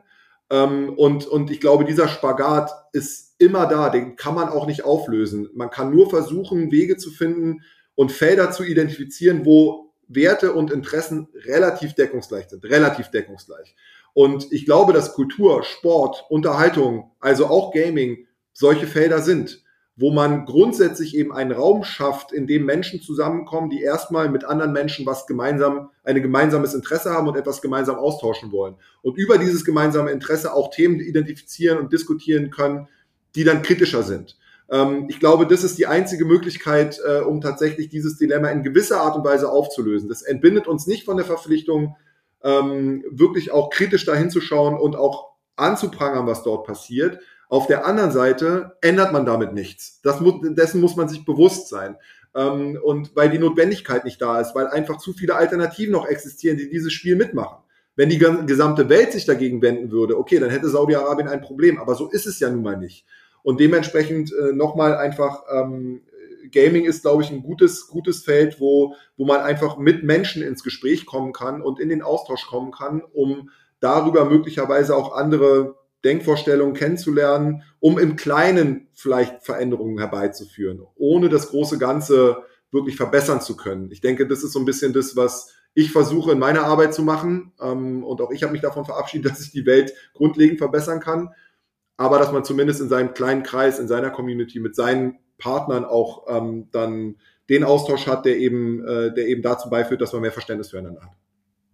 Und ich glaube, dieser Spagat ist immer da, den kann man auch nicht auflösen. Man kann nur versuchen, Wege zu finden und Felder zu identifizieren, wo Werte und Interessen relativ deckungsgleich sind, relativ deckungsgleich. Und ich glaube, dass Kultur, Sport, Unterhaltung, also auch Gaming, solche Felder sind, wo man grundsätzlich eben einen Raum schafft, in dem Menschen zusammenkommen, die erstmal mit anderen Menschen ein gemeinsames Interesse haben und etwas gemeinsam austauschen wollen. Und über dieses gemeinsame Interesse auch Themen identifizieren und diskutieren können, die dann kritischer sind. Ich glaube, das ist die einzige Möglichkeit, um tatsächlich dieses Dilemma in gewisser Art und Weise aufzulösen. Das entbindet uns nicht von der Verpflichtung, wirklich auch kritisch dahin zu schauen und auch anzuprangern, was dort passiert. Auf der anderen Seite ändert man damit nichts. Dessen muss man sich bewusst sein. Und weil die Notwendigkeit nicht da ist, weil einfach zu viele Alternativen noch existieren, die dieses Spiel mitmachen. Wenn die gesamte Welt sich dagegen wenden würde, okay, dann hätte Saudi-Arabien ein Problem. Aber so ist es ja nun mal nicht. Und dementsprechend nochmal einfach, Gaming ist, glaube ich, ein gutes Feld, wo man einfach mit Menschen ins Gespräch kommen kann und in den Austausch kommen kann, um darüber möglicherweise auch andere Denkvorstellungen kennenzulernen, um im Kleinen vielleicht Veränderungen herbeizuführen, ohne das große Ganze wirklich verbessern zu können. Ich denke, das ist so ein bisschen das, was ich versuche in meiner Arbeit zu machen. Und auch ich habe mich davon verabschiedet, dass ich die Welt grundlegend verbessern kann. Aber dass man zumindest in seinem kleinen Kreis, in seiner Community mit seinen Partnern auch dann den Austausch hat, der eben dazu beiführt, dass man mehr Verständnis füreinander hat.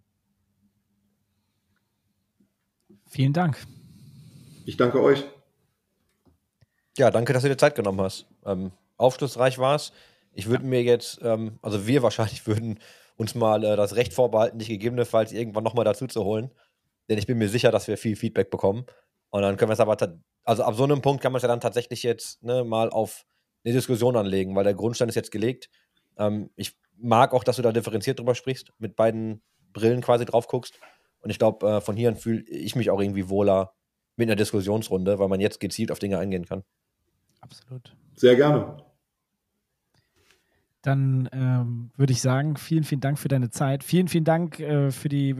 Vielen Dank. Ich danke euch. Ja, danke, dass du dir Zeit genommen hast. Aufschlussreich war es. Ich würde mir jetzt, also wir wahrscheinlich würden uns mal das Recht vorbehalten, dich gegebenenfalls irgendwann nochmal dazu zu holen. Denn ich bin mir sicher, dass wir viel Feedback bekommen. Und dann können wir es aber, also ab so einem Punkt kann man es ja dann tatsächlich jetzt mal auf eine Diskussion anlegen, weil der Grundstein ist jetzt gelegt. Ich mag auch, dass du da differenziert drüber sprichst, mit beiden Brillen quasi drauf guckst. Und ich glaube, von hier an fühle ich mich auch irgendwie wohler mit einer Diskussionsrunde, weil man jetzt gezielt auf Dinge eingehen kann. Absolut. Sehr gerne. Dann würde ich sagen, vielen, vielen Dank für deine Zeit. Vielen, vielen Dank für die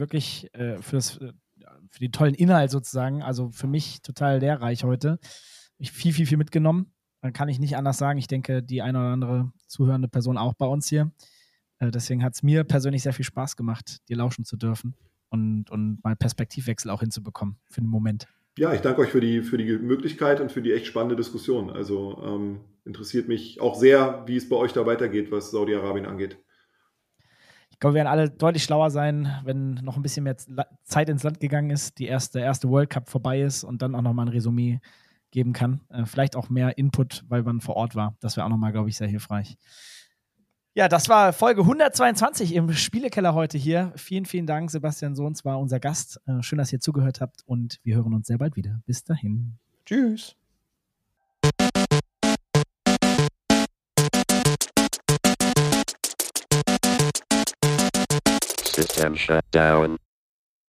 tollen Inhalt sozusagen. Also für mich total lehrreich heute. Ich viel, viel, viel mitgenommen. Dann kann ich nicht anders sagen. Ich denke, die eine oder andere zuhörende Person auch bei uns hier. Deswegen hat es mir persönlich sehr viel Spaß gemacht, dir lauschen zu dürfen und mal Perspektivwechsel auch hinzubekommen für den Moment. Ja, ich danke euch für die Möglichkeit und für die echt spannende Diskussion. Also interessiert mich auch sehr, wie es bei euch da weitergeht, was Saudi-Arabien angeht. Ich glaube, wir werden alle deutlich schlauer sein, wenn noch ein bisschen mehr Zeit ins Land gegangen ist, der erste World Cup vorbei ist und dann auch nochmal ein Resümee geben kann. Vielleicht auch mehr Input, weil man vor Ort war. Das wäre auch nochmal, glaube ich, sehr hilfreich. Ja, das war Folge 122 im Spielekeller heute hier. Vielen, vielen Dank. Sebastian Sohns war unser Gast. Schön, dass ihr zugehört habt und wir hören uns sehr bald wieder. Bis dahin. Tschüss. System shut down.